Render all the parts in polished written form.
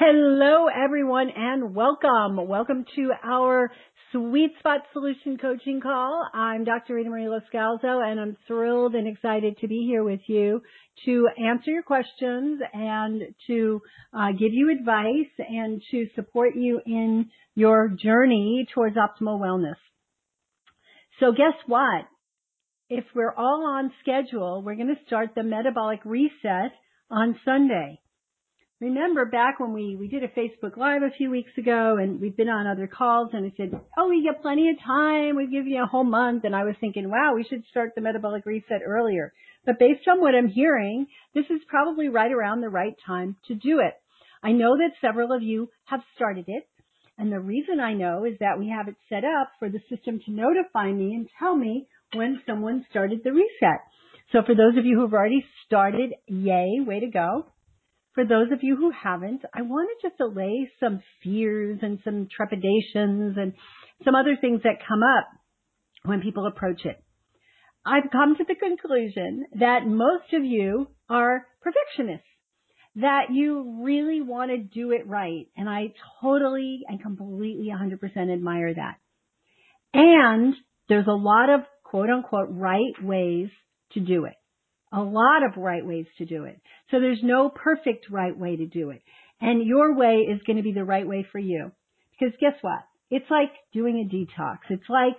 Hello, everyone, and welcome. Welcome to our Sweet Spot Solution Coaching Call. I'm Dr. Rita Marie Loscalzo, and I'm thrilled and excited to be here with you to answer your questions and to give you advice and to support you in your journey towards optimal wellness. So guess what? If we're all on schedule, we're going to start the metabolic reset on Sunday. Remember back when we did a Facebook Live a few weeks ago, and we've been on other calls, and I said, we got plenty of time. We give you a whole month. And I was thinking, wow, we should start the metabolic reset earlier. But based on what I'm hearing, this is probably right around the right time to do it. I know that several of you have started it. And the reason I know is that we have it set up for the system to notify me and tell me when someone started the reset. So for those of you who've already started, yay, way to go. For those of you who haven't, I want to just allay some fears and some trepidations and some other things that come up when people approach it. I've come to the conclusion that most of you are perfectionists, that you really want to do it right. And I totally and completely 100% admire that. And there's a lot of quote unquote right ways to do it. A lot of right ways to do it. So there's no perfect right way to do it. And your way is going to be the right way for you. Because guess what? It's like doing a detox. It's like,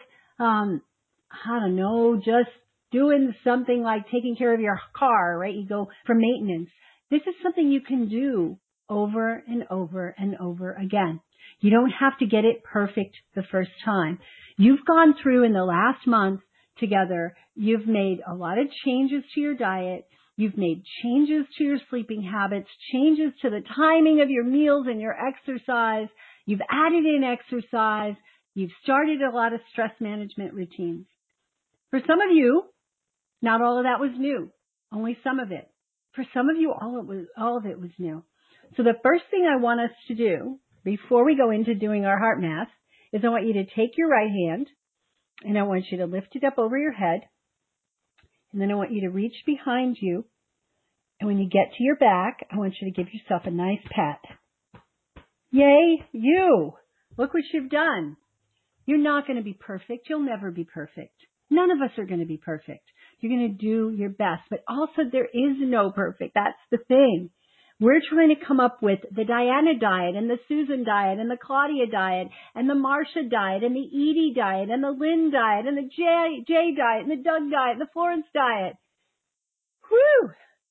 just doing something like taking care of your car, right? You go for maintenance. This is something you can do over and over and over again. You don't have to get it perfect the first time. You've gone through in the last month together, you've made a lot of changes to your diet. You've made changes to your sleeping habits, changes to the timing of your meals and your exercise. You've added in exercise. You've started a lot of stress management routines. For some of you, not all of that was new, only some of it. For some of you, all of it was new. So the first thing I want us to do before we go into doing our heart math is I want you to take your right hand, and I want you to lift it up over your head. And then I want you to reach behind you. And when you get to your back, I want you to give yourself a nice pat. Yay, you! Look what you've done. You're not going to be perfect. You'll never be perfect. None of us are going to be perfect. You're going to do your best. But also there is no perfect. That's the thing. We're trying to come up with the Diana diet and the Susan diet and the Claudia diet and the Marsha diet and the Edie diet and the Lynn diet and the Jay diet and the Doug diet and the Florence diet. Whew!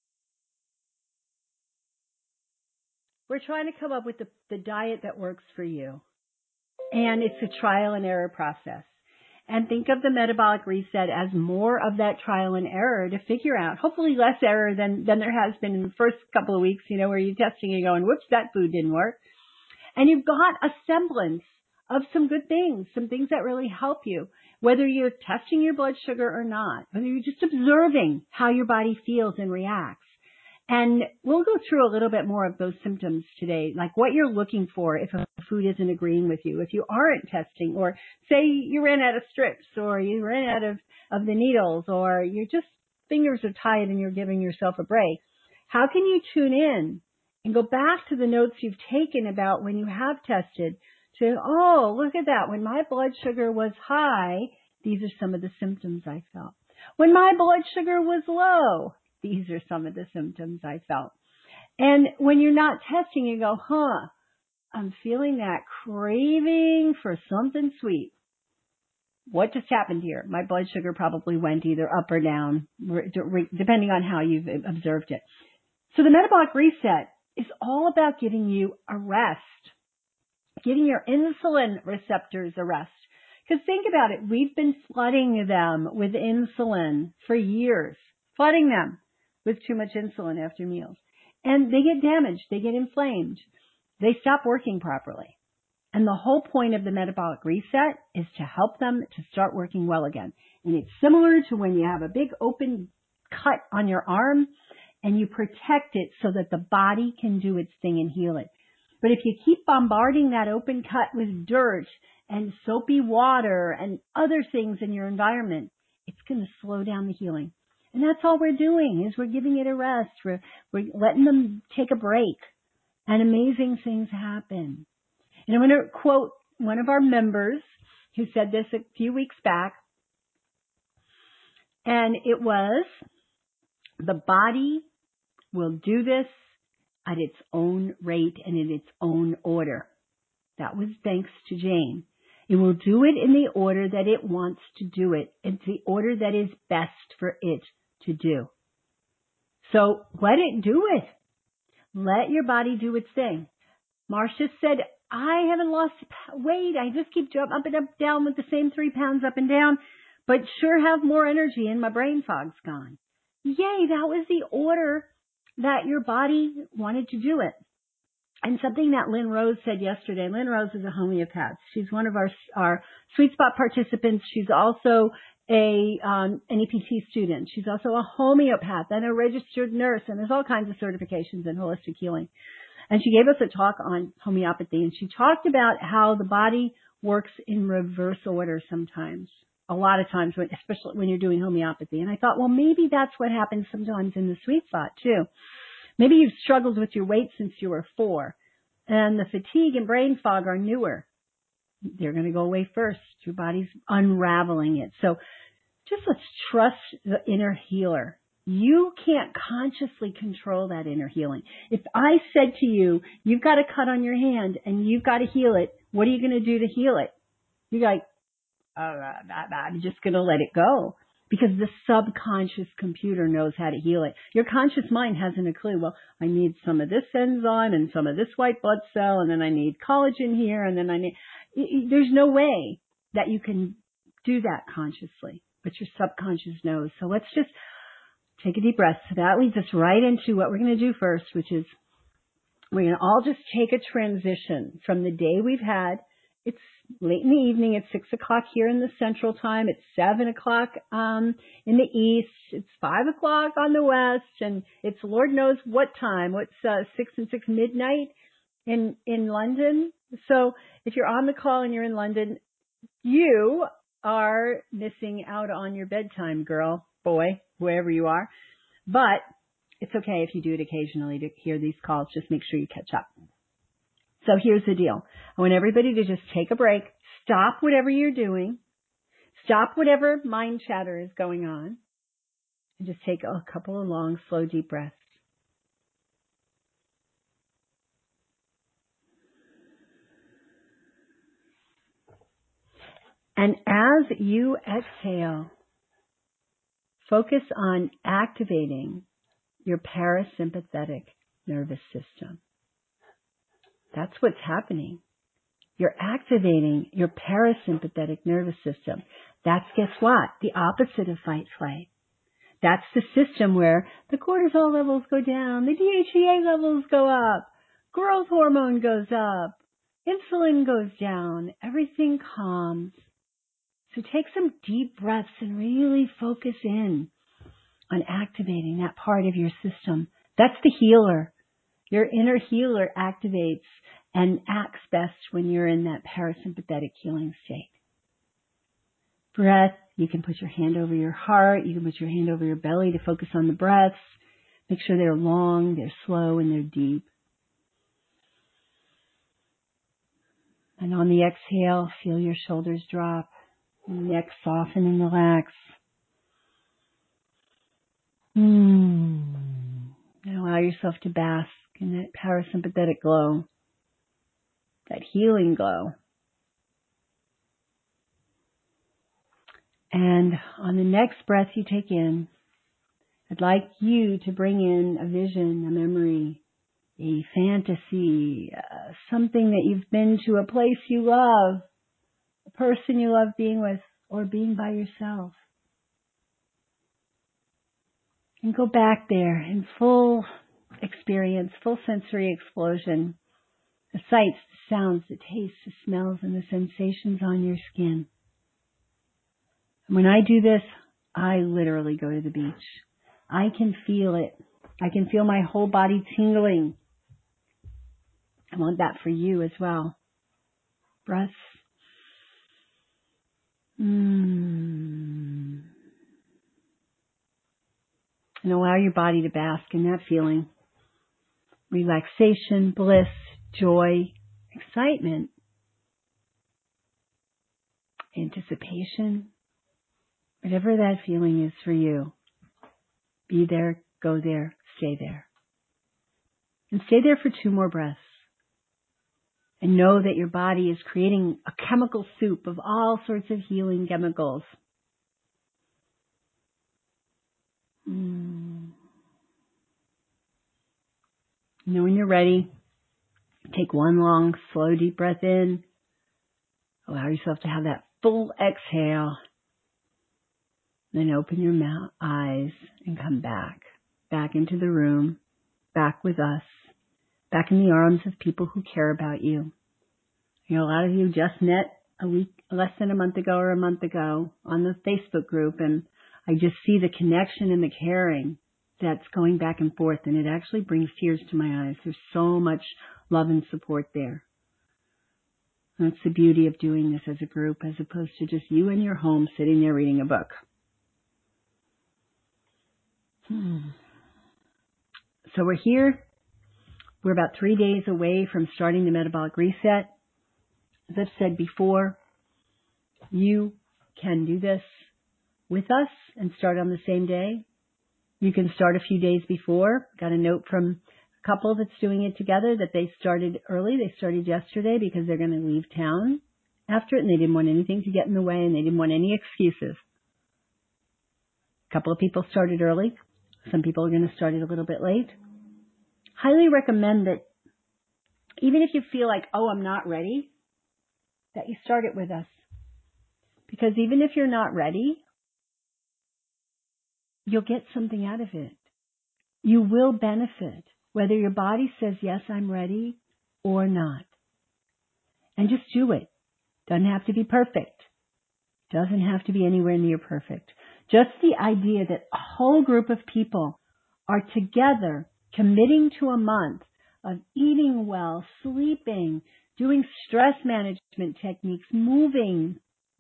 We're trying to come up with the diet that works for you. And it's a trial and error process. And think of the metabolic reset as more of that trial and error to figure out, hopefully less error than there has been in the first couple of weeks, where you're testing and going, whoops, that food didn't work. And you've got a semblance of some good things, some things that really help you, whether you're testing your blood sugar or not, whether you're just observing how your body feels and reacts. And we'll go through a little bit more of those symptoms today, like what you're looking for if a food isn't agreeing with you, if you aren't testing, or say you ran out of strips, or you ran out of the needles, or your just fingers are tied and you're giving yourself a break. How can you tune in and go back to the notes you've taken about when you have tested to, look at that. When my blood sugar was high, these are some of the symptoms I felt. When my blood sugar was low, these are some of the symptoms I felt. And when you're not testing, you go, I'm feeling that craving for something sweet. What just happened here? My blood sugar probably went either up or down, depending on how you've observed it. So the metabolic reset is all about giving you a rest, giving your insulin receptors a rest. Because think about it, we've been flooding them with insulin for years, flooding them with too much insulin after meals. And they get damaged, they get inflamed, they stop working properly. And the whole point of the metabolic reset is to help them to start working well again. And it's similar to when you have a big open cut on your arm and you protect it so that the body can do its thing and heal it. But if you keep bombarding that open cut with dirt and soapy water and other things in your environment, it's going to slow down the healing. And that's all we're doing is we're giving it a rest. We're letting them take a break. and amazing things happen. And I'm going to quote one of our members who said this a few weeks back, and it was, "The body will do this at its own rate and in its own order." That was thanks to Jane. It will do it in the order that it wants to do it. It's the order that is best for it to do. So let it do it. Let your body do its thing. Marcia said, "I haven't lost weight. I just keep jumping up and up, down with the same 3 pounds up and down, but sure have more energy and my brain fog's gone." Yay, that was the order that your body wanted to do it. And something that Lynn Rose said yesterday, Lynn Rose is a homeopath. She's one of our Sweet Spot participants. She's also an EPT student. She's also a homeopath and a registered nurse, and there's all kinds of certifications in holistic healing. And she gave us a talk on homeopathy, and she talked about how the body works in reverse order sometimes, a lot of times, especially when you're doing homeopathy. And I thought, well, maybe that's what happens sometimes in the Sweet Spot too. Maybe you've struggled with your weight since you were 4, and the fatigue and brain fog are newer. They're going to go away first. Your body's unraveling it. So just let's trust the inner healer. You can't consciously control that inner healing. If I said to you, you've got a cut on your hand and you've got to heal it, what are you going to do to heal it? You're like, I'm just going to let it go. Because the subconscious computer knows how to heal it. Your conscious mind hasn't a clue. Well, I need some of this enzyme and some of this white blood cell, and then I need collagen here, and then I need... There's no way that you can do that consciously, but your subconscious knows. So let's just take a deep breath. So that leads us right into what we're going to do first, which is we're going to all just take a transition from the day we've had. It's late in the evening. It's 6 o'clock here in the Central Time. It's 7 o'clock in the East. It's 5 o'clock on the West, and it's Lord knows what time. What's 6 and 6 midnight in London? So if you're on the call and you're in London, you are missing out on your bedtime, girl, boy, whoever you are. But it's okay if you do it occasionally to hear these calls. Just make sure you catch up. So here's the deal. I want everybody to just take a break, stop whatever you're doing, stop whatever mind chatter is going on, and just take a couple of long, slow, deep breaths. And as you exhale, focus on activating your parasympathetic nervous system. That's what's happening. You're activating your parasympathetic nervous system. That's, guess what? The opposite of fight, flight. That's the system where the cortisol levels go down, the DHEA levels go up, growth hormone goes up, insulin goes down, everything calms. So take some deep breaths and really focus in on activating that part of your system. That's the healer. Your inner healer activates and acts best when you're in that parasympathetic healing state. Breath, you can put your hand over your heart. You can put your hand over your belly to focus on the breaths. Make sure they're long, they're slow, and they're deep. And on the exhale, feel your shoulders drop. Neck soften and relax. And allow yourself to bask in that parasympathetic glow, that healing glow. And on the next breath you take in, I'd like you to bring in a vision, a memory, a fantasy, something that you've been to, a place you love, a person you love being with, or being by yourself. And go back there in full experience, full sensory explosion. The sights, the sounds, the tastes, the smells, and the sensations on your skin. And when I do this, I literally go to the beach. I can feel it. I can feel my whole body tingling. I want that for you as well. Breaths. And allow your body to bask in that feeling. relaxation, bliss, joy, excitement, anticipation, whatever that feeling is for you. Be there, go there, stay there. And stay there for 2 more breaths. And know that your body is creating a chemical soup of all sorts of healing chemicals. When you're ready, take 1 long, slow, deep breath in. Allow yourself to have that full exhale. Then open your eyes and come back into the room, back with us, back in the arms of people who care about you. You know, a lot of you just met less than a month ago or a month ago on the Facebook group, and I just see the connection and the caring that's going back and forth, and it actually brings tears to my eyes. There's so much love and support there. That's the beauty of doing this as a group, as opposed to just you in your home sitting there reading a book. So we're here. We're about 3 days away from starting the metabolic reset. As I've said before, you can do this with us and start on the same day. You can start a few days before. Got a note from a couple that's doing it together that they started early. They started yesterday because they're going to leave town after it, and they didn't want anything to get in the way, and they didn't want any excuses. A couple of people started early. Some people are going to start it a little bit late. Highly recommend that even if you feel like, oh, I'm not ready, that you start it with us. Because even if you're not ready, you'll get something out of it. You will benefit, whether your body says, yes, I'm ready, or not. And just do it. Doesn't have to be perfect. Doesn't have to be anywhere near perfect. Just the idea that a whole group of people are together committing to a month of eating well, sleeping, doing stress management techniques, moving,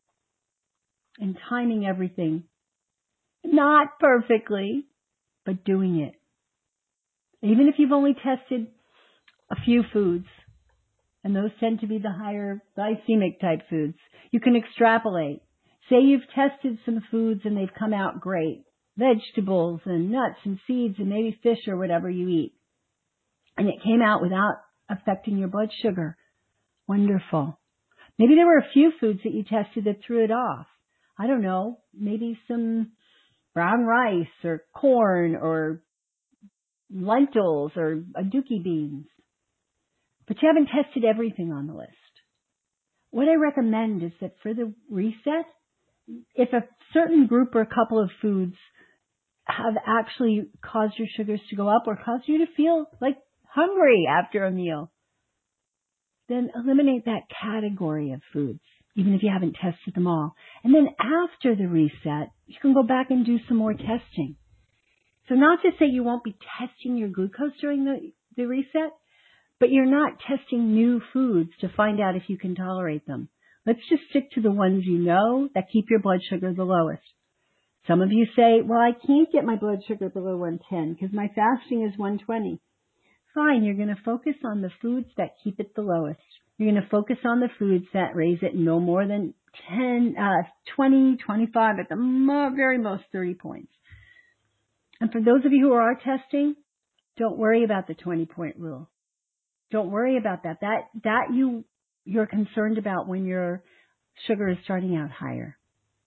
and timing everything. Not perfectly, but doing it. Even if you've only tested a few foods, and those tend to be the higher glycemic type foods, you can extrapolate. Say you've tested some foods and they've come out great. Vegetables and nuts and seeds and maybe fish or whatever you eat. And it came out without affecting your blood sugar. Wonderful. Maybe there were a few foods that you tested that threw it off. I don't know, maybe some brown rice or corn or lentils or aduki beans. But you haven't tested everything on the list. What I recommend is that for the reset, if a certain group or a couple of foods have actually caused your sugars to go up or caused you to feel like hungry after a meal, then eliminate that category of foods, even if you haven't tested them all. And then after the reset, you can go back and do some more testing. So not to say you won't be testing your glucose during the reset, but you're not testing new foods to find out if you can tolerate them. Let's just stick to the ones you know that keep your blood sugar the lowest. Some of you say, well, I can't get my blood sugar below 110 because my fasting is 120. Fine, you're going to focus on the foods that keep it the lowest. You're going to focus on the foods that raise it no more than 10, 20, 25, at the very most 30 points. And for those of you who are testing, don't worry about the 20-point rule. Don't worry about that. That you're concerned about when your sugar is starting out higher.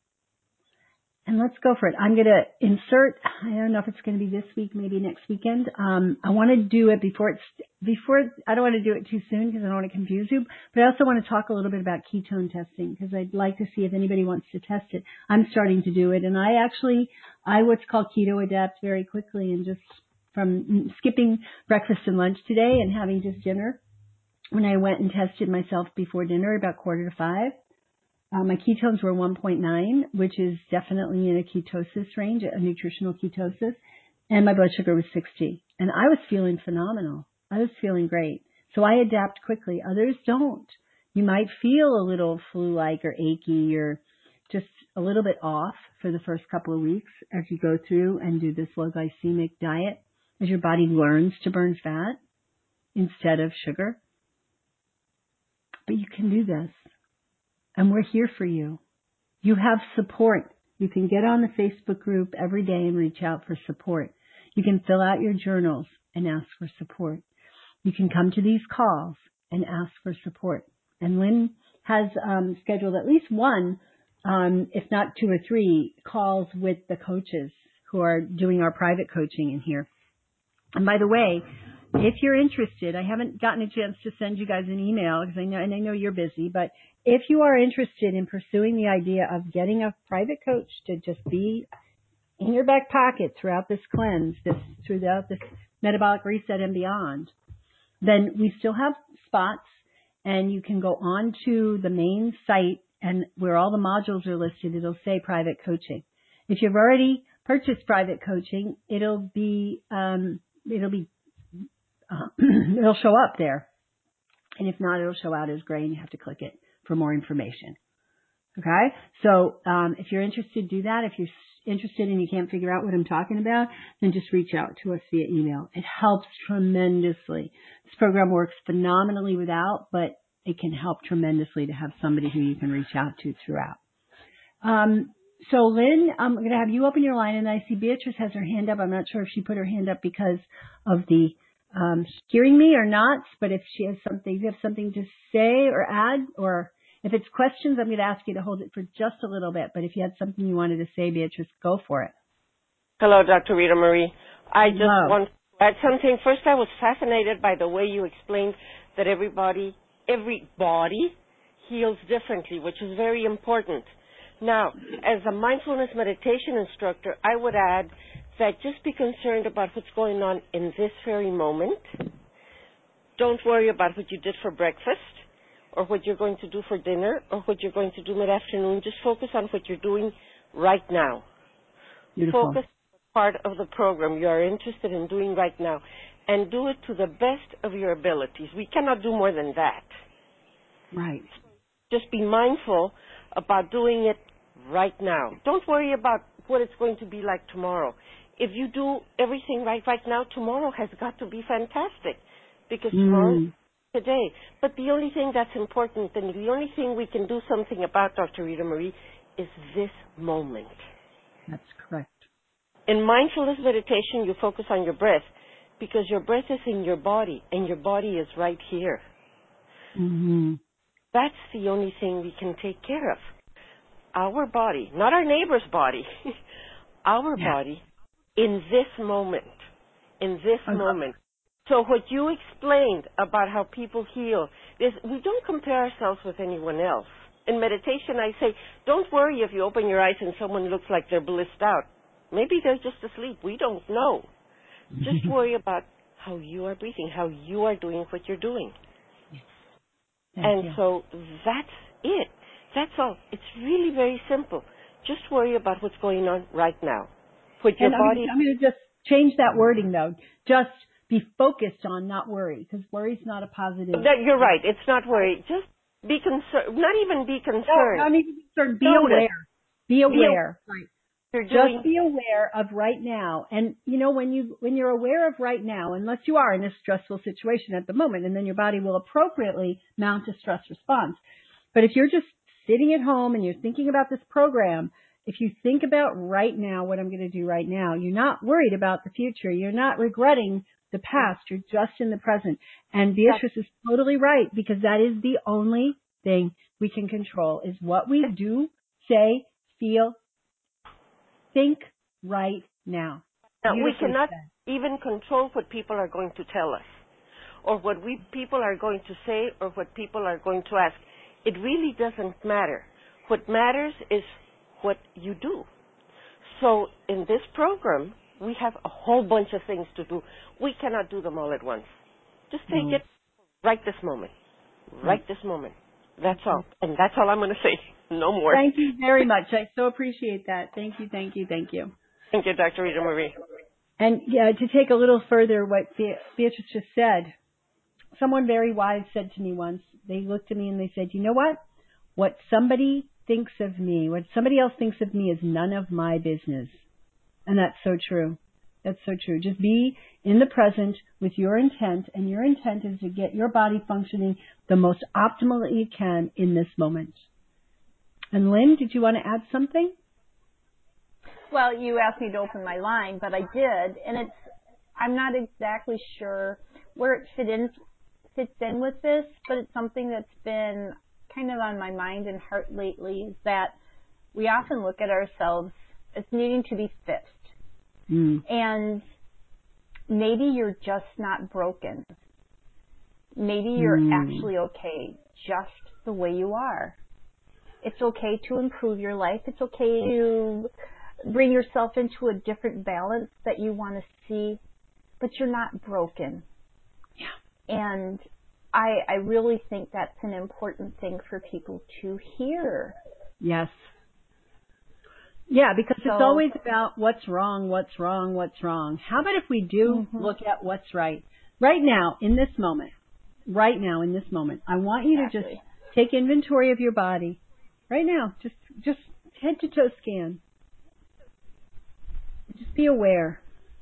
And let's go for it. I'm going to insert, I don't know if it's going to be this week, maybe next weekend. I want to do it before, I don't want to do it too soon because I don't want to confuse you, but I also want to talk a little bit about ketone testing because I'd like to see if anybody wants to test it. I'm starting to do it, and I what's called keto adapt very quickly, and just from skipping breakfast and lunch today and having just dinner. When I went and tested myself before dinner about 4:45, my ketones were 1.9, which is definitely in a ketosis range, a nutritional ketosis, and my blood sugar was 60. And I was feeling phenomenal. I was feeling great. So I adapt quickly. Others don't. You might feel a little flu-like or achy or just a little bit off for the first couple of weeks as you go through and do this low glycemic diet, as your body learns to burn fat. instead of sugar. But you can do this. And we're here for you. You have support. You can get on the Facebook group every day and reach out for support. You can fill out your journals and ask for support. You can come to these calls and ask for support. And Lynn has scheduled at least one, if not 2 or 3, calls with the coaches who are doing our private coaching in here. And by the way, if you're interested, I haven't gotten a chance to send you guys an email because I know you're busy, but if you are interested in pursuing the idea of getting a private coach to just be in your back pocket throughout this cleanse, throughout this metabolic reset and beyond, then we still have spots, and you can go on to the main site, and where all the modules are listed, it'll say private coaching. If you've already purchased private coaching, it'll show up there. And if not, it'll show out as gray and you have to click it for more information. Okay? So, if you're interested, do that. If you're interested and you can't figure out what I'm talking about, then just reach out to us via email. It helps tremendously. This program works phenomenally without, but it can help tremendously to have somebody who you can reach out to throughout. So Lynn, I'm going to have you open your line, and I see Beatrice has her hand up. I'm not sure if she put her hand up because of the hearing me or not, but if she has something, if you have something to say or add, or if it's questions, I'm going to ask you to hold it for just a little bit. But if you had something you wanted to say, Beatrice, go for it. Hello, Dr. Rita Marie. I just want to add something. First, I was fascinated by the way you explained that every body heals differently, which is very important. Now, as a mindfulness meditation instructor, I would add that just be concerned about what's going on in this very moment. Don't worry about what you did for breakfast or what you're going to do for dinner or what you're going to do mid-afternoon. Just focus on what you're doing right now. Beautiful. Focus on part of the program you are interested in doing right now and do it to the best of your abilities. We cannot do more than that. Right. Just be mindful about doing it right now. Don't worry about what it's going to be like tomorrow. If you do everything right now, tomorrow has got to be fantastic because tomorrow is today. But the only thing that's important and the only thing we can do something about, Dr. Rita Marie, is this moment. That's correct. In mindfulness meditation, you focus on your breath because your breath is in your body and your body is right here. Mm-hmm. That's the only thing we can take care of. Our body, not our neighbor's body, our body in this moment, moment. So what you explained about how people heal, is we don't compare ourselves with anyone else. In meditation, I say, don't worry if you open your eyes and someone looks like they're blissed out. Maybe they're just asleep. We don't know. Just worry about how you are breathing, how you are doing what you're doing. Thank you. So that's it. That's all. It's really very simple. Just worry about what's going on right now. Put your body. I'm going to just change that wording though. Just be focused on, not worry, because worry's not a positive. You're right. It's not worry. Just be concerned. Not even be concerned. No, not even concerned. Be aware. Be aware. Right. Just be aware of right now. And you know, when you're aware of right now, unless you are in a stressful situation at the moment, and then your body will appropriately mount a stress response. But if you're just sitting at home and you're thinking about this program, if you think about right now, what I'm going to do right now, you're not worried about the future. You're not regretting the past. You're just in the present. And Beatrice is totally right, because that is the only thing we can control, is what we do, say, feel, think right now. Now, we cannot even control what people are going to tell us, or what people are going to say, or what people are going to ask. It really doesn't matter. What matters is what you do. So in this program, we have a whole bunch of things to do. We cannot do them all at once. Just take it right this moment. Right this moment. That's all. And that's all I'm going to say. No more. Thank you very much. I so appreciate that. Thank you, thank you, thank you. Thank you, Dr. Rita Marie. And to take a little further what Beatrice just said, someone very wise said to me once, they looked at me and they said, you know what? What somebody thinks of me, what somebody else thinks of me is none of my business. And that's so true. That's so true. Just be in the present with your intent, and your intent is to get your body functioning the most optimally it can in this moment. And Lynn, did you want to add something? Well, you asked me to open my line, but I did, and I'm not exactly sure where it fits in with this, but it's something that's been kind of on my mind and heart lately, is that we often look at ourselves as needing to be fixed. And maybe you're just not broken. Maybe you're actually okay just the way you are. It's okay to improve your life. It's okay to bring yourself into a different balance that you want to see, but you're not broken. Yeah. And I really think that's an important thing for people to hear. Yes. Yeah, because it's always about what's wrong, what's wrong, what's wrong. How about if we do look at what's right? Right now, in this moment, I want you to just take inventory of your body. Right now, just head to toe scan. Just be aware.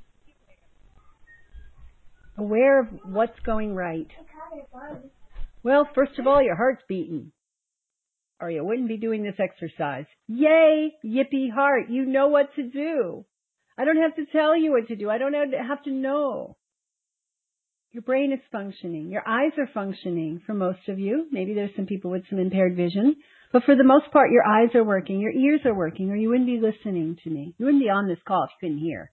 Aware of what's going right. Well, first of all, your heart's beating, or you wouldn't be doing this exercise. Yay, yippee heart, you know what to do. I don't have to tell you what to do. I don't have to know. Your brain is functioning. Your eyes are functioning for most of you. Maybe there's some people with some impaired vision. But for the most part, your eyes are working, your ears are working, or you wouldn't be listening to me. You wouldn't be on this call if you couldn't hear.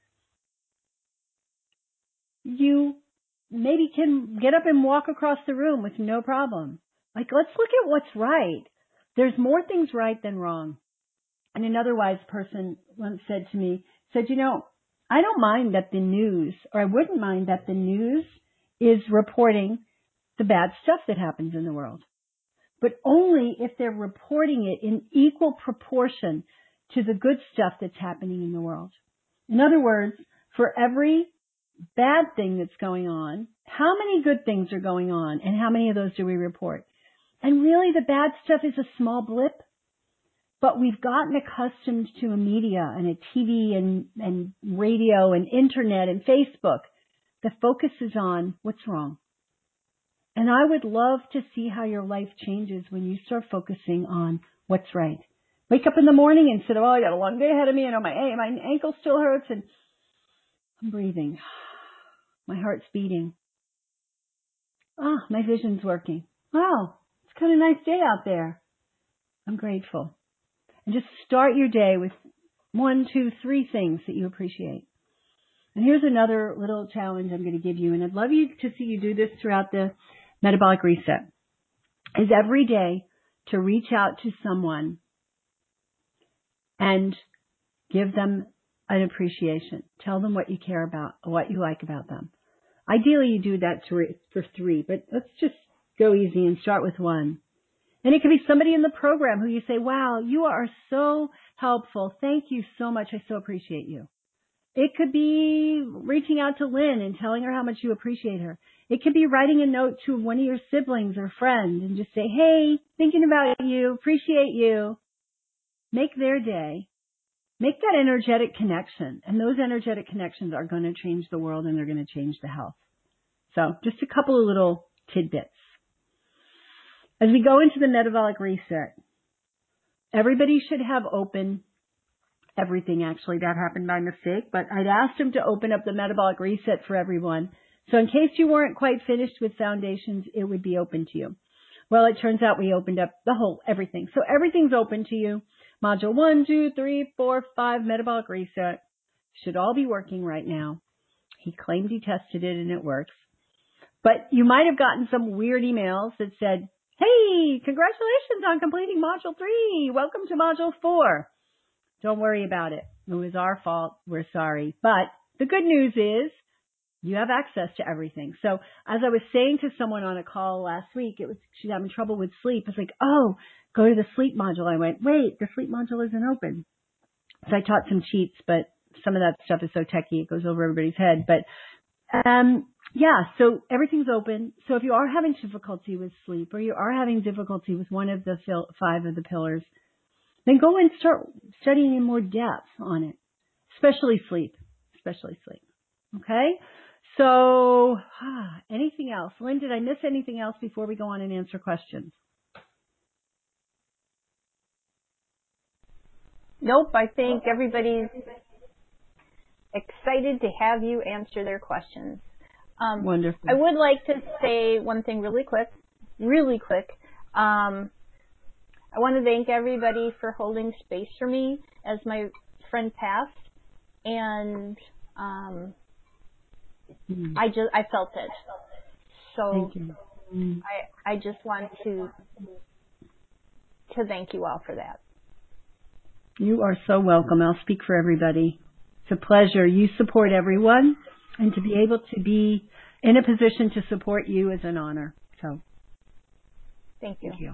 You maybe can get up and walk across the room with no problem. Like, let's look at what's right. There's more things right than wrong. And another wise person once said to me, you know, I don't mind that the news, or I wouldn't mind that the news is reporting the bad stuff that happens in the world, but only if they're reporting it in equal proportion to the good stuff that's happening in the world. In other words, for every bad thing that's going on, how many good things are going on, and how many of those do we report? And really, the bad stuff is a small blip, but we've gotten accustomed to a media and a TV and radio and internet and Facebook that focuses on what's wrong. And I would love to see how your life changes when you start focusing on what's right. Wake up in the morning instead of, I got a long day ahead of me, and my ankle still hurts, and I'm breathing. My heart's beating. My vision's working. Wow, it's kind of a nice day out there. I'm grateful. And just start your day with 1, 2, 3 things that you appreciate. And here's another little challenge I'm going to give you, and I'd love you to see you do this throughout the metabolic reset, is every day to reach out to someone and give them an appreciation. Tell them what you care about, what you like about them. Ideally, you do that for 3, but let's just go easy and start with 1. And it could be somebody in the program who you say, wow, you are so helpful. Thank you so much. I so appreciate you. It could be reaching out to Lynn and telling her how much you appreciate her. It could be writing a note to one of your siblings or friends and just say, hey, thinking about you, appreciate you. Make their day. Make that energetic connection. And those energetic connections are going to change the world, and they're going to change the health. So just a couple of little tidbits. As we go into the metabolic reset, everybody should have open everything. Actually, that happened by mistake, but I'd asked them to open up the metabolic reset for everyone. So in case you weren't quite finished with foundations, it would be open to you. Well, it turns out we opened up everything. So everything's open to you. Module 1, 2, 3, 4, 5, metabolic reset should all be working right now. He claimed he tested it and it works. But you might have gotten some weird emails that said, hey, congratulations on completing Module 3. Welcome to Module 4. Don't worry about it. It was our fault. We're sorry. But the good news is you have access to everything. So as I was saying to someone on a call last week, she's having trouble with sleep. I was like, go to the sleep module. I went, wait, the sleep module isn't open. So I taught some cheats, but some of that stuff is so techy, it goes over everybody's head. But so everything's open. So if you are having difficulty with sleep, or you are having difficulty with one of the 5 of the pillars, then go and start studying in more depth on it, especially sleep. Okay? So, anything else? Lynn, did I miss anything else before we go on and answer questions? Nope, I think everybody's excited to have you answer their questions. Wonderful. I would like to say one thing really quick. I want to thank everybody for holding space for me as my friend passed, and I felt it. So thank you. I just want to thank you all for that. You are so welcome. I'll speak for everybody. It's a pleasure. You support everyone, and to be able to be in a position to support you is an honor. So, thank you. Thank you.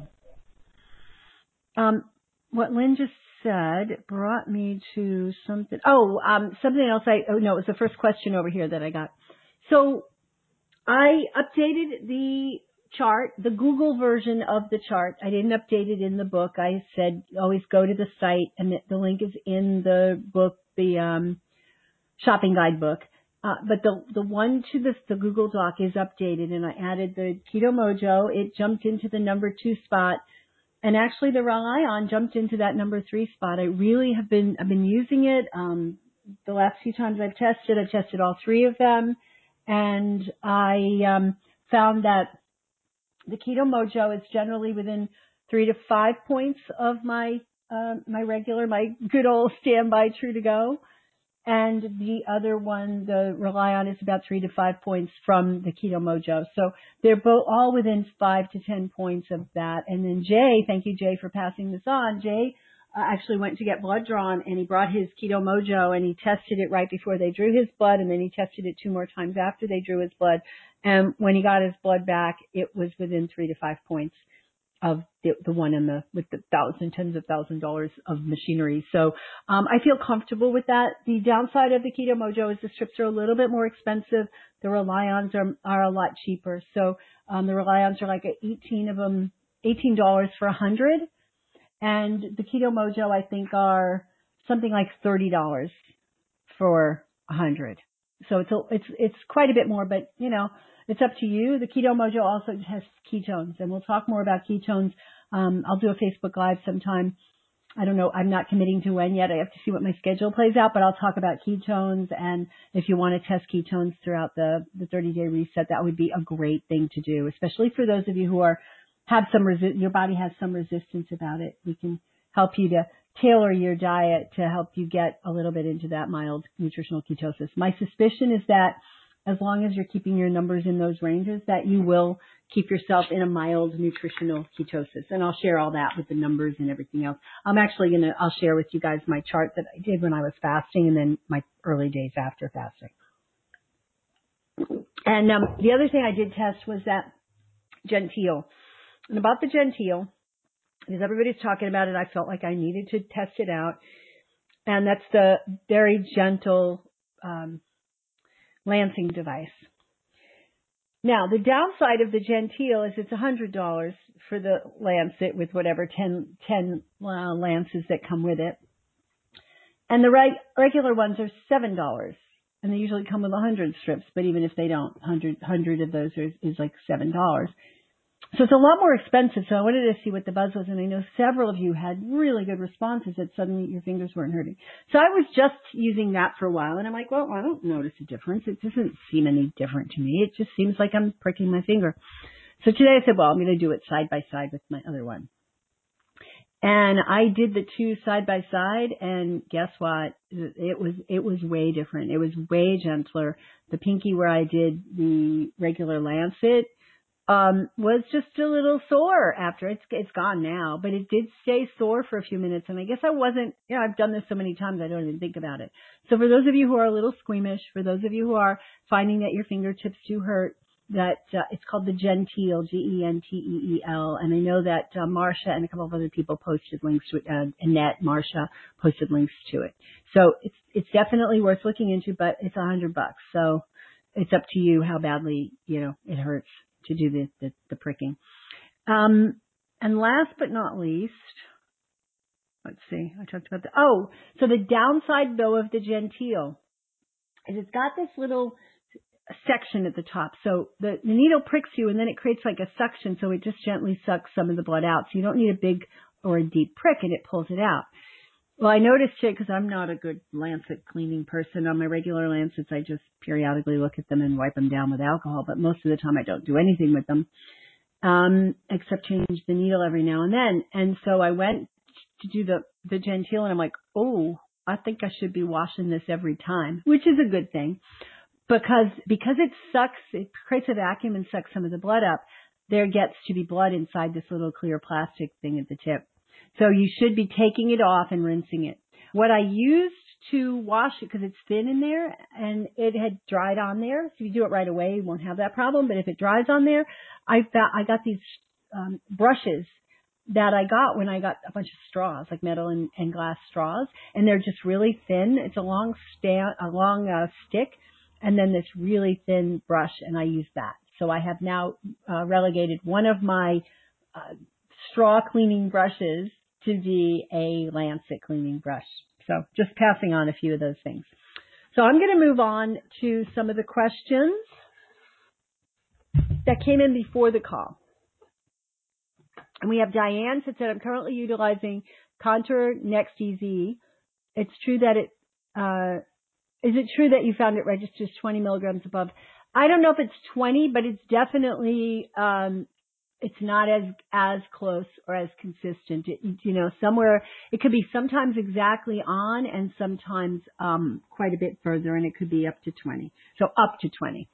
What Lynn just said brought me to something. Something else. It was the first question over here that I got. So I updated the chart, the Google version of the chart. I didn't update it in the book. I said always go to the site, and the link is in the book, the shopping guide book. But the one to the Google Doc is updated, and I added the Keto Mojo. It jumped into the number 2 spot, and actually the RELION jumped into that number 3 spot. I've been using it. The last few times I've tested all 3 of them, and I found that the Keto Mojo is generally within 3 to 5 points of my good old standby True to Go. And the other one, the RELION, is about 3 to 5 points from the Keto Mojo. So they're all within 5 to 10 points of that. And then Jay, thank you, Jay, for passing this on. Jay actually went to get blood drawn, and he brought his Keto Mojo, and he tested it right before they drew his blood, and then he tested it 2 more times after they drew his blood. And when he got his blood back, it was within 3 to 5 points of the one with the tens of $1,000s of machinery. So I feel comfortable with that. The downside of the Keto Mojo is the strips are a little bit more expensive. The RELIONs are a lot cheaper. So the RELIONs are like $18 for 100, and the Keto Mojo I think are something like $30 for 100. So it's quite a bit more, but it's up to you. The Keto Mojo also has ketones, and we'll talk more about ketones. I'll do a Facebook Live sometime. I don't know. I'm not committing to when yet. I have to see what my schedule plays out, but I'll talk about ketones. And if you want to test ketones throughout the 30-day reset, that would be a great thing to do, especially for those of you who your body has some resistance about it. We can help you to tailor your diet to help you get a little bit into that mild nutritional ketosis. My suspicion is that as long as you're keeping your numbers in those ranges, that you will keep yourself in a mild nutritional ketosis. And I'll share all that with the numbers and everything else. I'll share with you guys my chart that I did when I was fasting and then my early days after fasting. And the other thing I did test was that Genteel. And about the Genteel, because everybody's talking about it, I felt like I needed to test it out. And that's the very gentle lancing device. Now, the downside of the Genteel is it's $100 for the lancet with whatever 10 lances that come with it. And the regular ones are $7. And they usually come with 100 strips, but even if they don't, 100 of those is like $7. So it's a lot more expensive. So I wanted to see what the buzz was, and I know several of you had really good responses that suddenly your fingers weren't hurting. So I was just using that for a while, and I'm like, well, I don't notice a difference. It doesn't seem any different to me. It just seems like I'm pricking my finger. So today I said, well, I'm going to do it side by side with my other one. And I did the 2 side by side, and guess what? It was way different. It was way gentler. The pinky where I did the regular lancet was just a little sore after. It's gone now, but it did stay sore for a few minutes. And I guess I wasn't, I've done this so many times I don't even think about it. So for those of you who are a little squeamish, for those of you who are finding that your fingertips do hurt, that it's called the Genteel, Genteel. And I know that Marsha and a couple of other people posted links to it. Annette, Marsha posted links to it. So it's definitely worth looking into, but it's $100. So it's up to you how badly, it hurts to do the pricking. And last but not least, let's see, I talked about so the downside though of the Genteel, is it's got this little section at the top. So the needle pricks you and then it creates like a suction, so it just gently sucks some of the blood out. So you don't need a big or a deep prick, and it pulls it out. Well, I noticed it because I'm not a good lancet cleaning person. On my regular lancets, I just periodically look at them and wipe them down with alcohol, but most of the time I don't do anything with them, except change the needle every now and then. And so I went to do the genteel, and I'm like, oh, I think I should be washing this every time, which is a good thing because it sucks, it creates a vacuum and sucks some of the blood up. There gets to be blood inside this little clear plastic thing at the tip. So you should be taking it off and rinsing it. What I used to wash it, because it's thin in there and it had dried on there, so if you do it right away, you won't have that problem. But if it dries on there, I got these brushes that I got when I got a bunch of straws, like metal and glass straws, and they're just really thin. It's a long stick, and then this really thin brush, and I use that. So I have now relegated one of my straw cleaning brushes to be a lancet cleaning brush. So just passing on a few of those things. So I'm going to move on to some of the questions that came in before the call. And we have Diane that said, I'm currently utilizing Contour Next Easy. It's true that is it true that you found it registers 20 milligrams above? I don't know if it's 20, but it's definitely, it's not as close or as consistent. Somewhere it could be sometimes exactly on and sometimes quite a bit further, and it could be up to 20. So up to 20.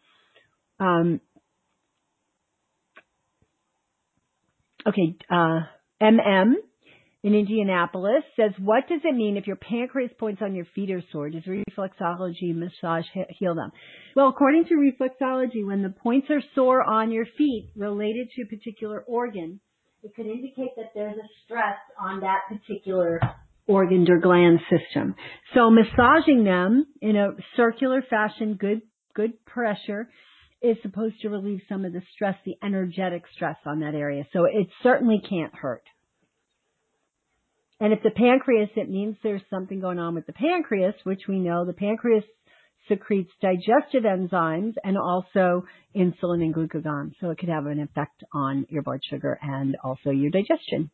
Okay, MM in Indianapolis says, what does it mean if your pancreas points on your feet are sore? Does reflexology massage heal them? Well, according to reflexology, when the points are sore on your feet related to a particular organ, it could indicate that there's a stress on that particular organ or gland system. So massaging them in a circular fashion, good pressure, is supposed to relieve some of the stress, the energetic stress on that area. So it certainly can't hurt. And if the pancreas, it means there's something going on with the pancreas, which we know the pancreas secretes digestive enzymes and also insulin and glucagon. So it could have an effect on your blood sugar and also your digestion.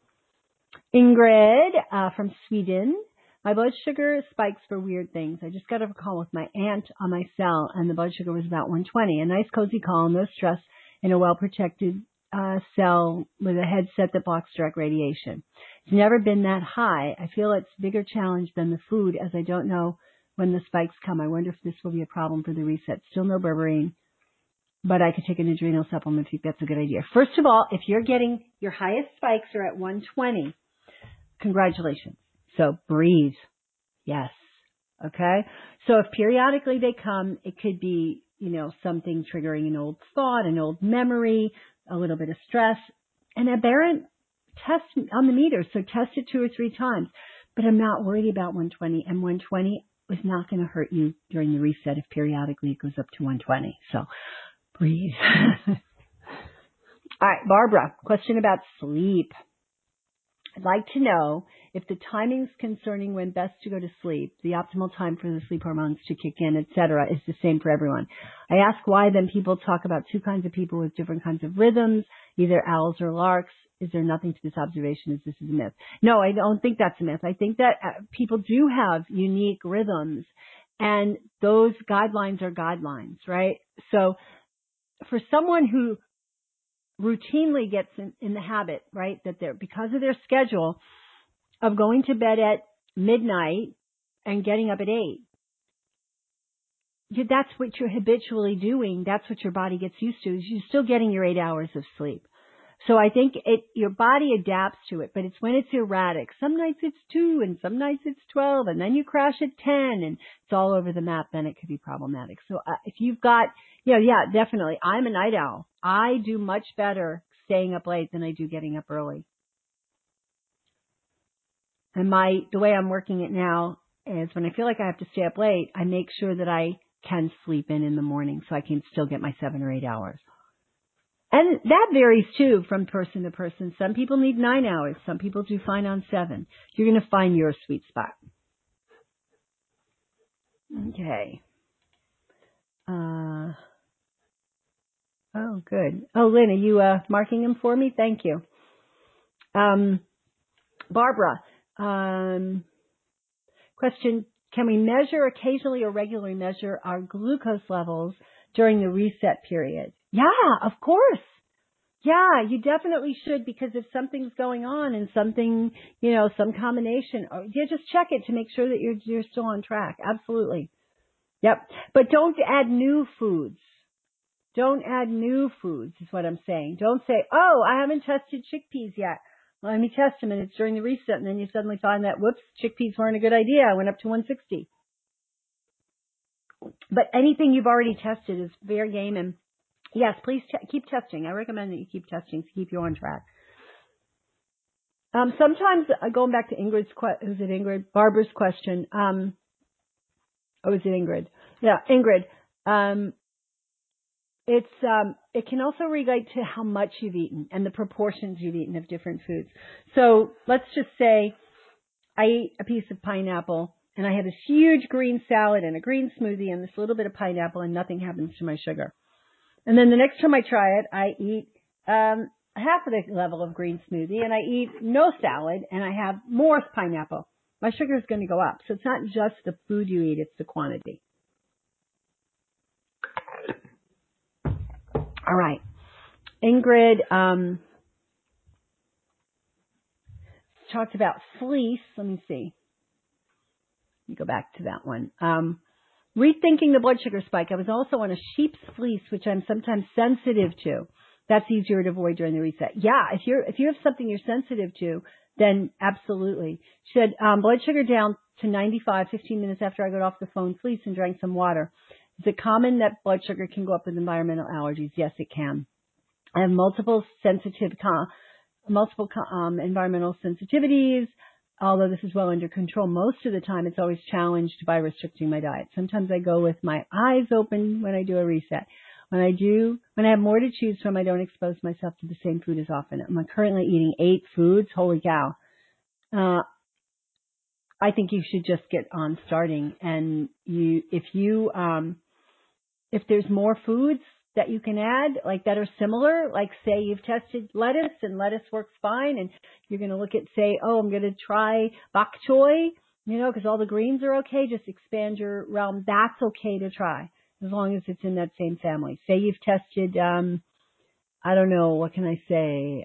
Ingrid from Sweden. My blood sugar spikes for weird things. I just got off a call with my aunt on my cell, and the blood sugar was about 120. A nice, cozy call, no stress, in a well-protected cell with a headset that blocks direct radiation. It's never been that high. I feel it's a bigger challenge than the food, as I don't know when the spikes come. I wonder if this will be a problem for the reset. Still no berberine, but I could take an adrenal supplement. I think that's a good idea. First of all, if you're getting your highest spikes are at 120, congratulations. So breathe. Yes. Okay. So if periodically they come, it could be, something triggering an old thought, an old memory, a little bit of stress, and aberrant test on the meter. So test it 2 or 3 times. But I'm not worried about 120, and 120 is not going to hurt you during the reset if periodically it goes up to 120. So breathe. All right, Barbara, question about sleep. I'd like to know if the timings concerning when best to go to sleep, the optimal time for the sleep hormones to kick in, etc., is the same for everyone. I ask why then people talk about 2 kinds of people with different kinds of rhythms, either owls or larks. Is there nothing to this observation? Is this a myth? No, I don't think that's a myth. I think that people do have unique rhythms, and those guidelines are guidelines, right? So for someone who routinely gets in the habit, right, that they're, because of their schedule of going to bed at midnight and getting up at 8, that's what you're habitually doing. That's what your body gets used to. You're still getting your 8 hours of sleep. So I think your body adapts to it, but it's when it's erratic. Some nights it's 2 and some nights it's 12 and then you crash at 10 and it's all over the map, then it could be problematic. So if you've got, yeah, definitely. I'm a night owl. I do much better staying up late than I do getting up early. And the way I'm working it now is when I feel like I have to stay up late, I make sure that I can sleep in the morning so I can still get my 7 or 8 hours. And that varies too from person to person. Some people need 9 hours. Some people do fine on 7. You're going to find your sweet spot. Okay. Oh, good. Oh, Lynn, are you marking them for me? Thank you. Barbara, question, can we measure occasionally or regularly measure our glucose levels during the reset period? Yeah, of course. Yeah, you definitely should, because if something's going on and something, some combination, just check it to make sure that you're still on track. Absolutely. Yep. But don't add new foods. Don't add new foods is what I'm saying. Don't say, oh, I haven't tested chickpeas yet. Well, let me test them, and it's during the reset, and then you suddenly find that, whoops, chickpeas weren't a good idea. I went up to 160. But anything you've already tested is fair game, and yes, please keep testing. I recommend that you keep testing to keep you on track. Sometimes, going back to Ingrid? Barbara's question. Is it Ingrid? Yeah, Ingrid. It can also relate to how much you've eaten and the proportions you've eaten of different foods. So let's just say I ate a piece of pineapple and I had this huge green salad and a green smoothie and this little bit of pineapple, and nothing happens to my sugar. And then the next time I try it, I eat half of the level of green smoothie and I eat no salad and I have more pineapple. My sugar is going to go up. So it's not just the food you eat, it's the quantity. All right. Ingrid talked about fleece. Let me see. Let me go back to that one. Rethinking the blood sugar spike. I was also on a sheep's fleece, which I'm sometimes sensitive to. That's easier to avoid during the reset. Yeah, if you have something you're sensitive to, then absolutely. She said, blood sugar down to 95 15 minutes after I got off the phone, fleece, and drank some water. Is it common that blood sugar can go up with environmental allergies? Yes, it can. I have multiple environmental sensitivities. Although this is well under control, most of the time it's always challenged by restricting my diet. Sometimes I go with my eyes open when I do a reset. When I have more to choose from, I don't expose myself to the same food as often. I'm currently eating 8 foods. Holy cow. I think you should just get on starting. And if there's more foods that you can add, like that are similar, like say you've tested lettuce and lettuce works fine, and you're going to look at, say, oh, I'm going to try bok choy, because all the greens are okay, just expand your realm. That's okay to try as long as it's in that same family. Say you've tested, I don't know, what can I say?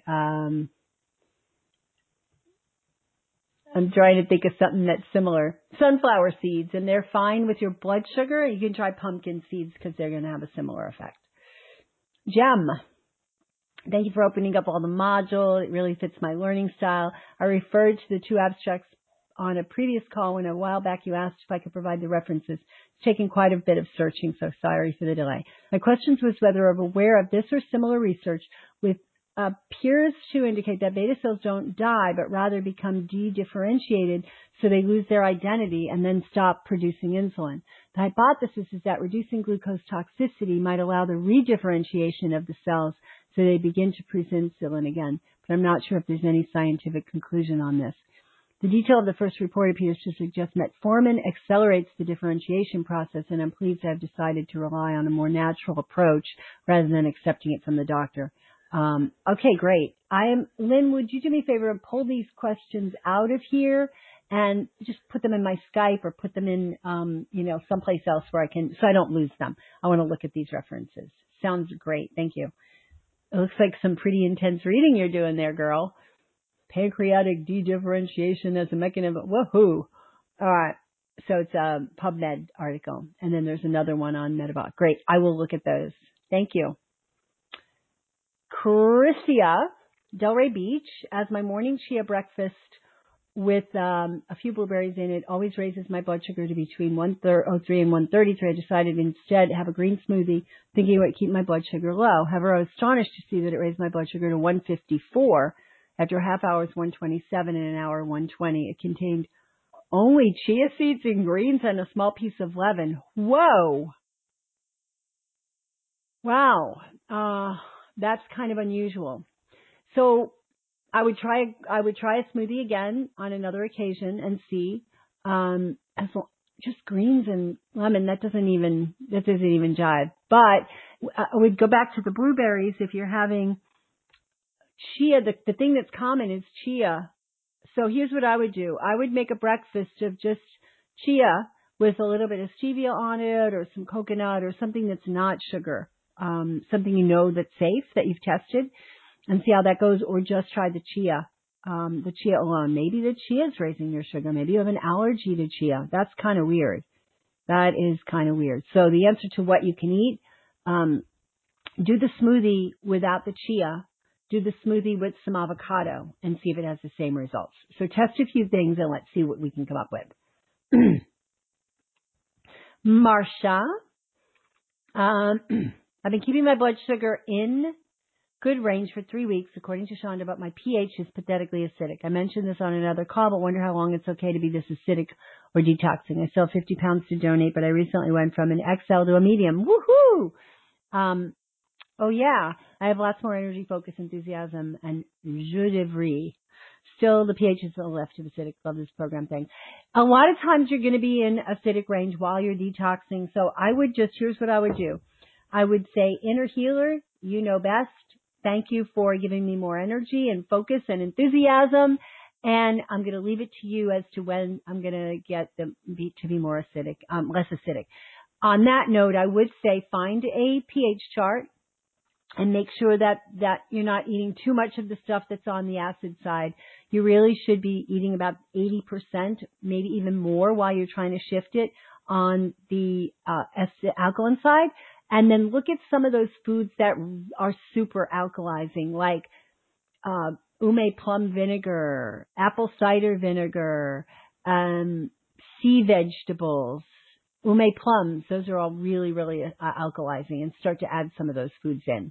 I'm trying to think of something that's similar. Sunflower seeds, and they're fine with your blood sugar. You can try pumpkin seeds because they're going to have a similar effect. Jem, thank you for opening up all the module. It really fits my learning style. I referred to the 2 abstracts on a previous call when a while back you asked if I could provide the references. It's taken quite a bit of searching, so sorry for the delay. My question was whether I'm aware of this or similar research with appears to indicate that beta cells don't die, but rather become de-differentiated, so they lose their identity and then stop producing insulin. The hypothesis is that reducing glucose toxicity might allow the redifferentiation of the cells so they begin to produce insulin again, but I'm not sure if there's any scientific conclusion on this. The detail of the first report appears to suggest metformin accelerates the differentiation process, and I'm pleased I have decided to rely on a more natural approach rather than accepting it from the doctor. Okay, great. Lynn, would you do me a favor and pull these questions out of here and just put them in my Skype or put them in, someplace else where so I don't lose them. I want to look at these references. Sounds great. Thank you. It looks like some pretty intense reading you're doing there, girl. Pancreatic de-differentiation as a mechanism. Woohoo. All right. So it's a PubMed article. And then there's another one on metabolic. Great. I will look at those. Thank you. Christia, Delray Beach, as my morning chia breakfast with a few blueberries in it always raises my blood sugar to between 103 and 133. I decided instead to have a green smoothie, thinking it would keep my blood sugar low. However, I was astonished to see that it raised my blood sugar to 154. After a half hour, it's 127, and an hour, 120. It contained only chia seeds and greens and a small piece of leaven. Whoa! Wow. That's kind of unusual. So I would try a smoothie again on another occasion and see, just greens and lemon, that doesn't even jive. But I would go back to the blueberries. If you're having chia, the thing that's common is chia. So here's what I would do. I would make a breakfast of just chia with a little bit of stevia on it or some coconut or something that's not sugar. Something that's safe, that you've tested, and see how that goes, or just try the chia alone. Maybe the chia is raising your sugar. Maybe you have an allergy to chia. That's kind of weird. That is kind of weird. So the answer to what you can eat, do the smoothie without the chia. Do the smoothie with some avocado and see if it has the same results. So test a few things and let's see what we can come up with. Marsha, I've been keeping my blood sugar in good range for 3 weeks, according to Shonda, but my pH is pathetically acidic. I mentioned this on another call, but wonder how long it's okay to be this acidic or detoxing. I still have 50 pounds to donate, but I recently went from an XL to a medium. Woohoo! Oh yeah, I have lots more energy, focus, enthusiasm, and jeu de vivre. Still, the pH is a little left of acidic. Love this program. Thanks. A lot of times you're going to be in acidic range while you're detoxing. So here's what I would do. I would say, inner healer, you know best. Thank you for giving me more energy and focus and enthusiasm. And I'm going to leave it to you as to when I'm going to get them to be more acidic, less acidic. On that note, I would say find a pH chart and make sure that you're not eating too much of the stuff that's on the acid side. You really should be eating about 80%, maybe even more, while you're trying to shift it on the alkaline side. And then look at some of those foods that are super alkalizing, like ume plum vinegar, apple cider vinegar, sea vegetables, ume plums. Those are all really, really alkalizing, and start to add some of those foods in.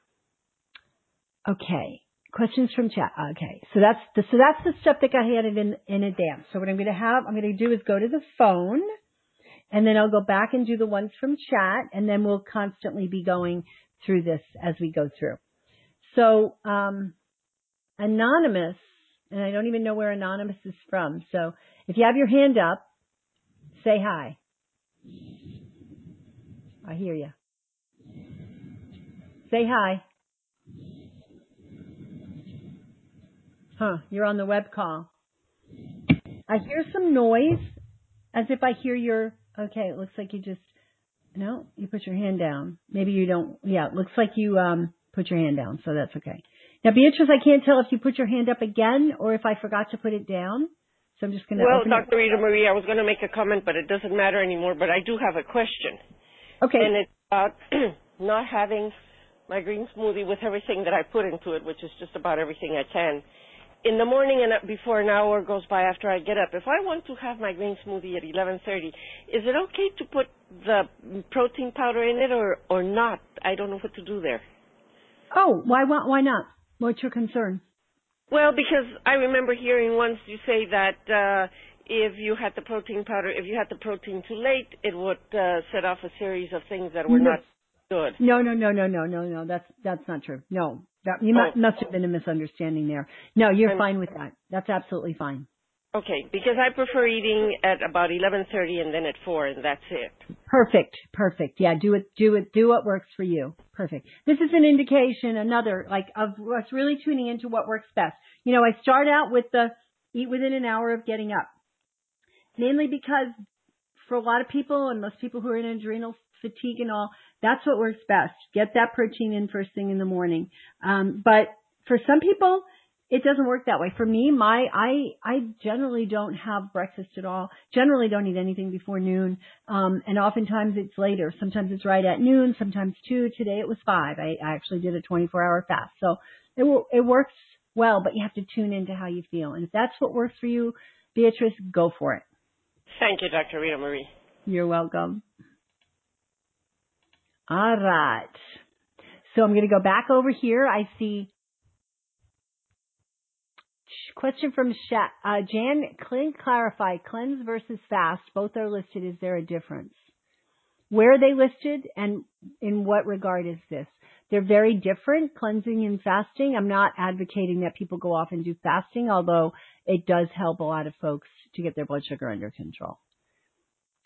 Okay. Questions from chat. Okay. So that's the stuff that got handed in advance. So what I'm going to do is go to the phone, and then I'll go back and do the ones from chat, and then we'll constantly be going through this as we go through. So, Anonymous, and I don't even know where Anonymous is from. So if you have your hand up, say hi. I hear you. Say hi. You're on the web call. I hear some noise, as if I hear okay, it looks like you put your hand down. Maybe you don't, it looks like you put your hand down, so that's okay. Now, Beatrice, I can't tell if you put your hand up again or if I forgot to put it down, so I'm just going to open Dr. Rita Marie, I was going to make a comment, but it doesn't matter anymore, but I do have a question. Okay. And it's about not having my green smoothie with everything that I put into it, which is just about everything I can. In the morning and before an hour goes by after I get up, if I want to have my green smoothie at 11:30, is it okay to put the protein powder in it or not? I don't know what to do there. Oh, why not? What's your concern? Well, because I remember hearing once you say that if you had the protein powder, if you had the protein too late, it would set off a series of things that were not good. No. That's not true. No. Must have been a misunderstanding there. No, you're fine with that. That's absolutely fine. Okay, because I prefer eating at about 11:30 and then at 4, and that's it. Perfect. Yeah, do what works for you. Perfect. This is an indication, of us really tuning into what works best. I start out with the eat within an hour of getting up. Mainly because for a lot of people, and most people who are in adrenal fatigue and all, that's what works best. Get that protein in first thing in the morning. But for some people, it doesn't work that way. For me, I generally don't have breakfast at all. Generally don't eat anything before noon. And oftentimes it's later. Sometimes it's right at noon, sometimes 2. Today it was 5. I actually did a 24-hour fast. So it works well, but you have to tune into how you feel. And if that's what works for you, Beatrice, go for it. Thank you, Dr. Rita Marie. You're welcome. All right. So I'm going to go back over here. I see question from Jan. Clarify, cleanse versus fast. Both are listed. Is there a difference? Where are they listed and in what regard is this? They're very different, cleansing and fasting. I'm not advocating that people go off and do fasting, although it does help a lot of folks to get their blood sugar under control.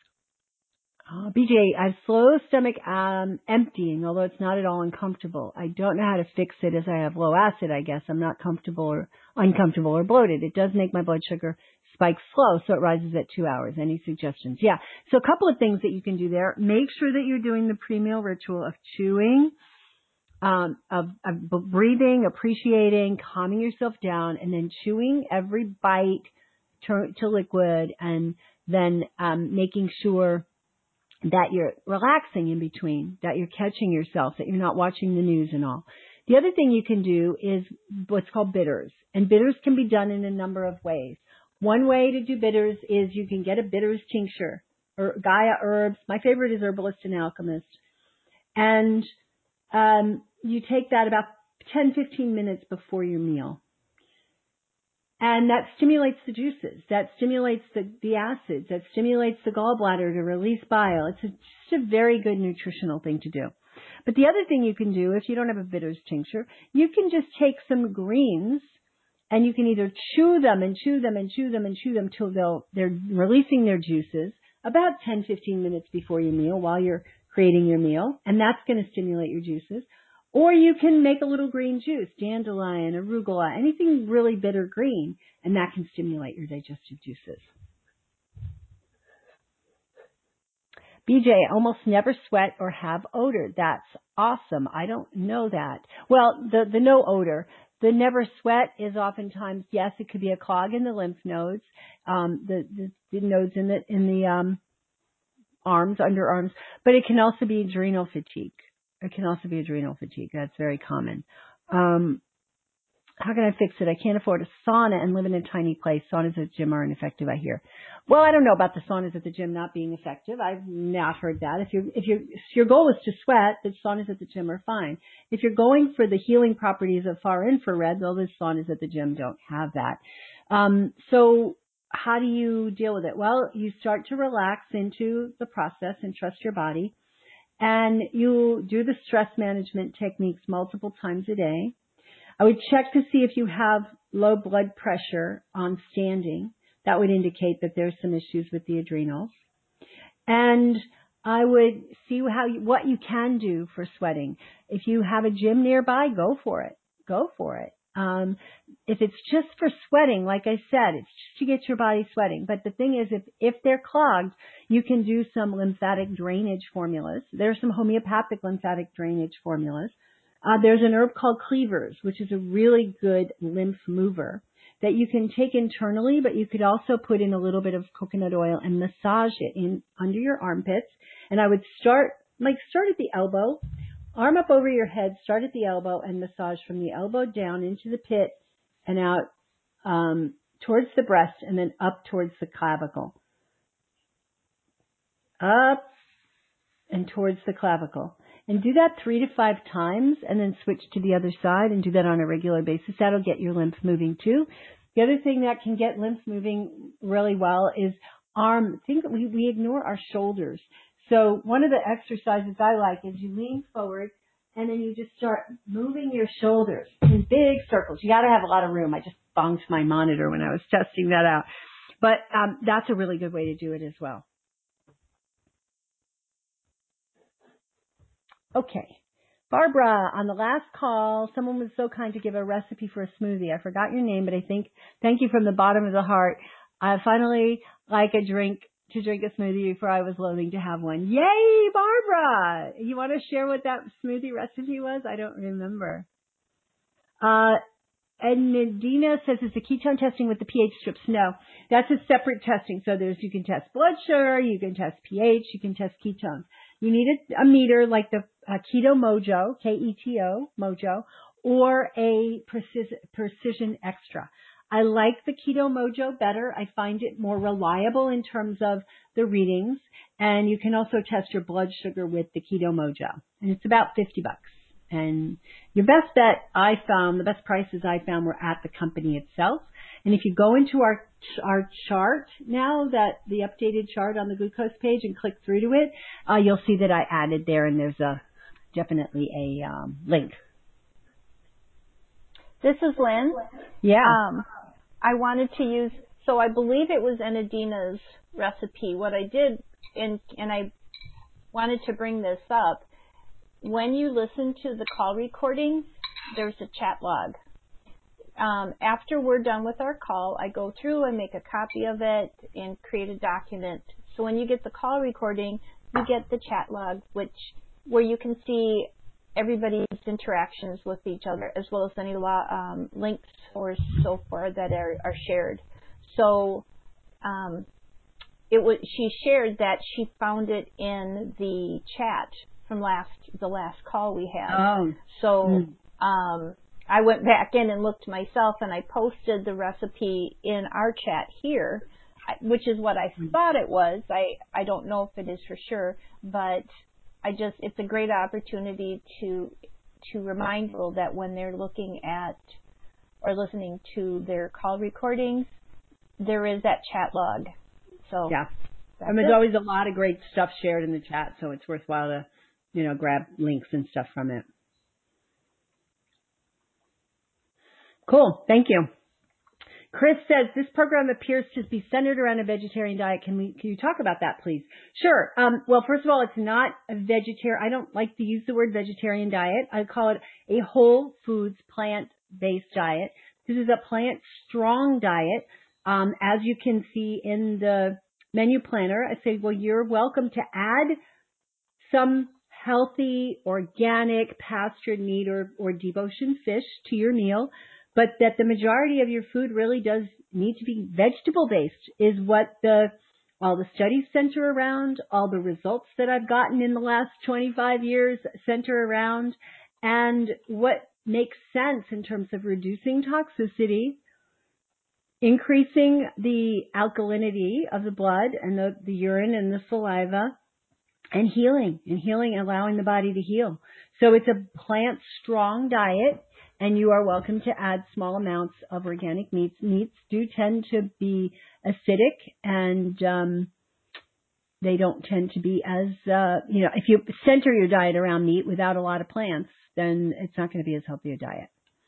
BJ, I have slow stomach emptying, although it's not at all uncomfortable. I don't know how to fix it as I have low acid, I guess. I'm not comfortable or uncomfortable or bloated. It does make my blood sugar spike slow, so it rises at 2 hours. Any suggestions? Yeah. So a couple of things that you can do there. Make sure that you're doing the pre-meal ritual of chewing, of breathing, appreciating, calming yourself down, and then chewing every bite to liquid, and then making sure that you're relaxing in between, that you're catching yourself, that you're not watching the news and all. The other thing you can do is what's called bitters. And bitters can be done in a number of ways. One way to do bitters is you can get a bitters tincture or Gaia herbs. My favorite is Herbalist and Alchemist. And you take that about 10-15 minutes before your meal. And that stimulates the juices. That stimulates the acids. That stimulates the gallbladder to release bile. It's just a very good nutritional thing to do. But the other thing you can do, if you don't have a bitters tincture, you can just take some greens and you can either chew them and chew them and chew them and chew them till they're releasing their juices about 10-15 minutes before your meal while you're creating your meal. And that's going to stimulate your juices. Or you can make a little green juice, dandelion, arugula, anything really bitter green, and that can stimulate your digestive juices. BJ, almost never sweat or have odor. That's awesome. I don't know that. Well, the no odor. The never sweat is oftentimes, yes, it could be a clog in the lymph nodes, the nodes in the arms, underarms, but it can also be adrenal fatigue. It can also be adrenal fatigue. That's very common. How can I fix it? I can't afford a sauna and live in a tiny place. Saunas at the gym are ineffective, I hear. Well, I don't know about the saunas at the gym not being effective. I've not heard that. If your goal is to sweat, the saunas at the gym are fine. If you're going for the healing properties of far infrared, well, the saunas at the gym don't have that. So how do you deal with it? Well, you start to relax into the process and trust your body. And you do the stress management techniques multiple times a day. I would check to see if you have low blood pressure on standing. That would indicate that there's some issues with the adrenals. And I would see what you can do for sweating. If you have a gym nearby, go for it. Go for it. If it's just for sweating, like I said, it's just to get your body sweating. But the thing is, if they're clogged, you can do some lymphatic drainage formulas. There's some homeopathic lymphatic drainage formulas. There's an herb called cleavers, which is a really good lymph mover that you can take internally, but you could also put in a little bit of coconut oil and massage it in under your armpits. And I would start at the elbow, arm up over your head, start at the elbow and massage from the elbow down into the pit and out towards the breast and then up towards the clavicle. Up and towards the clavicle. And do that 3 to 5 times and then switch to the other side and do that on a regular basis. That'll get your lymph moving too. The other thing that can get lymph moving really well is we ignore our shoulders. So one of the exercises I like is you lean forward and then you just start moving your shoulders in big circles. You got to have a lot of room. I just bonked my monitor when I was testing that out. But that's a really good way to do it as well. Okay. Barbara, on the last call, someone was so kind to give a recipe for a smoothie. I forgot your name, but thank you from the bottom of the heart. I finally like to drink a smoothie before I was loathing to have one. Yay, Barbara! You want to share what that smoothie recipe was? I don't remember. And Nadina says, is the ketone testing with the pH strips? No, that's a separate testing. So you can test blood sugar, you can test pH, you can test ketones. You need a meter like the Keto Mojo, Keto Mojo, or a Precision Extra. I like the Keto Mojo better. I find it more reliable in terms of the readings. And you can also test your blood sugar with the Keto Mojo. And it's about $50. And your best bet the best prices I found were at the company itself. And if you go into our chart now, the updated chart on the glucose page and click through to it, you'll see that I added there and there's definitely a link. This is Lynn. Yeah. I wanted to use, so I believe it was Enadina's recipe. What I did, and I wanted to bring this up. When you listen to the call recording, there's a chat log. After we're done with our call, I go through and make a copy of it and create a document. So when you get the call recording, you get the chat log, where you can see everybody's interactions with each other, as well as any links or so forth that are shared. So she shared that she found it in the chat from the last call we had. Oh. So I went back in and looked myself, and I posted the recipe in our chat here, which is what I thought it was. I don't know if it is for sure, but it's a great opportunity to remind people that when they're looking at or listening to their call recordings, there is that chat log. So yeah, and there's always a lot of great stuff shared in the chat, so it's worthwhile to, grab links and stuff from it. Cool. Thank you. Chris says, this program appears to be centered around a vegetarian diet. Can you talk about that, please? Sure. Well, first of all, it's not a vegetarian. I don't like to use the word vegetarian diet. I call it a whole foods plant-based diet. This is a plant-strong diet. As you can see in the menu planner, I say, well, you're welcome to add some healthy, organic, pastured meat or deep ocean fish to your meal, but that the majority of your food really does need to be vegetable-based is what all the studies center around, all the results that I've gotten in the last 25 years center around, and what makes sense in terms of reducing toxicity, increasing the alkalinity of the blood and the urine and the saliva, and healing, allowing the body to heal. So it's a plant-strong diet, and you are welcome to add small amounts of organic meats. Meats do tend to be acidic, and they don't tend to be as, if you center your diet around meat without a lot of plants, then it's not going to be as healthy a diet.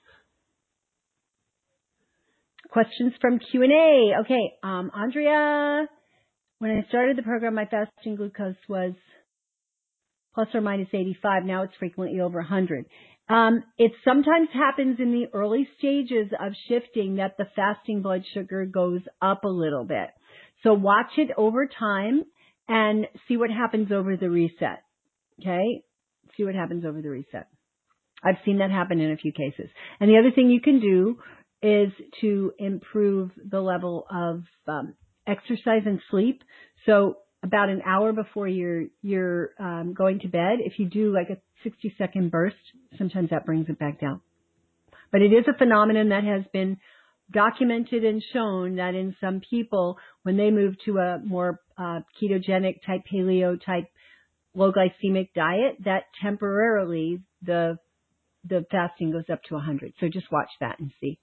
Questions from Q&A. Okay, Andrea, when I started the program, my fasting glucose was plus or minus 85. Now it's frequently over 100. It sometimes happens in the early stages of shifting that the fasting blood sugar goes up a little bit. So watch it over time and see what happens over the reset. Okay? See what happens over the reset. I've seen that happen in a few cases. And the other thing you can do is to improve the level of exercise and sleep. So about an hour before you're going to bed, if you do like a 60-second burst, sometimes that brings it back down. But it is a phenomenon that has been documented and shown that in some people, when they move to a more ketogenic type, paleo type, low glycemic diet, that temporarily the fasting goes up to 100. So just watch that and see.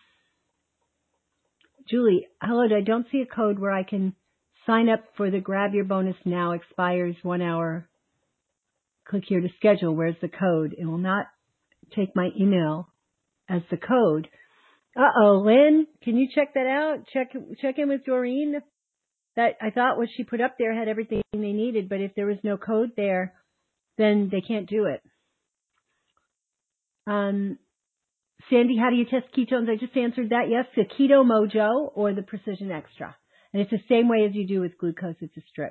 Julie, hello, I don't see a code where I can sign up for the Grab Your Bonus Now, expires 1 hour. Click here to schedule. Where's the code? It will not take my email as the code. Uh-oh, Lynn, can you check that out? Check in with Doreen. That I thought what she put up there had everything they needed, but if there was no code there, then they can't do it. Sandy, how do you test ketones? I just answered that. Yes, the Keto Mojo or the Precision Extra. And it's the same way as you do with glucose. It's a strip.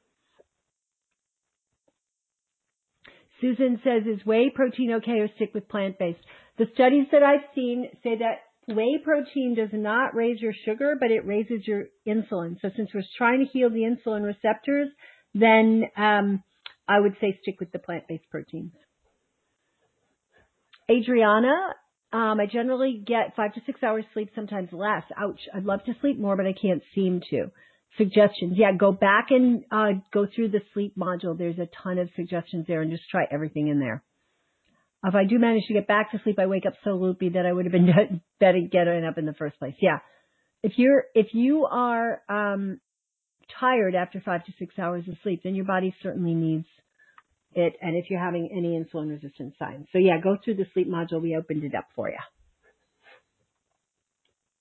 Susan says, is whey protein okay or stick with plant-based? The studies that I've seen say that whey protein does not raise your sugar, but it raises your insulin. So since we're trying to heal the insulin receptors, then I would say stick with the plant-based proteins. Adriana, I generally get 5 to 6 hours sleep, sometimes less. Ouch. I'd love to sleep more, but I can't seem to. Suggestions. Yeah, go back and go through the sleep module. There's a ton of suggestions there, and just try everything in there. If I do manage to get back to sleep, I wake up so loopy that I would have been better getting up in the first place. Yeah. If you are tired after 5 to 6 hours of sleep, then your body certainly needs it, and if you're having any insulin resistance signs. So yeah, go through the sleep module. We opened it up for you.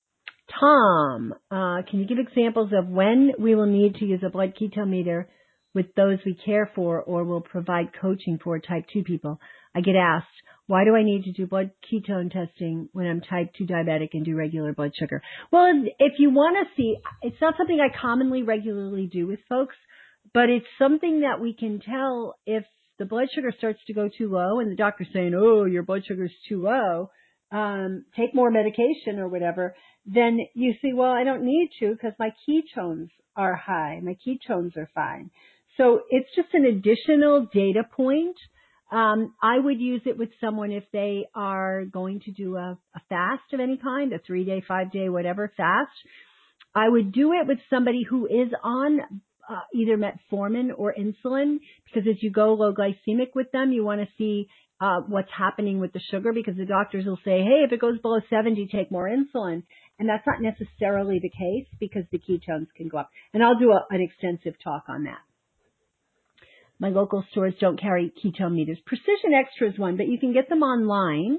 Tom, can you give examples of when we will need to use a blood keto meter with those we care for or will provide coaching for type 2 people, I get asked, why do I need to do blood ketone testing when I'm type 2 diabetic and do regular blood sugar? Well, if you want to see, it's not something I commonly regularly do with folks, but it's something that we can tell if the blood sugar starts to go too low and the doctor's saying, oh, your blood sugar's too low, take more medication or whatever, then you see, well, I don't need to because my ketones are high. My ketones are fine. So it's just an additional data point. I would use it with someone if they are going to do a fast of any kind, a 3-day, 5-day, whatever fast. I would do it with somebody who is on either metformin or insulin, because as you go low glycemic with them, you want to see what's happening with the sugar, because the doctors will say, hey, if it goes below 70, take more insulin. And that's not necessarily the case because the ketones can go up. And I'll do an extensive talk on that. My local stores don't carry ketone meters. Precision Extra is one, but you can get them online.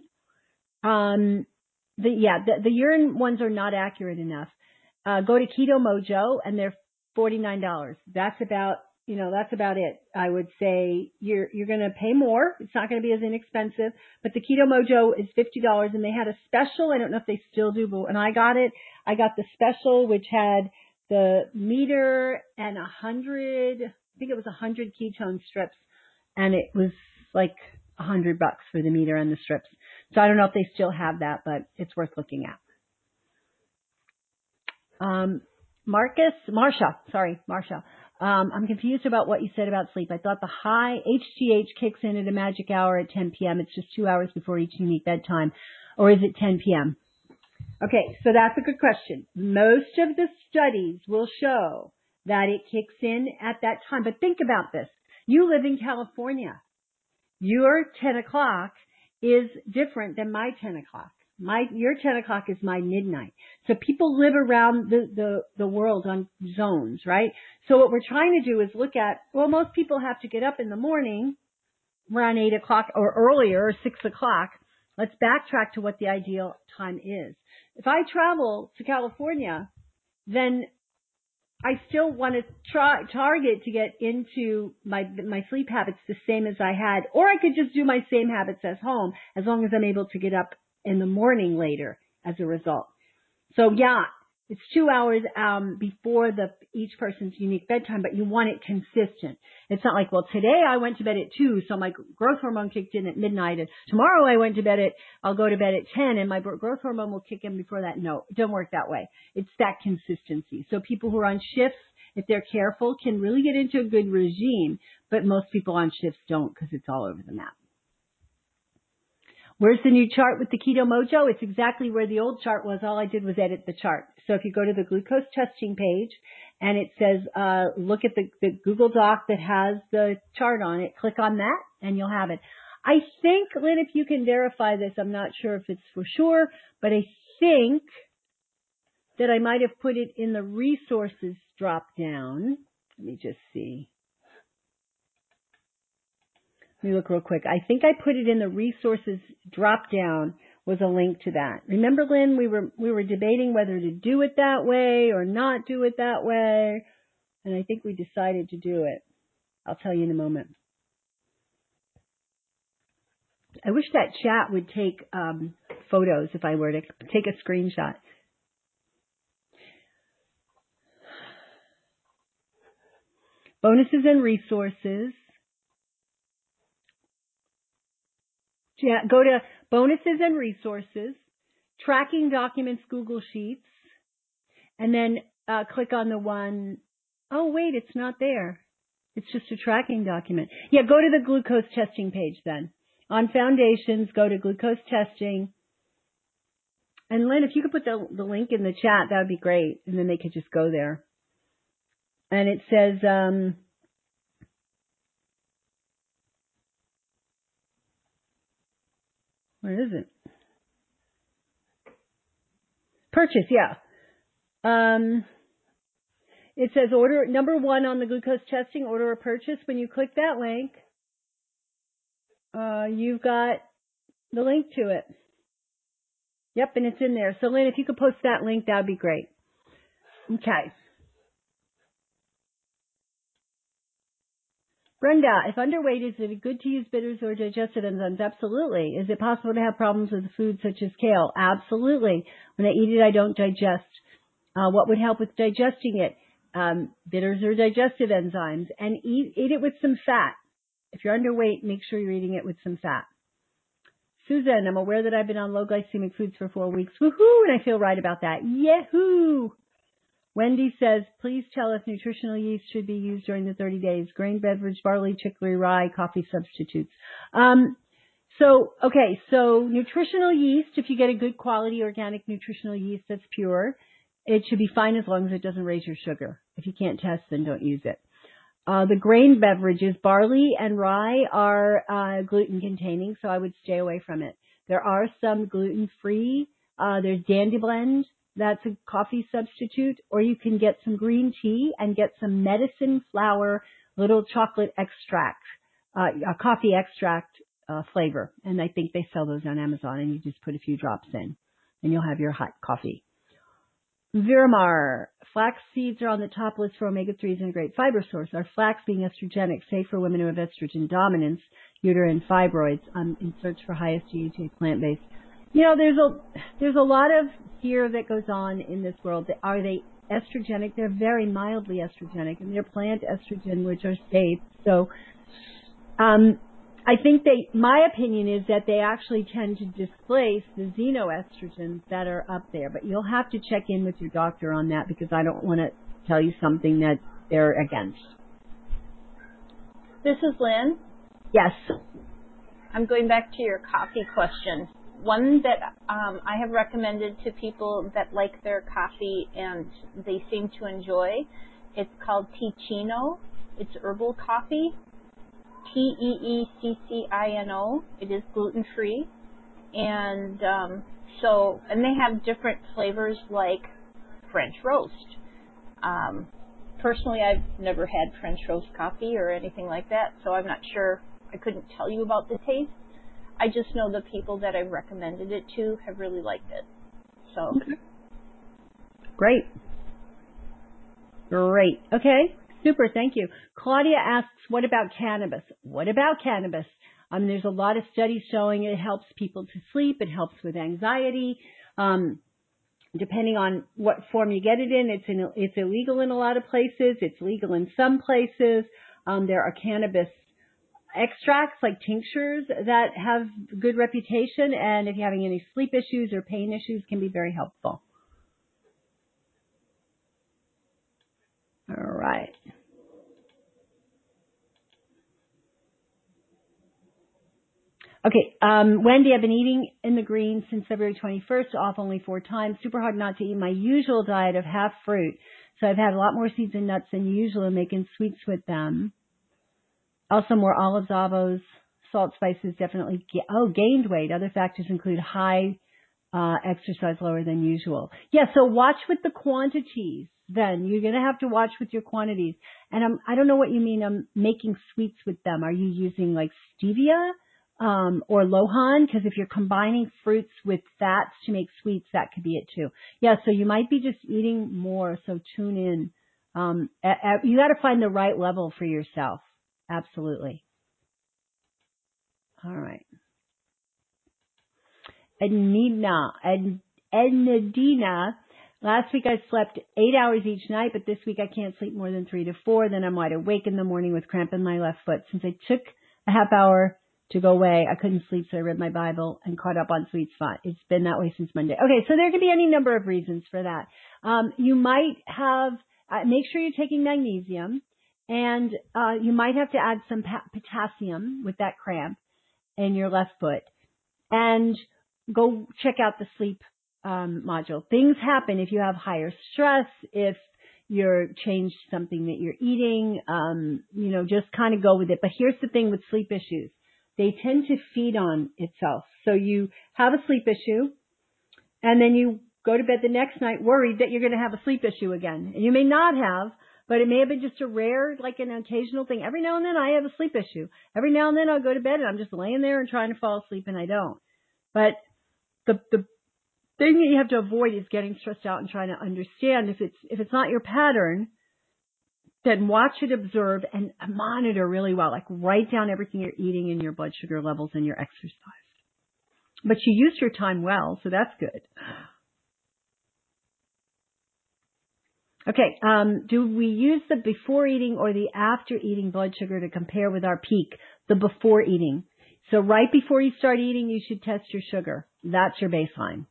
The urine ones are not accurate enough. Go to Keto Mojo and they're $49. That's about it. I would say you're going to pay more. It's not going to be as inexpensive, but the Keto Mojo is $50 and they had a special. I don't know if they still do, but when I got it, I got the special, which had the meter and 100 ketone strips, and it was like $100 for the meter and the strips. So I don't know if they still have that, but it's worth looking at. Marsha. I'm confused about what you said about sleep. I thought the high HGH kicks in at a magic hour at 10 p.m. It's just 2 hours before each unique bedtime. Or is it 10 p.m.? Okay, so that's a good question. Most of the studies will show that it kicks in at that time. But think about this. You live in California. Your 10 o'clock is different than my 10 o'clock. Your 10 o'clock is my midnight. So people live around the world on zones, right? So what we're trying to do is look at, well, most people have to get up in the morning around 8 o'clock or earlier, or 6 o'clock. Let's backtrack to what the ideal time is. If I travel to California, then I still want to target to get into my sleep habits the same as I had, or I could just do my same habits as home as long as I'm able to get up in the morning later as a result. So yeah, it's 2 hours before each person's unique bedtime, but you want it consistent. It's not like, well, today I went to bed at 2, so my growth hormone kicked in at midnight, and tomorrow I'll go to bed at 10, and my growth hormone will kick in before that. No, it doesn't work that way. It's that consistency. So people who are on shifts, if they're careful, can really get into a good regime, but most people on shifts don't because it's all over the map. Where's the new chart with the Keto Mojo? It's exactly where the old chart was. All I did was edit the chart. So if you go to the glucose testing page and it says, look at the Google Doc that has the chart on it, click on that and you'll have it. I think, Lynn, if you can verify this, I'm not sure if it's for sure, but I think that I might have put it in the resources drop down. Let me just see. Let me look real quick. I think I put it in the resources drop down was a link to that. Remember, Lynn, we were debating whether to do it that way or not do it that way. And I think we decided to do it. I'll tell you in a moment. I wish that chat would take photos if I were to take a screenshot. Bonuses and resources. Yeah, go to bonuses and resources, tracking documents, Google Sheets, and then click on the one, oh wait, it's not there. It's just a tracking document. Yeah, go to the glucose testing page then. On Foundations, go to glucose testing. And Lynn, if you could put the link in the chat, that would be great. And then they could just go there. And it says, where is it? Purchase, yeah. It says order, number 1 on the glucose testing, order a purchase. When you click that link, you've got the link to it. Yep, and it's in there. So Lynn, if you could post that link, that would be great. Okay. Brenda, if underweight, is it good to use bitters or digestive enzymes? Absolutely. Is it possible to have problems with food such as kale? Absolutely. When I eat it, I don't digest. What would help with digesting it? Bitters or digestive enzymes. And eat it with some fat. If you're underweight, make sure you're eating it with some fat. Susan, I'm aware that I've been on low glycemic foods for 4 weeks. Woohoo! And I feel right about that. Yahoo! Wendy says, please tell if nutritional yeast should be used during the 30 days. Grain, beverage, barley, chicory, rye, coffee substitutes. So nutritional yeast, if you get a good quality organic nutritional yeast that's pure, it should be fine as long as it doesn't raise your sugar. If you can't test, then don't use it. The grain beverages, barley and rye, are gluten containing, so I would stay away from it. There are some gluten-free. There's Dandy Blend. That's a coffee substitute. Or you can get some green tea and get some medicine flower, little chocolate extract, a coffee extract flavor. And I think they sell those on Amazon, and you just put a few drops in, and you'll have your hot coffee. Viramar, flax seeds are on the top list for omega-3s and a great fiber source. Are flax being estrogenic safe for women who have estrogen dominance, uterine fibroids? I'm in search for highest DHA plant-based. You know, there's a lot of fear that goes on in this world. Are they estrogenic? They're very mildly estrogenic, and they're plant estrogen, which are safe. So, I think my opinion is that they actually tend to displace the xenoestrogens that are up there. But you'll have to check in with your doctor on that, because I don't want to tell you something that they're against. This is Lynn. Yes. I'm going back to your coffee question. One that I have recommended to people that like their coffee and they seem to enjoy, it's called Teeccino. It's herbal coffee. Teeccino. It is gluten-free. And and they have different flavors like French roast. Personally, I've never had French roast coffee or anything like that, so I'm not sure. I couldn't tell you about the taste. I just know the people that I've recommended it to have really liked it. So. Okay. Great. Okay. Super. Thank you. Claudia asks, what about cannabis? What about cannabis? There's a lot of studies showing it helps people to sleep. It helps with anxiety. Depending on what form you get it in, it's illegal in a lot of places. It's legal in some places. There are cannabis extracts like tinctures that have good reputation, and if you're having any sleep issues or pain issues, can be very helpful. All right. Okay, Wendy, I've been eating in the green since February 21st, off only 4 times. Super hard not to eat my usual diet of half fruit. So I've had a lot more seeds and nuts than usual and making sweets with them. Also more olives, avos, salt, spices, definitely gained weight. Other factors include high exercise, lower than usual. Yeah, so watch with the quantities then. You're going to have to watch with your quantities. And I don't know what you mean making sweets with them. Are you using like stevia or Lohan? Because if you're combining fruits with fats to make sweets, that could be it too. Yeah, so you might be just eating more, so tune in. You got to find the right level for yourself. Absolutely. All right. Ednina, last week I slept 8 hours each night, but this week I can't sleep more than 3 to 4. Then I'm wide awake in the morning with cramp in my left foot. Since I took a half hour to go away, I couldn't sleep, so I read my Bible and caught up on Sweet Spot. It's been that way since Monday. Okay, so there could be any number of reasons for that. You might have, make sure you're taking magnesium, and you might have to add some potassium with that cramp in your left foot. And go check out the sleep module. Things happen if you have higher stress, if you're changed something that you're eating, just kind of go with it. But here's the thing with sleep issues. They tend to feed on itself. So you have a sleep issue, and then you go to bed the next night worried that you're going to have a sleep issue again. And you may not have, but it may have been just a rare, like an occasional thing. Every now and then I have a sleep issue. Every now and then I'll go to bed and I'm just laying there and trying to fall asleep and I don't. But the thing that you have to avoid is getting stressed out and trying to understand if it's not your pattern, then watch it, observe, and monitor really well. Like write down everything you're eating and your blood sugar levels and your exercise. But you used your time well, so that's good. Okay, do we use the before eating or the after eating blood sugar to compare with our peak? The before eating. So right before you start eating, you should test your sugar. That's your baseline.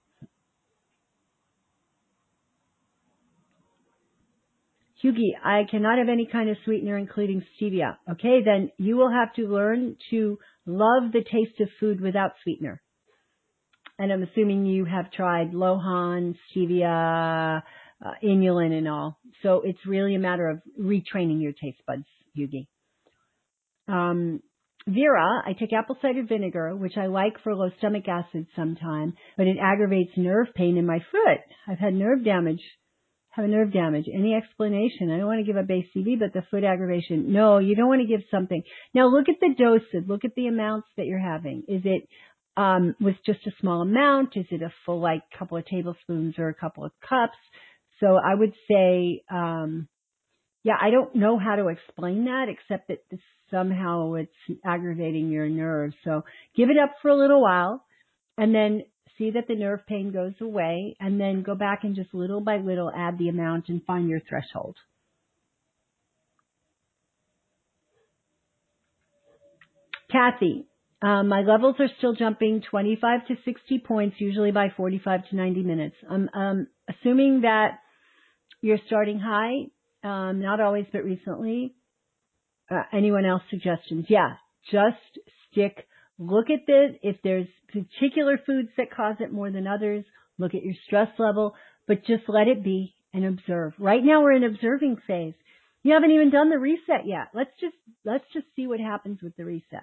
Hughie, I cannot have any kind of sweetener, including stevia. Okay, then you will have to learn to love the taste of food without sweetener. And I'm assuming you have tried Lohan, stevia, inulin and all. So it's really a matter of retraining your taste buds, Hughie. Vera, I take apple cider vinegar, which I like for low stomach acid sometime, but it aggravates nerve pain in my foot. I've had nerve damage. Any explanation? I don't want to give up ACV, but the foot aggravation. No, you don't want to give something. Now look at the dosage. Look at the amounts that you're having. Is it with just a small amount? Is it a full, like, couple of tablespoons or a couple of cups? So I would say, I don't know how to explain that except that somehow it's aggravating your nerves. So give it up for a little while and then see that the nerve pain goes away, and then go back and just little by little add the amount and find your threshold. Kathy, my levels are still jumping 25 to 60 points, usually by 45 to 90 minutes. I'm assuming that you're starting high, not always, but recently. Anyone else suggestions? Yeah, just stick. Look at this. If there's particular foods that cause it more than others, look at your stress level, but just let it be and observe. Right now we're in observing phase. You haven't even done the reset yet. Let's just see what happens with the reset.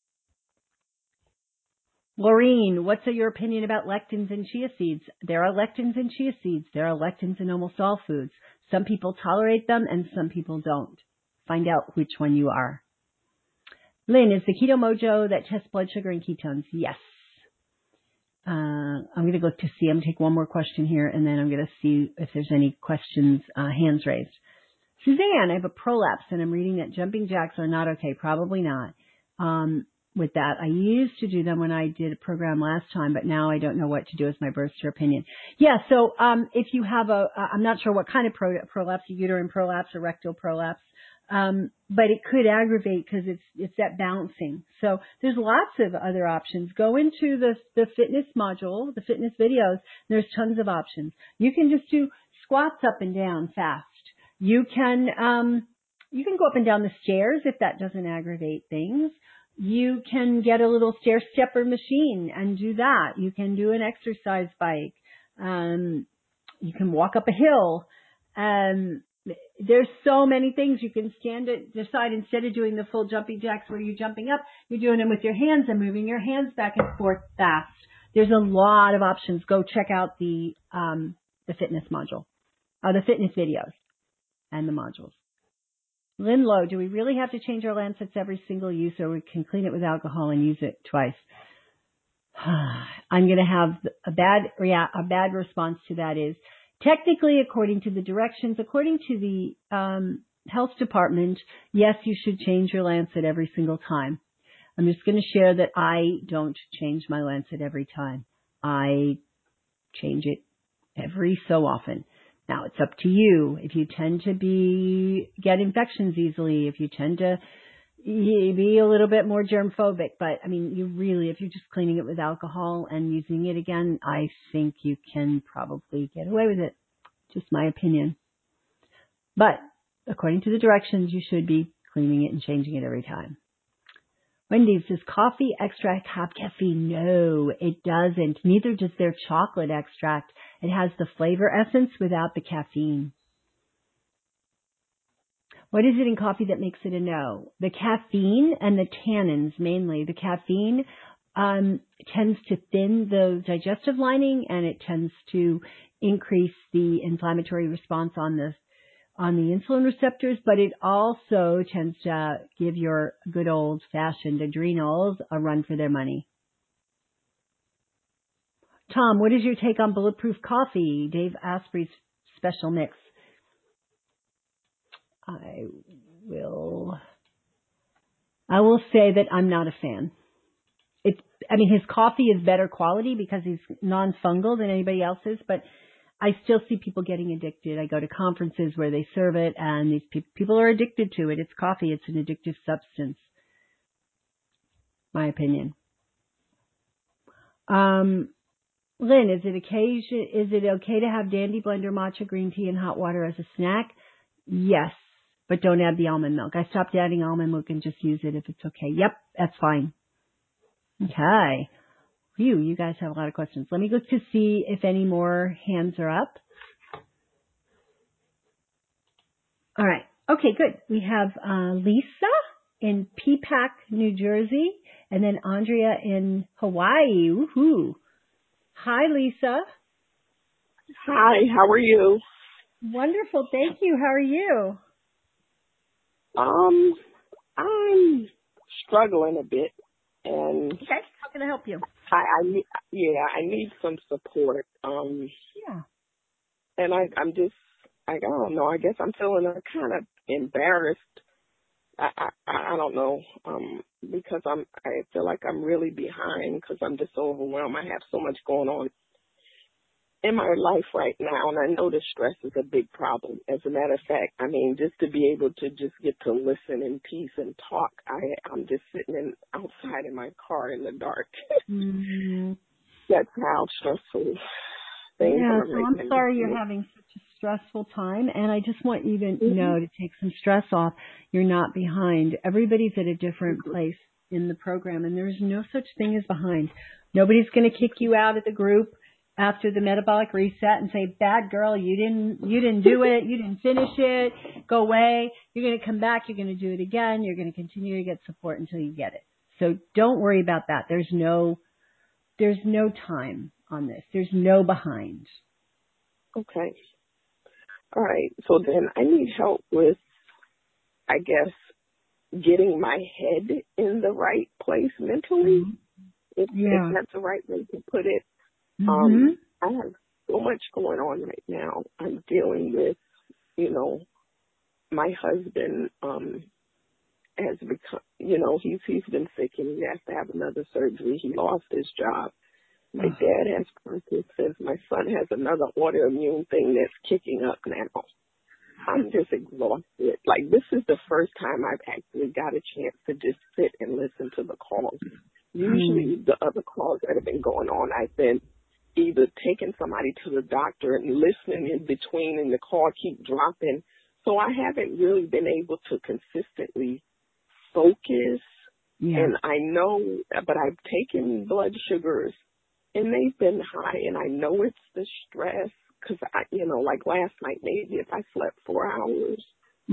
Laureen, what's your opinion about lectins in chia seeds? There are lectins in chia seeds. There are lectins in almost all foods. Some people tolerate them and some people don't. Find out which one you are. Lynn, is the Keto Mojo that tests blood sugar and ketones? Yes. I'm going to look to see. I'm going to take one more question here, and then I'm going to see if there's any questions, hands raised. Suzanne, I have a prolapse, and I'm reading that jumping jacks are not okay. Probably not. With that, I used to do them when I did a program last time, but now I don't know what to do as my burster opinion. Yeah, so if you have I'm not sure what kind of prolapse, uterine prolapse or rectal prolapse, but it could aggravate because it's that bouncing. So there's lots of other options. Go into the fitness module, the fitness videos. There's tons of options. You can just do squats up and down fast. You can go up and down the stairs if that doesn't aggravate things. You can get a little stair stepper machine and do that. You can do an exercise bike. You can walk up a hill. There's so many things. You can decide instead of doing the full jumping jacks where you're jumping up, you're doing them with your hands and moving your hands back and forth fast. There's a lot of options. Go check out the fitness module, the fitness videos and the modules. Lynn Lowe, do we really have to change our lancets every single use, or we can clean it with alcohol and use it twice? I'm going to have a bad response to that is, technically, according to the directions, according to the health department, yes, you should change your lancet every single time. I'm just going to share that I don't change my lancet every time. I change it every so often. Now, it's up to you. If you tend to get infections easily, if you tend to be a little bit more germ phobic, but I mean, if you're just cleaning it with alcohol and using it again, I think you can probably get away with it. Just my opinion. But according to the directions, you should be cleaning it and changing it every time. Wendy's, does coffee extract have caffeine? No, it doesn't. Neither does their chocolate extract. It has the flavor essence without the caffeine. What is it in coffee that makes it a no? The caffeine and the tannins, mainly. The caffeine tends to thin the digestive lining, and it tends to increase the inflammatory response on the insulin receptors, but it also tends to give your good old-fashioned adrenals a run for their money. Tom, what is your take on Bulletproof Coffee, Dave Asprey's special mix? I will say that I'm not a fan. His coffee is better quality because he's non-fungal than anybody else's, but I still see people getting addicted. I go to conferences where they serve it, and these people are addicted to it. It's coffee. It's an addictive substance. My opinion. Lynn, is it okay to have Dandy Blender matcha green tea and hot water as a snack? Yes, but don't add the almond milk. I stopped adding almond milk and just use it if it's okay. Yep, that's fine. Okay. Phew, you guys have a lot of questions. Let me look to see if any more hands are up. All right. Okay, good. We have Lisa in Peapack, New Jersey, and then Andrea in Hawaii. Woohoo. Hi, Lisa. Hi, how are you? Wonderful, thank you. How are you? I'm struggling a bit, and okay. How can I help you? I need some support. Yeah. And I'm just, I don't know. I guess I'm feeling kind of embarrassed. I don't know. Because I feel like I'm really behind because I'm just so overwhelmed. I have so much going on in my life right now, and I know the stress is a big problem. As a matter of fact, just to be able to just get to listen in peace and talk, I'm just sitting outside in my car in the dark. Mm-hmm. That's how stressful things are. Yeah, so I'm sorry you're having such a stressful time, and I just want you to know to take some stress off. You're not behind. Everybody's at a different place in the program, and there's no such thing as behind. Nobody's going to kick you out of the group after the metabolic reset and say, bad girl, you didn't do it, you didn't finish it, go away. You're going to come back, you're going to do it again, you're going to continue to get support until you get it. So don't worry about that. There's no time on this. There's no behind. Okay. All right. So then I need help with, I guess, getting my head in the right place mentally, if that's the right way to put it. I have so much going on right now. I'm dealing with, my husband has become, he's been sick and he has to have another surgery. He lost his job. My dad has Parkinson's. My son has another autoimmune thing that's kicking up now. I'm just exhausted. Like, this is the first time I've actually got a chance to just sit and listen to the calls. Usually the other calls that have been going on, I've been either taking somebody to the doctor and listening in between and the call keep dropping. So I haven't really been able to consistently focus. Yeah. And I know, but I've taken blood sugars and they've been high, and I know it's the stress because like last night, maybe if I slept 4 hours,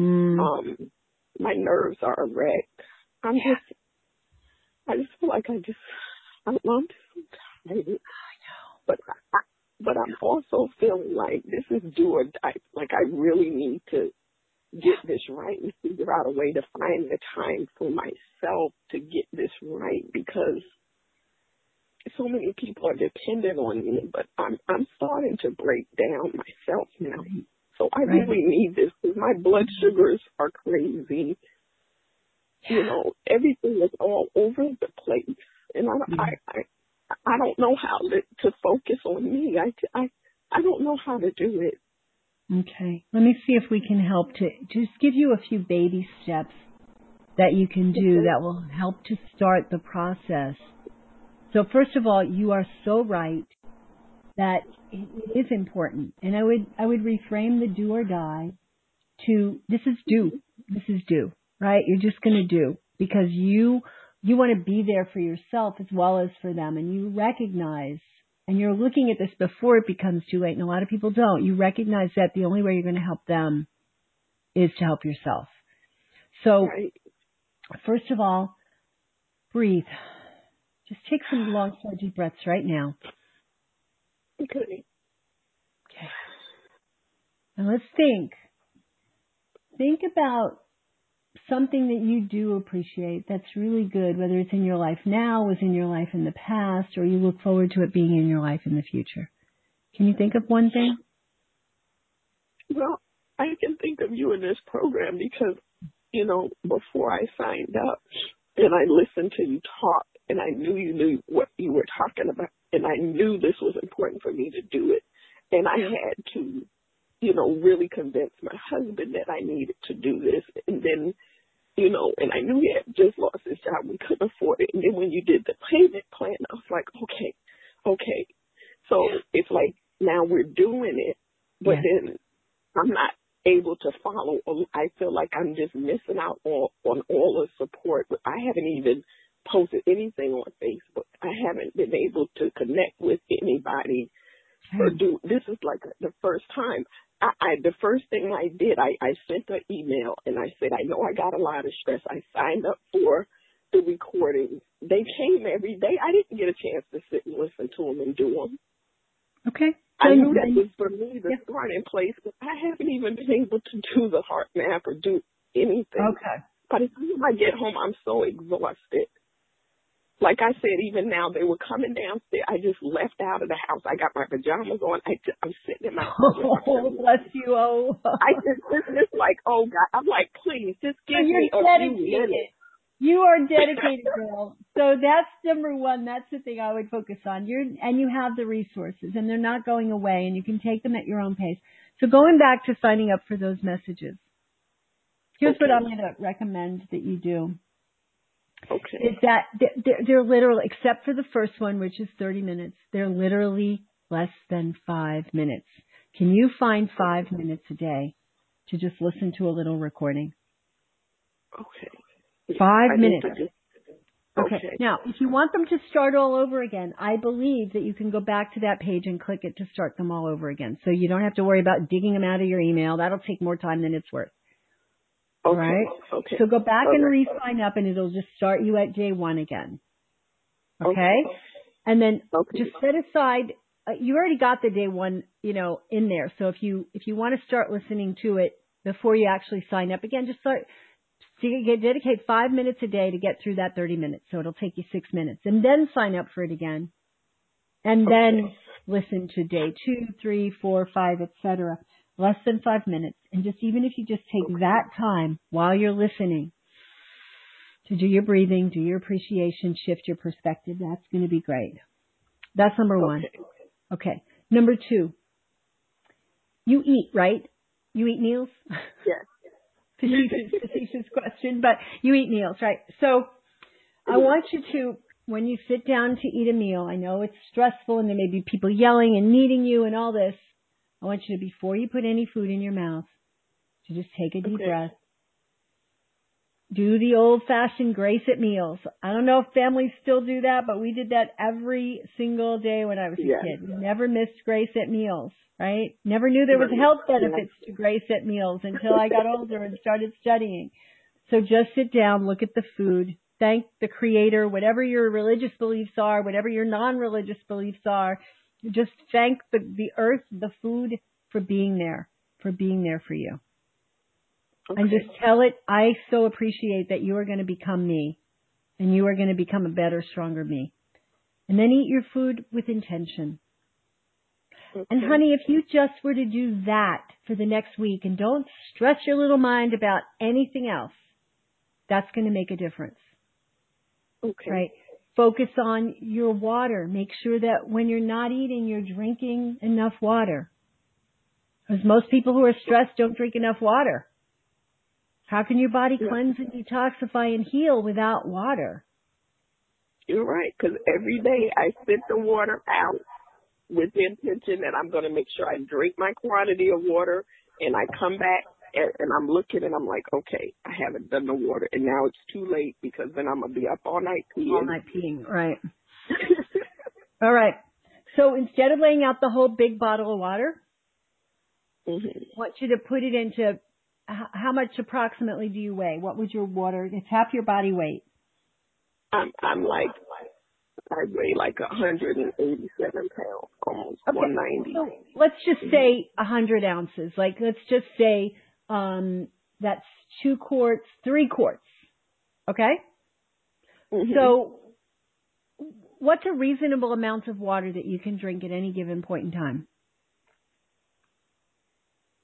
my nerves are a wreck. I just feel like I don't know, I'm just so tired. But I'm also feeling like this is do or die. Like I really need to get this right and figure out a way to find the time for myself to get this right, because so many people are dependent on me, but I'm starting to break down myself now. So I really need this because my blood sugars are crazy. Everything is all over the place, and I don't know how to focus on me. I don't know how to do it. Okay. Let me see if we can help to just give you a few baby steps that you can do that will help to start the process. So first of all, you are so right that it is important. And I would reframe the do or die to this is due, right? You're just going to do because you want to be there for yourself as well as for them. And you recognize, and you're looking at this before it becomes too late, and a lot of people don't. You recognize that the only way you're going to help them is to help yourself. So first of all, breathe. Just take some long, slow, deep breaths right now. Okay. Now let's think. Think about something that you do appreciate that's really good, whether it's in your life now, was in your life in the past, or you look forward to it being in your life in the future. Can you think of one thing? Well, I can think of you in this program because, you know, before I signed up and I listened to you talk and I knew you knew what you were talking about and I knew this was important for me to do it. And I had to, you know, really convince my husband that I needed to do this. And then, you know, and I knew he had just lost his job. We couldn't afford it. And then when you did the payment plan, I was like, okay. So it's like now we're doing it, but then I'm not able to follow. I feel like I'm just missing out on all the support. I haven't even posted anything on Facebook. I haven't been able to connect with anybody or this is like the first time. The first thing I did, I sent an email and I said, I know I got a lot of stress. I signed up for the recordings. They came every day. I didn't get a chance to sit and listen to them and do them. Okay. I knew that was for me to start in place, but I haven't even been able to do the heart map or do anything. Okay. But as soon as I get home, I'm so exhausted. Like I said, even now, they were coming downstairs. I just left out of the house. I got my pajamas on. I'm sitting in my car. Oh, bless you. Oh. It's like, oh, God. I'm like, please, just give me a few minutes. You are dedicated, girl. So that's number one. That's the thing I would focus on. And you have the resources, and they're not going away, and you can take them at your own pace. So going back to signing up for those messages, here's what I'm going to recommend that you do. Okay. Is that they're literally, except for the first one, which is 30 minutes, they're literally less than 5 minutes. Can you find 5 minutes a day to just listen to a little recording? Okay. 5 minutes. Okay. Now, if you want them to start all over again, I believe that you can go back to that page and click it to start them all over again. So you don't have to worry about digging them out of your email. That'll take more time than it's worth. Okay. Right? Okay. So go back and re-sign up and it'll just start you at day one again. Okay? And then just set aside, you already got the day one, you know, in there. So if you want to start listening to it before you actually sign up again, just dedicate 5 minutes a day to get through that 30 minutes. So it'll take you 6 minutes and then sign up for it again. And then listen to day 2, 3, 4, 5, etc. Less than 5 minutes. And just even if you just take that time while you're listening to do your breathing, do your appreciation, shift your perspective, that's going to be great. That's number one. Okay. Number 2, you eat, right? You eat meals? Yes. Facetious question, but you eat meals, right? So I want you to, when you sit down to eat a meal, I know it's stressful and there may be people yelling and needing you and all this. I want you to, before you put any food in your mouth, to just take a deep breath. Do the old-fashioned grace at meals. I don't know if families still do that, but we did that every single day when I was a kid. We never missed grace at meals, right? Never knew there was health benefits to grace at meals until I got older and started studying. So just sit down, look at the food, thank the Creator, whatever your religious beliefs are, whatever your non-religious beliefs are. Just thank the earth, the food, for being there for you. And just tell it, I so appreciate that you are going to become me and you are going to become a better, stronger me. And then eat your food with intention. And honey, if you just were to do that for the next week and don't stress your little mind about anything else, that's going to make a difference. Right? Focus on your water. Make sure that when you're not eating, you're drinking enough water. Because most people who are stressed don't drink enough water. How can your body cleanse and detoxify and heal without water? You're right, because every day I spit the water out with the intention that I'm going to make sure I drink my quantity of water, and I come back and I'm looking and I'm like, okay, I haven't done the water, and now it's too late because then I'm going to be up all night peeing. All night peeing, right. All right. So instead of laying out the whole big bottle of water, I want you to put it into, how much approximately do you weigh? What would your water, it's half your body weight. I'm like, I weigh like 187 pounds, almost 190. So let's just say 100 ounces. Like, let's just say that's 2 quarts, 3 quarts. Okay? So what's a reasonable amount of water that you can drink at any given point in time?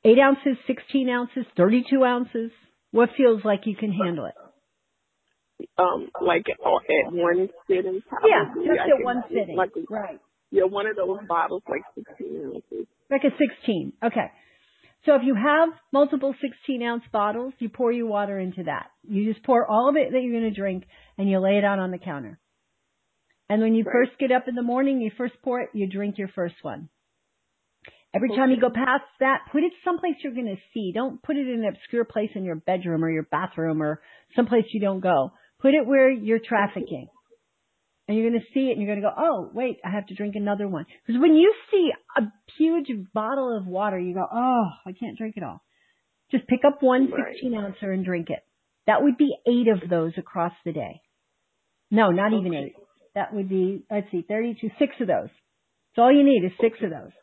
8 ounces, 16 ounces, 32 ounces? What feels like you can handle it? Like at one sitting, probably. Yeah, just at one sitting. Like, right. Yeah, one of those bottles, like 16 ounces. Like a 16. Okay. So if you have multiple 16-ounce bottles, you pour your water into that. You just pour all of it that you're going to drink, and you lay it out on the counter. And when you first get up in the morning, you first pour it, you drink your first one. Every time you go past that, put it someplace you're going to see. Don't put it in an obscure place in your bedroom or your bathroom or someplace you don't go. Put it where you're trafficking. And you're going to see it and you're going to go, oh, wait, I have to drink another one. Because when you see a huge bottle of water, you go, oh, I can't drink it all. Just pick up one 16-ouncer and drink it. That would be 8 of those across the day. No, not even 8. That would be, let's see, 32, 6 of those. So all you need is 6 of those.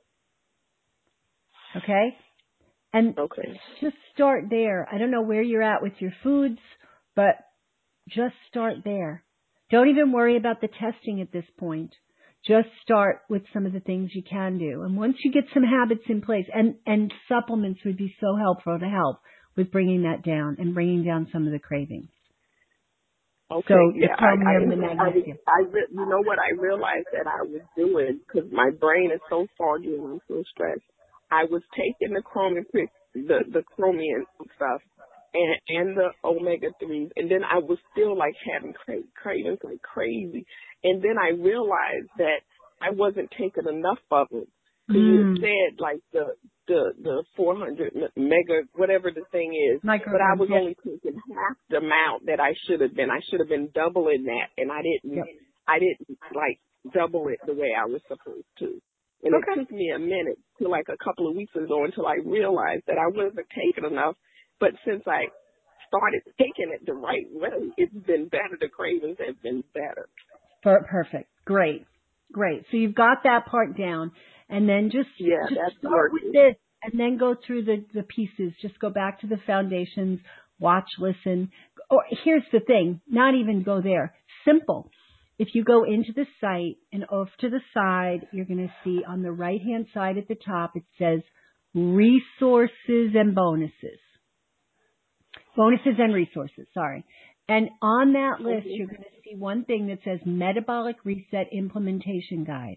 Okay? And just start there. I don't know where you're at with your foods, but just start there. Don't even worry about the testing at this point. Just start with some of the things you can do. And once you get some habits in place, and supplements would be so helpful to help with bringing that down and bringing down some of the cravings. Okay, so yeah, you know what I realized that I was doing, because my brain is so foggy and I'm so stressed. I was taking the chromium, the chromium stuff, and the omega-3s, and then I was still like having cravings like crazy. And then I realized that I wasn't taking enough of them. So you said like the 400 mega, whatever the thing is, but I was only taking half the amount that I should have been. I should have been doubling that, and I didn't like double it the way I was supposed to. And it took me a minute to like a couple of weeks ago until I realized that I wasn't taking enough. But since I started taking it the right way, it's been better. The cravings have been better. Perfect. Great. So you've got that part down. And then just start with this and then go through the pieces. Just go back to the foundations, watch, listen. Or here's the thing, not even go there. Simple. If you go into the site and off to the side, you're going to see on the right-hand side at the top, it says resources and bonuses. Bonuses and resources, sorry. And on that list, you're going to see one thing that says Metabolic Reset Implementation Guide.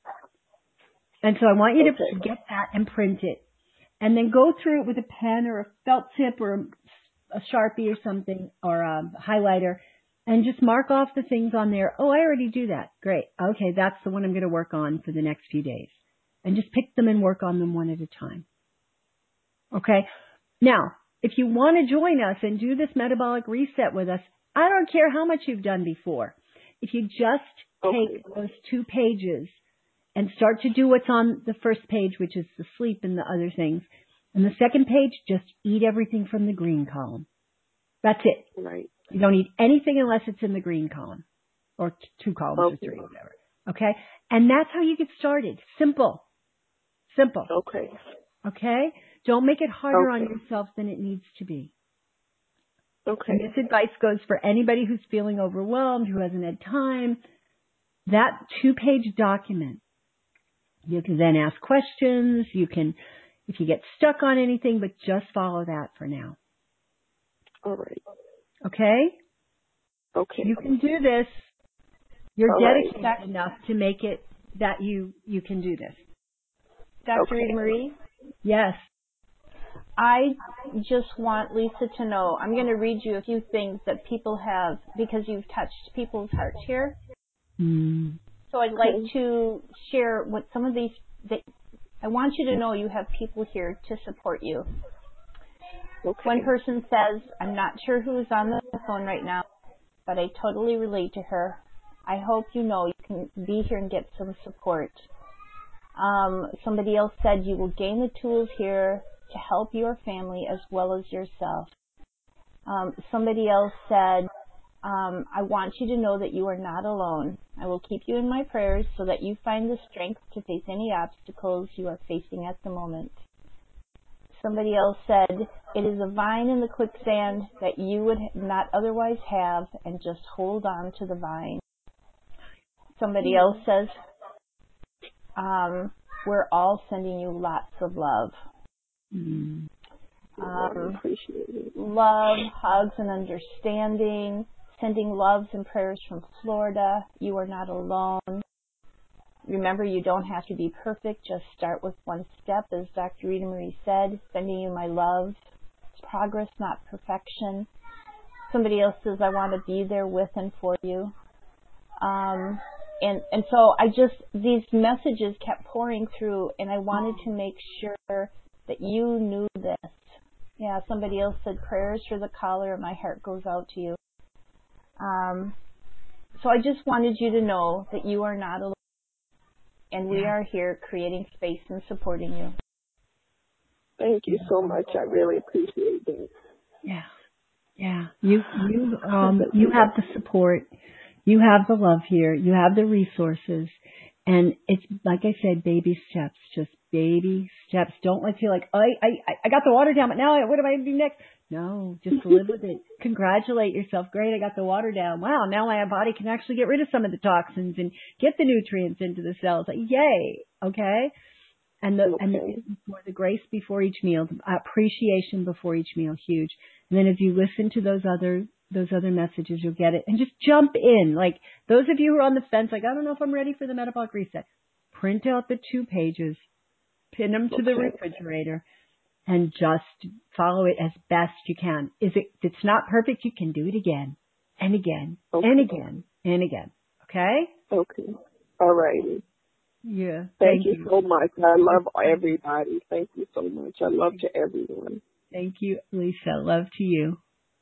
And so I want you to get that and print it. And then go through it with a pen or a felt tip or a Sharpie or something or a highlighter and just mark off the things on there. Oh, I already do that. Great. Okay, that's the one I'm going to work on for the next few days. And just pick them and work on them one at a time. Okay? Now, if you want to join us and do this metabolic reset with us, I don't care how much you've done before. If you just take those 2 pages and start to do what's on the first page, which is the sleep and the other things. And the second page, just eat everything from the green column. That's it. Right. You don't eat anything unless it's in the green column. Or 2 columns or 3, whatever. Okay? And that's how you get started. Simple. Okay? Don't make it harder on yourself than it needs to be. Okay. And this advice goes for anybody who's feeling overwhelmed, who hasn't had time. That 2-page document. You can then ask questions. You can, if you get stuck on anything, but just follow that for now. All right. Okay? Okay. You can do this. You're dedicated enough to make it that you can do this. Dr. Rita Marie? Yes. I just want Lisa to know, I'm going to read you a few things that people have, because you've touched people's hearts here. So I'd like to share what some of these, I want you to know you have people here to support you. One person says, I'm not sure who is on the phone right now, but I totally relate to her. I hope you know you can be here and get some support. Somebody else said, you will gain the tools here to help your family as well as yourself. Somebody else said, I want you to know that you are not alone. I will keep you in my prayers so that you find the strength to face any obstacles you are facing at the moment. Somebody else said, it is a vine in the quicksand that you would not otherwise have, and just hold on to the vine. Somebody else says, we're all sending you lots of love. Appreciate it. Love, hugs, and understanding. Sending loves and prayers from Florida. You are not alone. Remember, you don't have to be perfect. Just start with one step, as Dr. Rita Marie said. Sending you my love. It's progress, not perfection. Somebody else says, I want to be there with and for you. And so these messages kept pouring through, and I wanted to make sure that you knew this. Yeah, somebody else said, prayers for the caller, my heart goes out to you. So I just wanted you to know that you are not alone, and we are here creating space and supporting you. Thank you so much. I really appreciate that. Yeah. Yeah. You have the support. You have the love here. You have the resources. And it's, like I said, baby steps, just baby steps. Don't feel like, I got the water down, but now what am I going to do next? No, just live with it. Congratulate yourself. Great, I got the water down. Wow, now my body can actually get rid of some of the toxins and get the nutrients into the cells. Yay, okay? And the grace before each meal, the appreciation before each meal, huge. And then as you listen to those other messages, you'll get it. And just jump in. Like those of you who are on the fence, like, I don't know if I'm ready for the metabolic reset. Print out the 2 pages, pin them to the refrigerator, and just follow it as best you can. If it's not perfect, you can do it again and again and again and again. Okay? Okay. All righty. Yeah. Thank you so much. I love everybody. Thank you so much. I love to everyone. Thank you, Lisa. Love to you.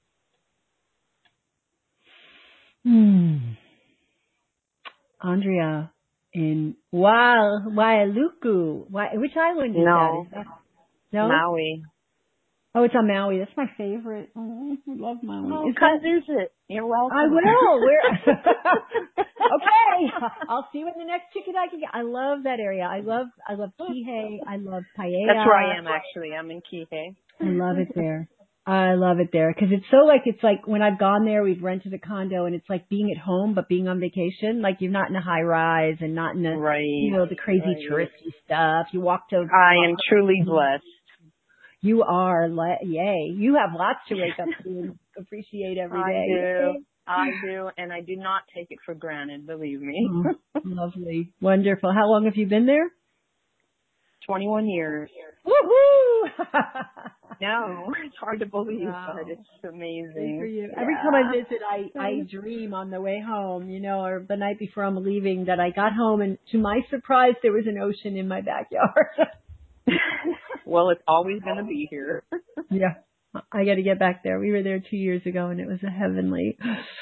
Andrea in Wailuku. Which island is that? No? Maui. Oh, it's on Maui. That's my favorite. Oh, I love Maui. Oh, come visit. You're welcome. I will. Okay. I'll see you in the next chicken I can get. I love that area. I love Kihei. I love Paella. That's where I am, actually. I'm in Kihei. I love it there. I love it there because it's like when I've gone there, we've rented a condo and it's like being at home but being on vacation. Like you're not in a high rise and not in the crazy touristy stuff. You walk to. I am truly blessed. You are, yay. You have lots to wake up to and appreciate every day. I do, and I do not take it for granted, believe me. Oh, lovely. Wonderful. How long have you been there? 21 years. Woohoo! No, it's hard to believe, but it's amazing. Good for you. Yeah. Every time I visit, I dream on the way home, or the night before I'm leaving, that I got home, and to my surprise, there was an ocean in my backyard. Well, it's always going to be here. Yeah. I got to get back there. We were there 2 years ago, and it was a heavenly.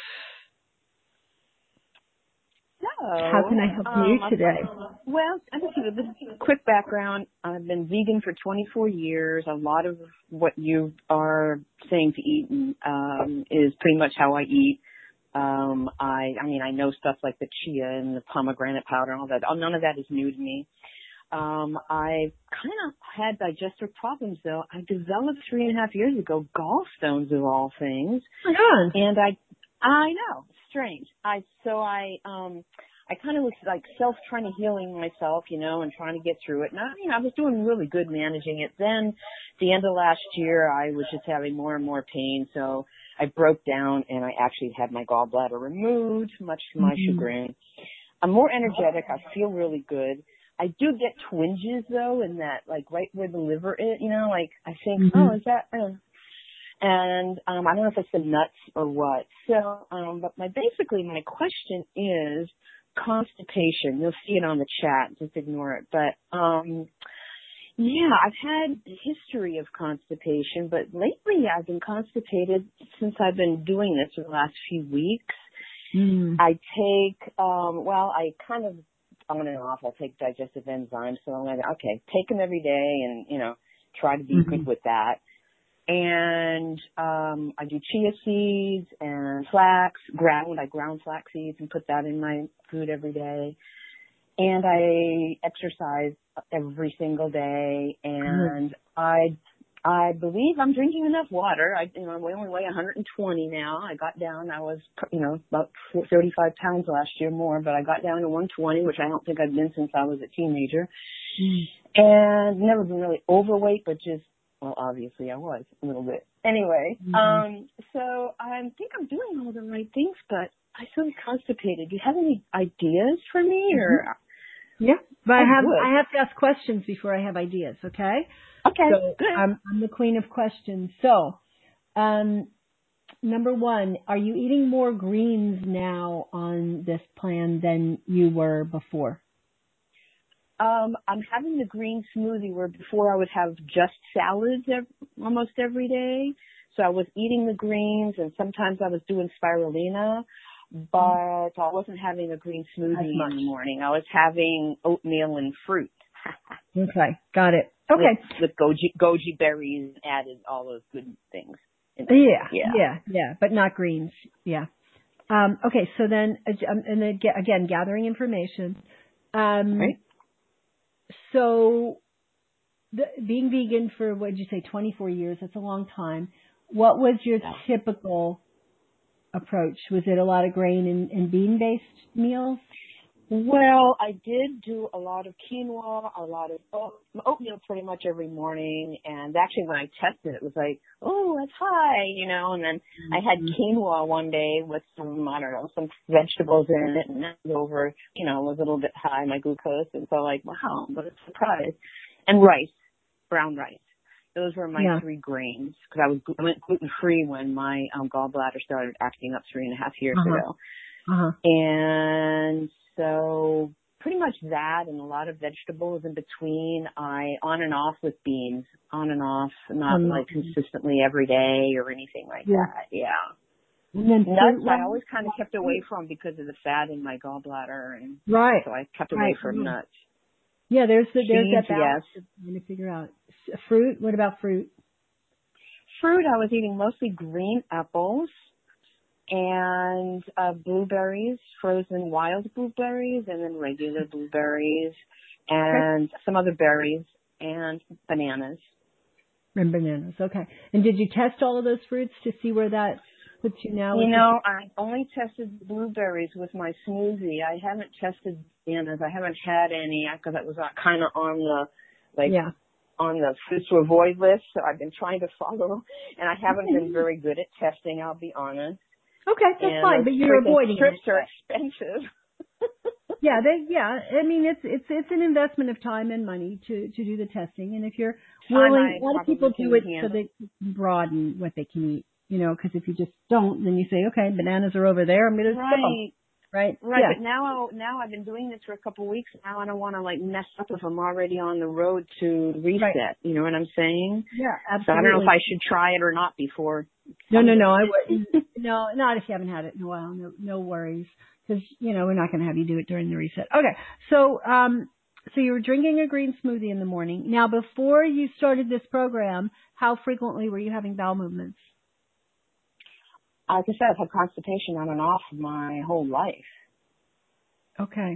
So, how can I help you today? Well, I'm just going to give a quick background. I've been vegan for 24 years. A lot of what you are saying to eat is pretty much how I eat. I know stuff like the chia and the pomegranate powder and all that. None of that is new to me. I kind of had digestive problems, though. I developed 3.5 years ago gallstones of all things. Oh, my God. And I know, it's strange. I kind of was like trying to healing myself, and trying to get through it. And I was doing really good managing it. Then at the end of last year, I was just having more and more pain. So I broke down and I actually had my gallbladder removed, much to my chagrin. I'm more energetic. I feel really good. I do get twinges though, in that like right where the liver is, I think, oh, is that, and I don't know if it's the nuts or what. So, but my question is constipation. You'll see it on the chat. Just ignore it. But, I've had a history of constipation, but lately I've been constipated since I've been doing this for the last few weeks. I take, I kind of on and off. I'll take digestive enzymes. So I'm take them every day and, try to be good with that. And I do chia seeds and flax, I ground flax seeds and put that in my food every day. And I exercise every single day. And I believe I'm drinking enough water. I only weigh 120 now. I got down. I was, about 35 pounds last year more, but I got down to 120, which I don't think I've been since I was a teenager. And never been really overweight, but just Well, obviously I was a little bit. Anyway, so I think I'm doing all the right things, but I feel constipated. Do you have any ideas for me, or? Yeah, but I have to ask questions before I have ideas. Okay. Okay. So good. I'm the queen of questions. So, number one, are you eating more greens now on this plan than you were before? I'm having the green smoothie where before I would have just salads almost every day. So I was eating the greens, and sometimes I was doing spirulina, but I wasn't having a green smoothie in the morning. I was having oatmeal and fruit. Okay, got it. Okay. With goji berries added, all those good things. Yeah, but not greens. Yeah. Okay, so then, and again, gathering information. Right. So, being vegan for, what did you say, 24 years, that's a long time. What was your typical approach? Was it a lot of grain and bean-based meals? Well, I did do a lot of quinoa, a lot of oatmeal pretty much every morning. And actually when I tested it was like, oh, that's high, and then I had quinoa one day with some vegetables in it, and that was over, was a little bit high, my glucose. And so like, wow, what a surprise. And rice, brown rice. Those were my 3 grains, because I went gluten-free when my gallbladder started acting up 3.5 years ago. And so pretty much that, and a lot of vegetables in between. I on and off with beans, on and off, not like consistently every day or anything like that. Yeah. And then nuts I always kind of kept away from because of the fat in my gallbladder, and so I kept away from nuts. Yeah, there's that balance yes. trying to figure out. Fruit. What about fruit? Fruit, I was eating mostly green apples and blueberries, frozen wild blueberries, and then regular blueberries, and some other berries, and bananas. And bananas, okay. And did you test all of those fruits to see where that puts you now? I only tested blueberries with my smoothie. I haven't tested bananas. I haven't had any because it was kind of on the on the foods to avoid list. So I've been trying to follow, and I haven't been very good at testing. I'll be honest. Okay, that's fine, but you're avoiding strips are expensive. I mean, it's an investment of time and money to do the testing, and if you're willing, a lot of people do it so they can broaden what they can eat. Because if you just don't, then you say, okay, bananas are over there, I'm going to skip them. Right. Yeah. But now I've been doing this for a couple of weeks. Now I don't want to mess up if I'm already on the road to reset. Right. You know what I'm saying? Yeah, absolutely. So I don't know if I should try it or not before. No, I wouldn't. No, not if you haven't had it in a while. No worries. Because, we're not going to have you do it during the reset. Okay. So you were drinking a green smoothie in the morning. Now, before you started this program, how frequently were you having bowel movements? Like I said, I've had constipation on and off my whole life. Okay.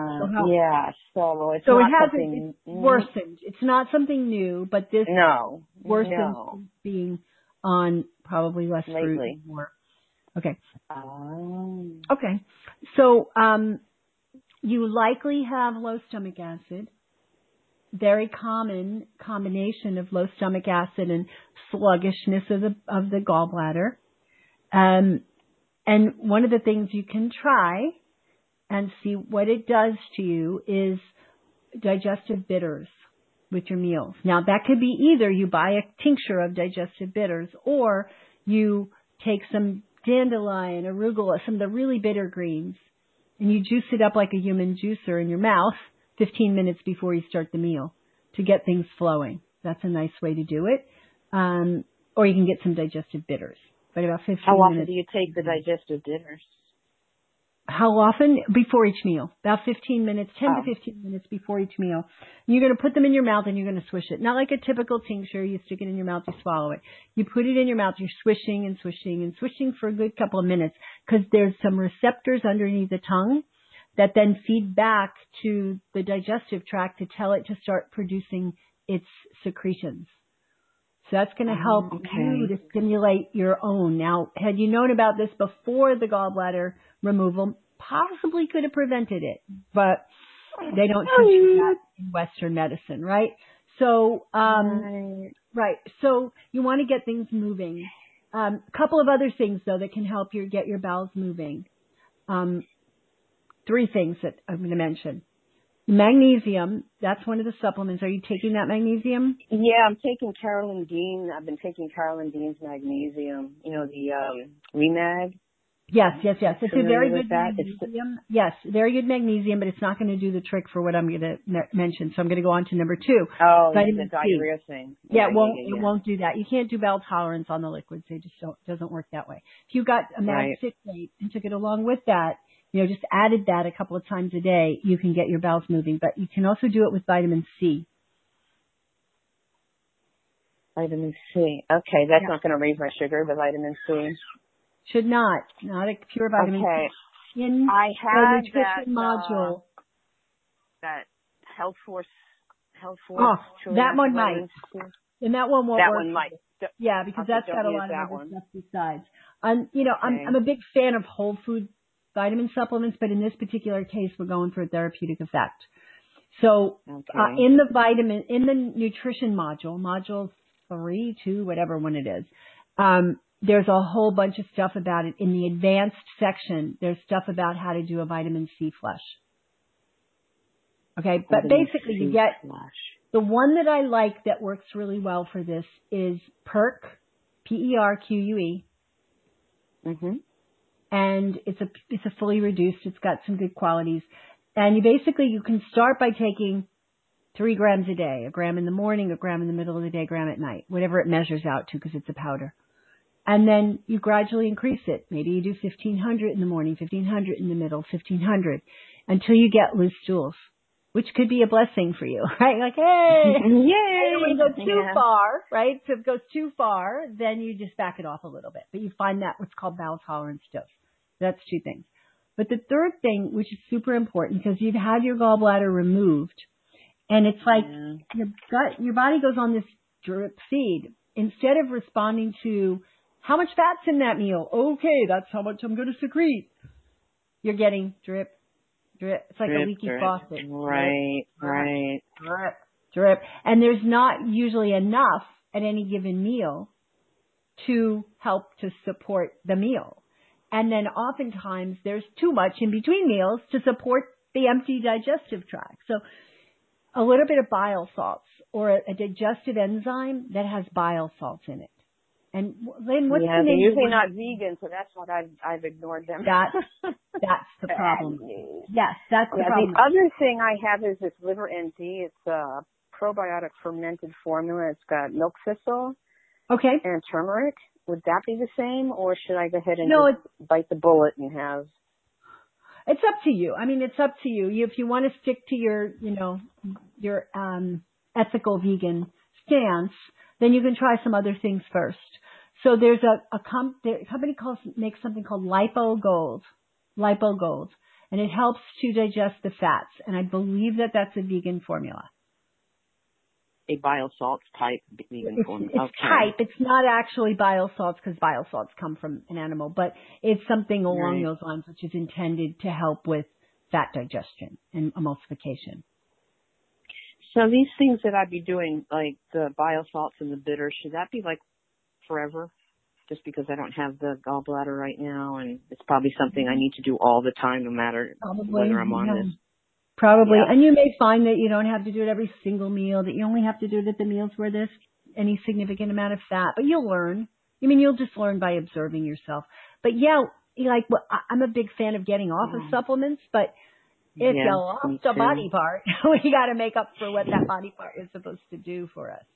So it's so not it hasn't something worsened. It's not something new, but this worsened being on probably less lately. Fruit more. Okay. Oh. Okay. So you likely have low stomach acid. Very common combination of low stomach acid and sluggishness of the gallbladder. And one of the things you can try and see what it does to you is digestive bitters with your meals. Now that could be either you buy a tincture of digestive bitters or you take some dandelion, arugula, some of the really bitter greens, and you juice it up like a human juicer in your mouth 15 minutes before you start the meal to get things flowing. That's a nice way to do it. Or you can get some digestive bitters. But about 15 minutes. How often do you take the digestive bitters? How often? Before each meal. About 15 minutes, 10 to 15 minutes before each meal. You're going to put them in your mouth and you're going to swish it. Not like a typical tincture. You stick it in your mouth, you swallow it. You put it in your mouth, you're swishing and swishing and swishing for a good couple of minutes because there's some receptors underneath the tongue that then feed back to the digestive tract to tell it to start producing its secretions. So that's going to help you to stimulate your own. Now, had you known about this before the gallbladder removal, possibly could have prevented it, but they don't teach you that in Western medicine, right? So, Right. So you want to get things moving. A couple of other things though that can help you get your bowels moving. 3 things that I'm going to mention. Magnesium, that's one of the supplements. Are you taking that magnesium? Yeah, I'm taking Carolyn Dean. I've been taking Carolyn Dean's magnesium. You know, the Remag. Yes. It's a very good that? magnesium. Yes, very good magnesium, but it's not going to do the trick for what I'm going to mention. So I'm going to go on to number 2. Oh, vitamin the C. diarrhea thing. Yeah, it won't do that. You can't do bowel tolerance on the liquids. They just doesn't work that way. If you got a mag citrate and took it along with that, just added that a couple of times a day, you can get your bowels moving. But you can also do it with vitamin C. Vitamin C. Okay, that's not going to raise my sugar, the vitamin C. Should not a pure vitamin C. I have the nutrition module. That Health Force. Oh, that one might. And that one won't work. That one might. Yeah, because that's got a lot of other stuff besides. I'm a big fan of whole food vitamin supplements, but in this particular case, we're going for a therapeutic effect. So in the nutrition module 3, 2, whatever one it is, there's a whole bunch of stuff about it. In the advanced section, there's stuff about how to do a vitamin C flush. Okay, but basically you get the one that I like that works really well for this is Perque, Perque. Mm-hmm. And it's a fully reduced. It's got some good qualities. And you can start by taking 3 grams a day, a gram in the morning, a gram in the middle of the day, a gram at night, whatever it measures out to because it's a powder. And then you gradually increase it. Maybe you do 1,500 in the morning, 1,500 in the middle, 1,500 until you get loose stools, which could be a blessing for you, right? Like, hey, yay! When you go too far, right? So if it goes too far, then you just back it off a little bit. But you find that what's called bowel tolerance dose. That's 2 things. But the third thing, which is super important, because you've had your gallbladder removed, and it's like your body goes on this drip feed. Instead of responding to how much fat's in that meal, okay, that's how much I'm going to secrete. You're getting drip. It's like a leaky faucet. Right. Drip. And there's not usually enough at any given meal to help to support the meal. And then oftentimes there's too much in between meals to support the empty digestive tract. So a little bit of bile salts or a digestive enzyme that has bile salts in it. And Lynn, what's the name? They're usually not vegan, so that's what I've ignored them. That's the problem. Yes, that's the problem. The other thing I have is this Liver ND. It's a probiotic fermented formula. It's got milk thistle and turmeric. Would that be the same, or should I go ahead and just bite the bullet and have? It's up to you. I mean, it's up to you. If you want to stick to your ethical vegan stance, then you can try some other things first. So there's a company makes something called Lipo Gold, and it helps to digest the fats. And I believe that's a vegan formula. A bile salts type vegan formula. It's type. It's not actually bile salts because bile salts come from an animal, but it's something along those lines which is intended to help with fat digestion and emulsification. So these things that I'd be doing, like the bile salts and the bitters, should that be like forever? Just because I don't have the gallbladder right now, and it's probably something I need to do all the time, no matter whether I'm on this. Probably. Yeah. And you may find that you don't have to do it every single meal, that you only have to do it at the meals where there's any significant amount of fat. But you'll learn. I mean, you'll just learn by observing yourself. But I'm a big fan of getting off of supplements, but if you lost a body part, we got to make up for what that body part is supposed to do for us,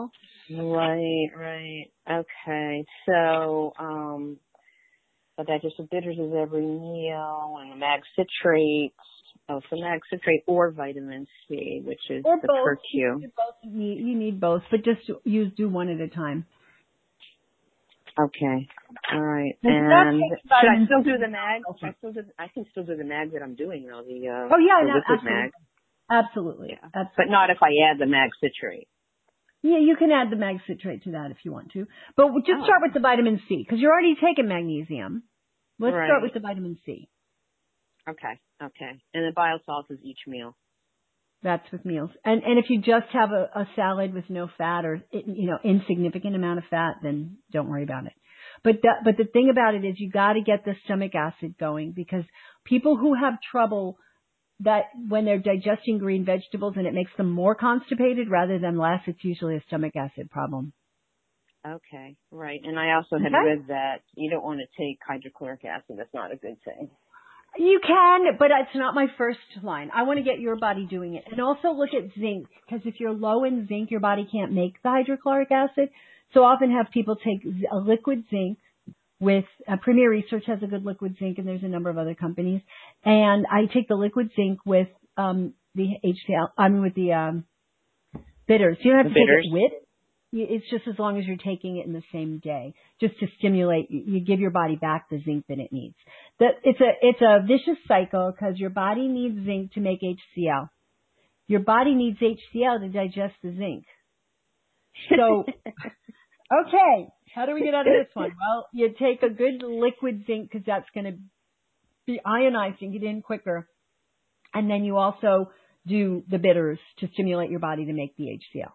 Right. Okay. So, but digestive bitters is every meal, and the mag citrate. Oh, so mag citrate or vitamin C, which is the Perque. You need both, but just do one at a time. Okay. All right. And should I still do the mag? I can still do the mag that I'm doing, though. The liquid mag. Absolutely. Yeah. Absolutely. But not if I add the mag citrate. Yeah, you can add the mag citrate to that if you want to. But just start with the vitamin C, because you're already taking magnesium. Let's start with the vitamin C. Okay. And the bile salts is each meal. That's with meals. And if you just have a salad with no fat or, insignificant amount of fat, then don't worry about it. But the thing about it is you got to get the stomach acid going, because people who have trouble that when they're digesting green vegetables and it makes them more constipated rather than less, it's usually a stomach acid problem. Okay, right. And I also had read that you don't want to take hydrochloric acid. That's not a good thing. You can, but it's not my first line. I want to get your body doing it. And also look at zinc, because if you're low in zinc, your body can't make the hydrochloric acid. So often have people take a liquid zinc with Premier Research has a good liquid zinc, and there's a number of other companies. And I take the liquid zinc with the HCl. With the bitters. You don't have to take it with. It's just as long as you're taking it in the same day, just to stimulate. You give your body back the zinc that it needs. It's a vicious cycle, because your body needs zinc to make HCl. Your body needs HCl to digest the zinc. So, okay. How do we get out of this one? Well, you take a good liquid zinc, because that's going to be ionizing it in quicker. And then you also do the bitters to stimulate your body to make the HCl.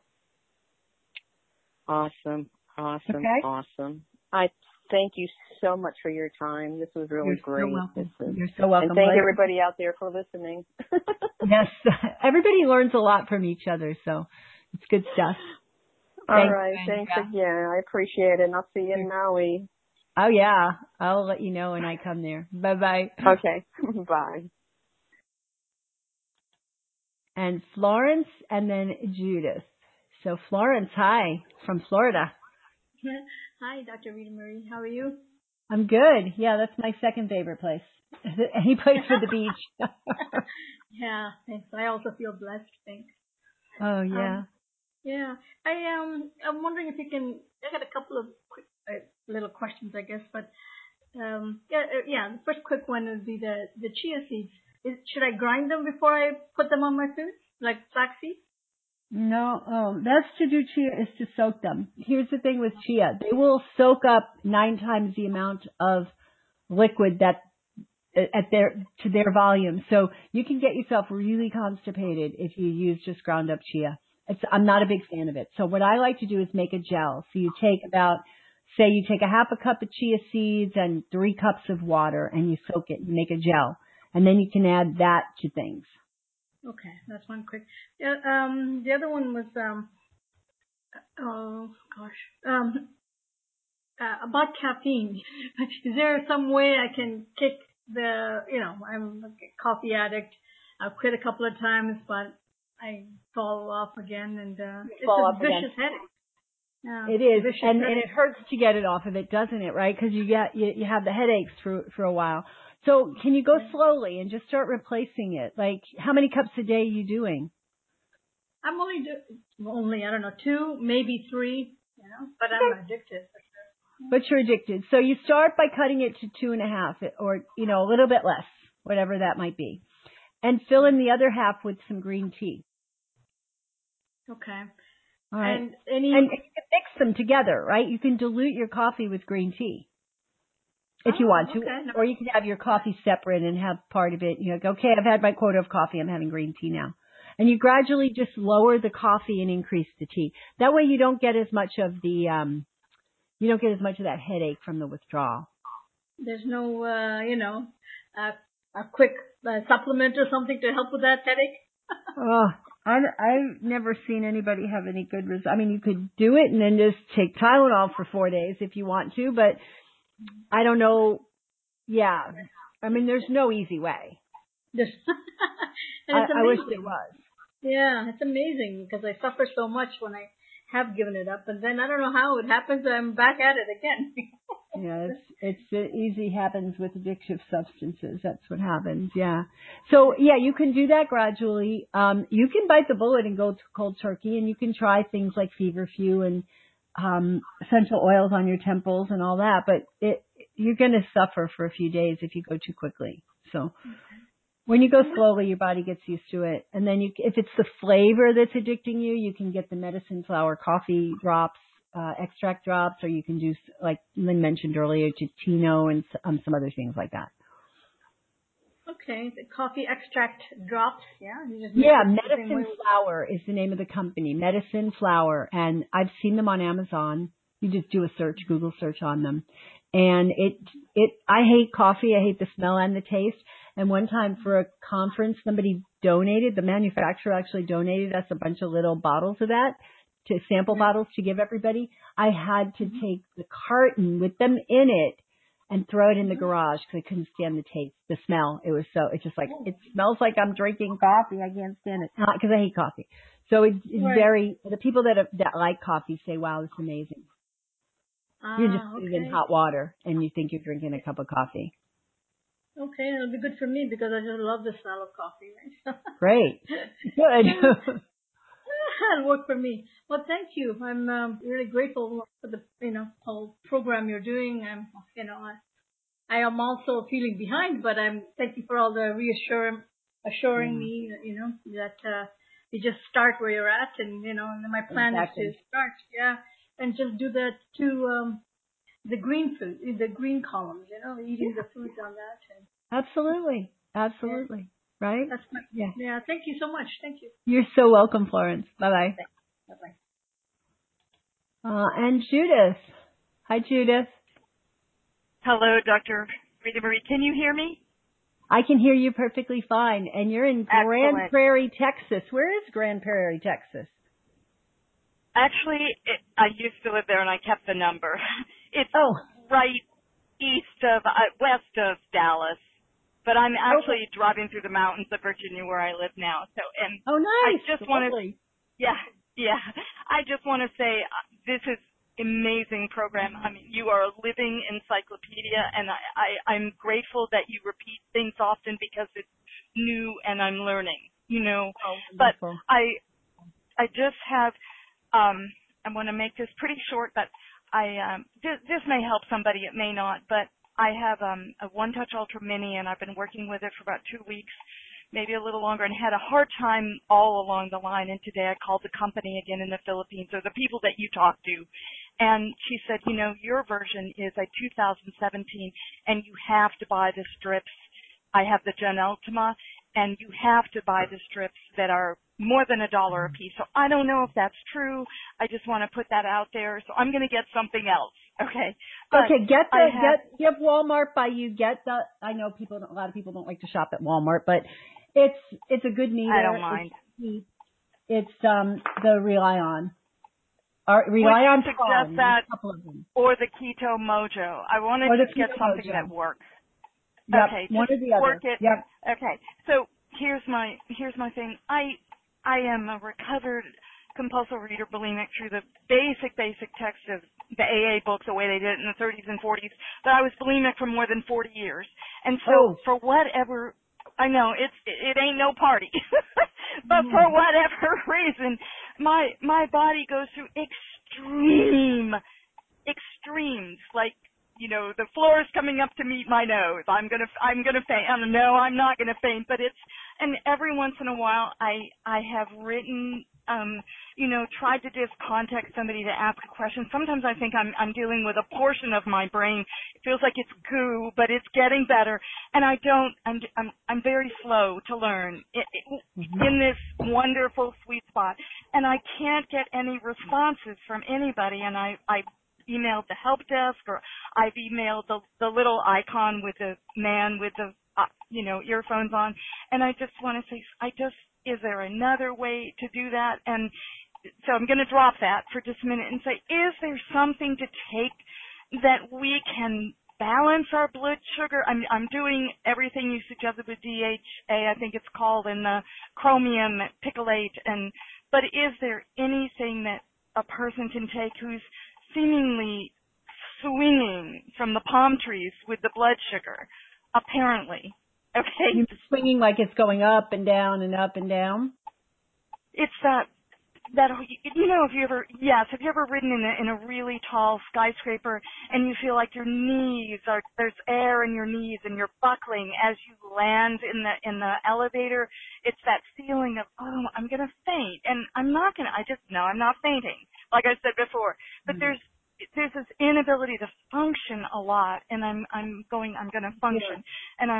Awesome. Okay. Awesome. I thank you so much for your time. This was really great. So welcome. You're so welcome. And thank everybody out there for listening. Yes. Everybody learns a lot from each other, so it's good stuff. All right. Thanks again. I appreciate it. And I'll see you in Maui. Oh, yeah. I'll let you know when I come there. Bye-bye. Okay. Bye. And Florence, and then Judith. So Florence, hi, from Florida. Hi, Dr. Rita Marie. How are you? I'm good. Yeah, that's my second favorite place. Any place for the beach. Yeah, thanks. I also feel blessed, thanks. Oh, yeah. Yeah. I'm wondering if you can, I got a couple of quick little questions, I guess, but the first quick one would be the chia seeds. Should I grind them before I put them on my food, like flaxseed? No, that's to do chia is to soak them. Here's the thing with chia. They will soak up 9 times the amount of liquid that to their volume. So you can get yourself really constipated if you use just ground up chia. I'm not a big fan of it. So what I like to do is make a gel. So you take you take a half a cup of chia seeds and 3 cups of water, and you soak it and make a gel. And then you can add that to things. Okay, that's one quick. The other one was, about caffeine. Is there some way I can kick I'm a coffee addict. I've quit a couple of times, but I fall off again, and it's a vicious headache. Yeah, it is, and it hurts to get it off of it, doesn't it? Right? Because you have the headaches for a while. So can you go slowly and just start replacing it? Like, how many cups a day are you doing? I'm only I don't know, 2, maybe 3, but I'm addicted. But you're addicted. So you start by cutting it to 2.5 or, a little bit less, whatever that might be. And fill in the other half with some green tea. Okay. All right. And you can mix them together, right? You can dilute your coffee with green tea. If you want to, or you can have your coffee separate and have part of it. Okay, I've had my quota of coffee. I'm having green tea now. And you gradually just lower the coffee and increase the tea. That way you don't get as much of that headache from the withdrawal. There's no, a quick supplement or something to help with that headache? I've never seen anybody have any good results. I mean, you could do it and then just take Tylenol for 4 days if you want to, but I don't know. Yeah. I mean, there's no easy way. I wish there was. Yeah, it's amazing because I suffer so much when I have given it up, and then I don't know how it happens. I'm back at it again. Yeah, it's easy happens with addictive substances. That's what happens. Yeah. So yeah, you can do that gradually. You can bite the bullet and go to cold turkey, and you can try things like feverfew and essential oils on your temples and all that. But you're going to suffer for a few days if you go too quickly. So when you go slowly, your body gets used to it. And then if it's the flavor that's addicting you, you can get the medicine flower coffee drops, extract drops, or you can do, like Lynn mentioned earlier, Tino and some other things like that. Okay, the coffee extract drops. Yeah, you just mix it the same Medicine way. Flower is the name of the company. Medicine Flower, and I've seen them on Amazon. You just do a search, Google search on them, and I hate coffee. I hate the smell and the taste. And one time for a conference, somebody donated. The manufacturer actually donated us a bunch of little bottles of that, to sample bottles to give everybody. I had to take the carton with them in it and throw it in the garage because I couldn't stand the taste, the smell. It's just like, it smells like I'm drinking coffee. I can't stand it. Not because I hate coffee. So it's very, the people that like coffee say, wow, it's amazing. You just put it in hot water and you think you're drinking a cup of coffee. Okay, it'll be good for me because I just love the smell of coffee. Right? Great. Good. It'll work for me. Well, thank you. I'm really grateful for the whole program you're doing. I am also feeling behind, but thank you for all the assuring me that you just start where you're at, and my plan is to start, and just do that to the green food, the green columns, eating the foods on that. Absolutely. Right? That's thank you so much. Thank you. You're so welcome, Florence. Bye-bye. Bye-bye. And Judith. Hi, Judith. Hello, Dr. Rita Marie. Can you hear me? I can hear you perfectly fine. And you're in Grand Prairie, Texas. Where is Grand Prairie, Texas? Actually, I used to live there and I kept the number. It's right west of Dallas. But I'm actually driving through the mountains of Virginia where I live now. So, and nice. I just want to, I just want to say this is amazing program. I mean, you are a living encyclopedia, and I'm grateful that you repeat things often because it's new and I'm learning. But I just have, I want to make this pretty short, but this may help somebody, it may not, but I have a One Touch Ultra Mini, and I've been working with it for about 2 weeks, maybe a little longer, and had a hard time all along the line. And today I called the company again in the Philippines, or the people that you talk to, and she said, your version is a 2017, and you have to buy the strips. I have the Gen Ultima, and you have to buy the strips that are more than $1 a piece. So I don't know if that's true. I just want to put that out there. So I'm going to get something else. Okay. But get Walmart by you. I know a lot of people don't like to shop at Walmart, but it's a good meter. I don't mind. It's the Rely On. Rely On suggest that, a couple of them. Or the Keto Mojo. I want to just get something that works. Yep, okay, one or the other. Work it. Yep. Okay. So here's my thing. I am a recovered compulsive reader, bulimic, through the basic text of the AA books, the way they did it in the 30s and 40s. But I was bulimic for more than 40 years, and so for whatever, I know it ain't no party, but for whatever reason, my body goes through extremes, like, the floor is coming up to meet my nose. I'm gonna faint. No, I'm not gonna faint. But and every once in a while, I have written, tried to just contact somebody to ask a question. Sometimes I think I'm dealing with a portion of my brain. It feels like it's goo, but it's getting better. And I'm very slow to learn in this wonderful sweet spot. And I can't get any responses from anybody. And I emailed the help desk, or I've emailed the little icon with the man with the earphones on, and I just want to say, is there another way to do that? And so I'm going to drop that for just a minute and say, is there something to take that we can balance our blood sugar? I'm doing everything you suggested with DHA, I think it's called, and the chromium picolate, but is there anything that a person can take who's seemingly swinging from the palm trees with the blood sugar, apparently? Okay. You're swinging like it's going up and down and up and down? It's that have you ever ridden in a really tall skyscraper and you feel like there's air in your knees and you're buckling as you land in the elevator? It's that feeling of, I'm going to faint, and I'm not fainting, like I said before, but there's this inability to function a lot, and I'm going to function, and I'm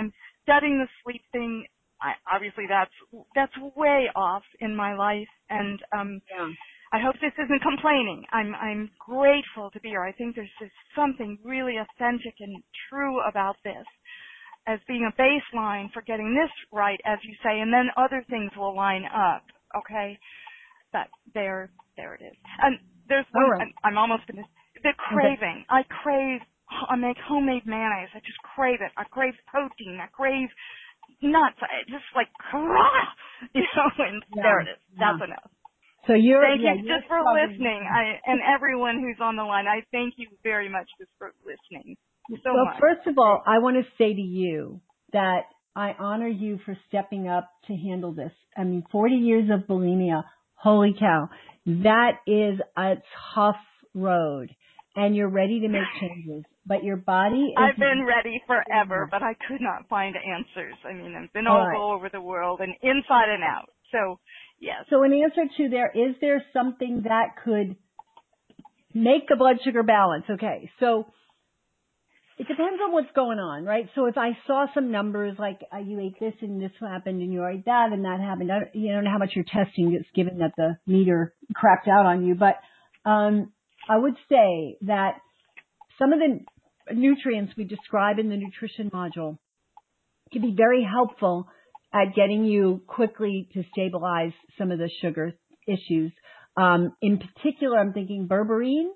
studying the sleep thing, obviously that's way off in my life, and I hope this isn't complaining. I'm grateful to be here. I think there's just something really authentic and true about this as being a baseline for getting this right, as you say, and then other things will line up. Okay, but there it is. And there's one. Right. I'm almost finished. The craving. Okay. I make homemade mayonnaise. I just crave it. I crave protein. I crave nuts. I just like, and there it is. That's enough. So thank you just for listening. And everyone who's on the line, I thank you very much just for listening so much. Well, first of all, I want to say to you that I honor you for stepping up to handle this. I mean, 40 years of bulimia. Holy cow. That is a tough road. And you're ready to make changes, but your body is... I've been ready forever, but I could not find answers. I mean, I've been all over the world and inside and out. So, yes. So in answer to is there something that could make the blood sugar balance? Okay, so it depends on what's going on, right? So if I saw some numbers like you ate this and this happened and you ate that and that happened, you don't know how much you're testing. It's given that the meter crapped out on you, but... I would say that some of the nutrients we describe in the nutrition module can be very helpful at getting you quickly to stabilize some of the sugar issues. In particular, I'm thinking berberine.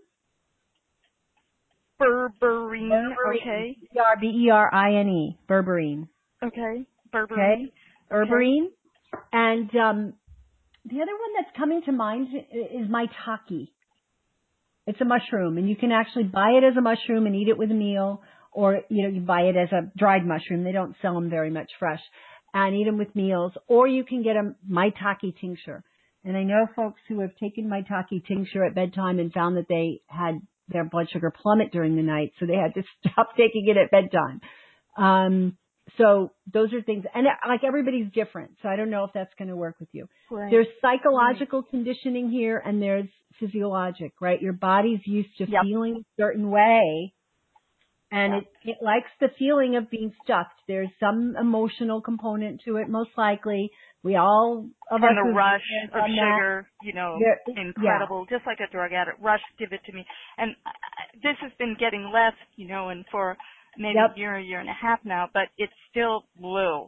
Berberine, okay. B-E-R-B-E-R-I-N-E, berberine. Okay, berberine. Okay, berberine. Okay. And the other one that's coming to mind is maitake. It's a mushroom, and you can actually buy it as a mushroom and eat it with a meal, or, you buy it as a dried mushroom. They don't sell them very much fresh, and eat them with meals, or you can get a maitake tincture. And I know folks who have taken maitake tincture at bedtime and found that they had their blood sugar plummet during the night, so they had to stop taking it at bedtime. So those are things, and like everybody's different, so I don't know if that's going to work with you. Right. There's psychological conditioning here, and there's physiologic, right? Your body's used to feeling a certain way, and it likes the feeling of being stuffed. There's some emotional component to it, most likely. We all of us. And the rush of sugar, incredible. Just like a drug addict, rush, give it to me. And this has been getting less, and for maybe a year and a half now, but it's still blue.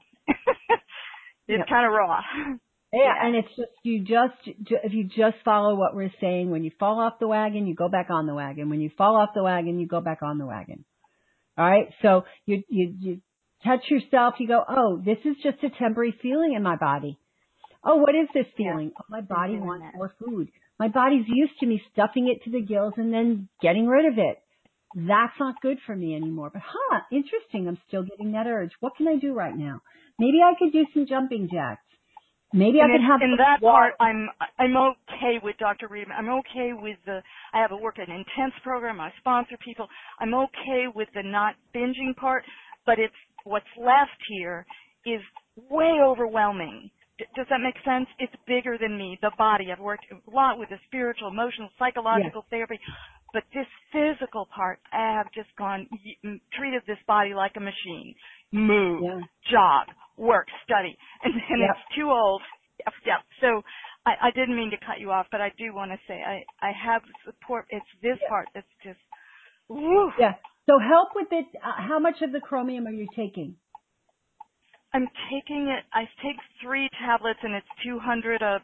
It's kind of raw. Yeah, and it's just, if you just follow what we're saying, when you fall off the wagon, you go back on the wagon. When you fall off the wagon, you go back on the wagon. All right? So you touch yourself, you go, oh, this is just a temporary feeling in my body. Oh, what is this feeling? Oh, my body wants more food. My body's used to me stuffing it to the gills and then getting rid of it. That's not good for me anymore. But, interesting. I'm still getting that urge. What can I do right now? Maybe I could do some jumping jacks. Maybe I could have in that part. I'm okay with Dr. Reed. I'm okay with I work an intense program. I sponsor people. I'm okay with the not binging part, but it's what's left here is way overwhelming. Does that make sense? It's bigger than me. The body. I've worked a lot with the spiritual, emotional, psychological therapy. But this physical part, I have just treated this body like a machine. Move, jog, work, study. And it's too old. Yep. So I didn't mean to cut you off, but I do want to say I have support. It's this part that's just, woo. Yeah. So help with it. How much of the chromium are you taking? I'm taking it. I take 3 tablets, and it's 200 a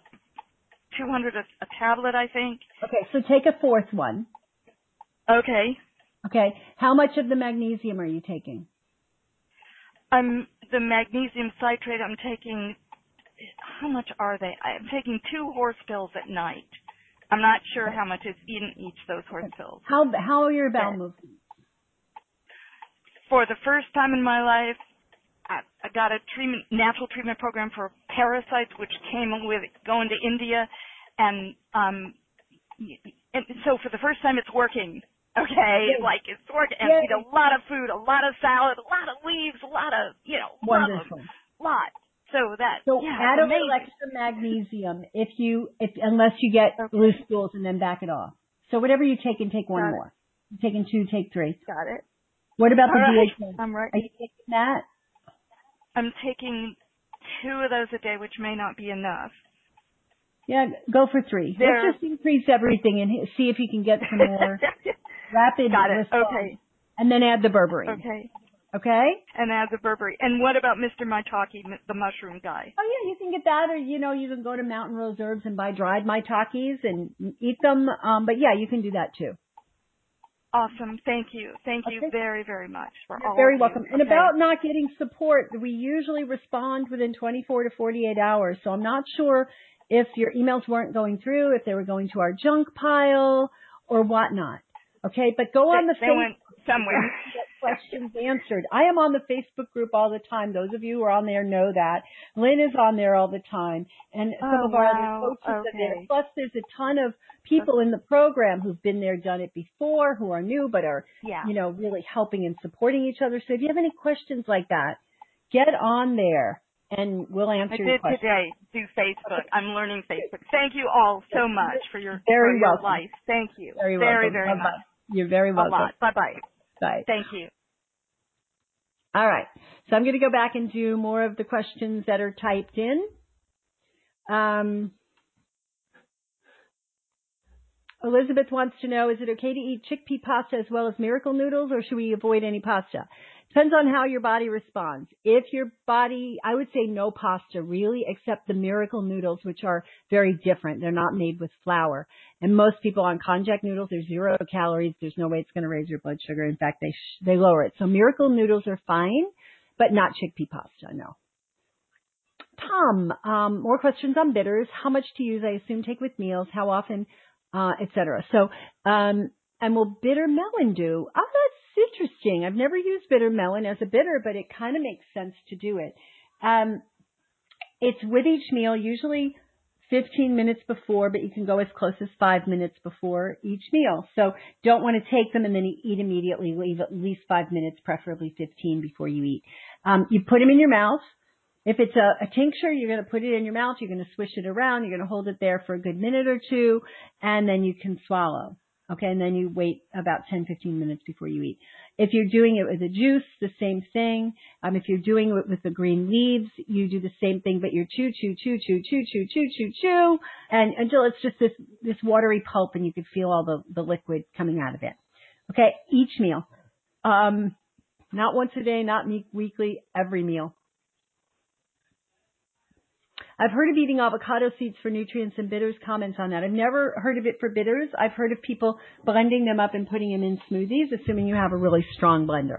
tablet, I think. Okay, so take a 4th one. Okay. Okay. How much of the magnesium are you taking? The magnesium citrate I'm taking, how much are they? I'm taking 2 horse pills at night. I'm not sure how much is in each of those horse pills. How are your bowel movements? For the first time in my life, I got a natural treatment program for parasites, which came with going to India, and so for the first time it's working. Okay, it's working. And eat a lot of food, a lot of salad, a lot of leaves, a lot of, wonderful. Lot. So add a little extra magnesium unless you get loose stools, and then back it off. So whatever you take, and take one more. You're taking 2, take 3. Got it. What about the DHA? I'm right. Are you taking that? I'm taking 2 of those a day, which may not be enough. Yeah, go for 3. Let's just increase everything and see if you can get some more rapid response. Okay. And then add the berberine. Okay. Okay? And add the berberine. And what about Mr. Maitake, the mushroom guy? Oh, yeah, you can get that, or, you can go to Mountain Rose Herbs and buy dried maitakes and eat them. But, yeah, you can do that, too. Awesome. Thank you. Thank you very, very much for all of you. You're very welcome. And about not getting support, we usually respond within 24 to 48 hours. So I'm not sure if your emails weren't going through, if they were going to our junk pile or whatnot. Okay, but go on the Facebook. They went somewhere. Get questions answered. I am on the Facebook group all the time. Those of you who are on there know that. Lynn is on there all the time. And some of our other coaches are there. Plus, there's a ton of people in the program who've been there, done it before, who are new, but are, really helping and supporting each other. So if you have any questions like that, get on there and we'll answer your questions. I did today do Facebook. I'm learning Facebook. Thank you all so much for your life. Thank you. Very very much. You're very welcome. A lot. Bye-bye. Bye. Thank you. All right. So I'm going to go back and do more of the questions that are typed in. Elizabeth wants to know, is it okay to eat chickpea pasta as well as miracle noodles, or should we avoid any pasta? Depends on how your body responds. If your body, I would say no pasta really, except the miracle noodles, which are very different. They're not made with flour. And most people on konjac noodles, there's 0 calories. There's no way it's going to raise your blood sugar. In fact, they lower it. So miracle noodles are fine, but not chickpea pasta, no. Tom, more questions on bitters. How much to use? I assume take with meals. How often? Etc. So, and will bitter melon do? Oh, that's interesting. I've never used bitter melon as a bitter, but it kind of makes sense to do it. It's with each meal, usually 15 minutes before, but you can go as close as 5 minutes before each meal. So don't want to take them and then eat immediately. Leave at least 5 minutes, preferably 15 before you eat. You put them in your mouth. If it's a tincture, you're going to put it in your mouth. You're going to swish it around. You're going to hold it there for a good minute or two, and then you can swallow. Okay, and then you wait about 10, 15 minutes before you eat. If you're doing it with a juice, the same thing. If you're doing it with the green leaves, you do the same thing, but you're chew, and until it's just this watery pulp, and you can feel all the liquid coming out of it. Okay, each meal. Not once a day, not weekly, every meal. I've heard of eating avocado seeds for nutrients and bitters. Comments on that. I've never heard of it for bitters. I've heard of people blending them up and putting them in smoothies, assuming you have a really strong blender.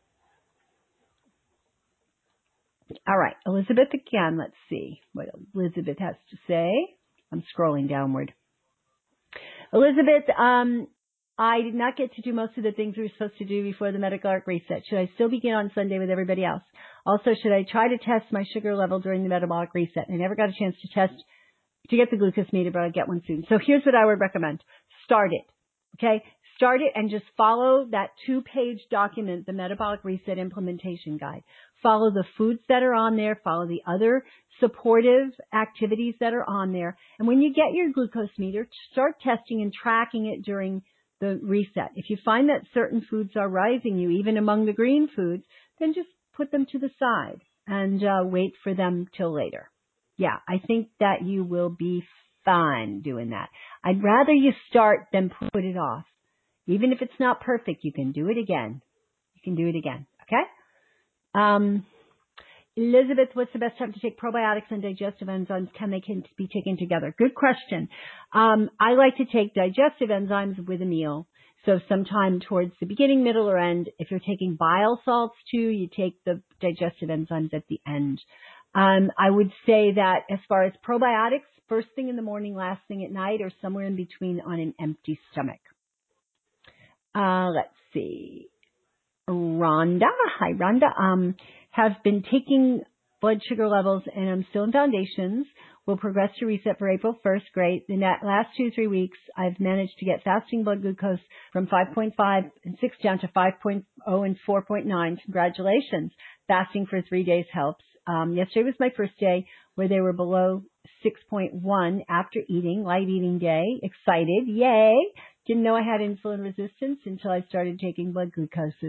All right. Elizabeth again. Let's see what Elizabeth has to say. I'm scrolling downward. Elizabeth, I did not get to do most of the things we were supposed to do before the metabolic reset. Should I still begin on Sunday with everybody else? Also, should I try to test my sugar level during the metabolic reset? I never got a chance to get the glucose meter, but I'll get one soon. So here's what I would recommend. Start it. Okay? Start it and just follow that 2-page document, the metabolic reset implementation guide. Follow the foods that are on there. Follow the other supportive activities that are on there. And when you get your glucose meter, start testing and tracking it during the reset. If you find that certain foods are rising you, even among the green foods, then just put them to the side and wait for them till later. Yeah, I think that you will be fine doing that. I'd rather you start than put it off. Even if it's not perfect, you can do it again. You can do it again. Okay? Elizabeth, what's the best time to take probiotics and digestive enzymes? Can they be taken together? Good question. I like to take digestive enzymes with a meal. So sometime towards the beginning, middle, or end. If you're taking bile salts too, you take the digestive enzymes at the end. I would say that as far as probiotics, first thing in the morning, last thing at night, or somewhere in between on an empty stomach. Let's see. Rhonda. Hi, Rhonda. Have been taking blood sugar levels and I'm still in foundations. Will progress to reset for April 1st. Great. The last 2-3 weeks, I've managed to get fasting blood glucose from 5.5 and 6 down to 5.0 and 4.9. Congratulations. Fasting for 3 days helps. Yesterday was my first day where they were below 6.1 after eating, light eating day. Excited. Yay. Didn't know I had insulin resistance until I started taking blood glucoses.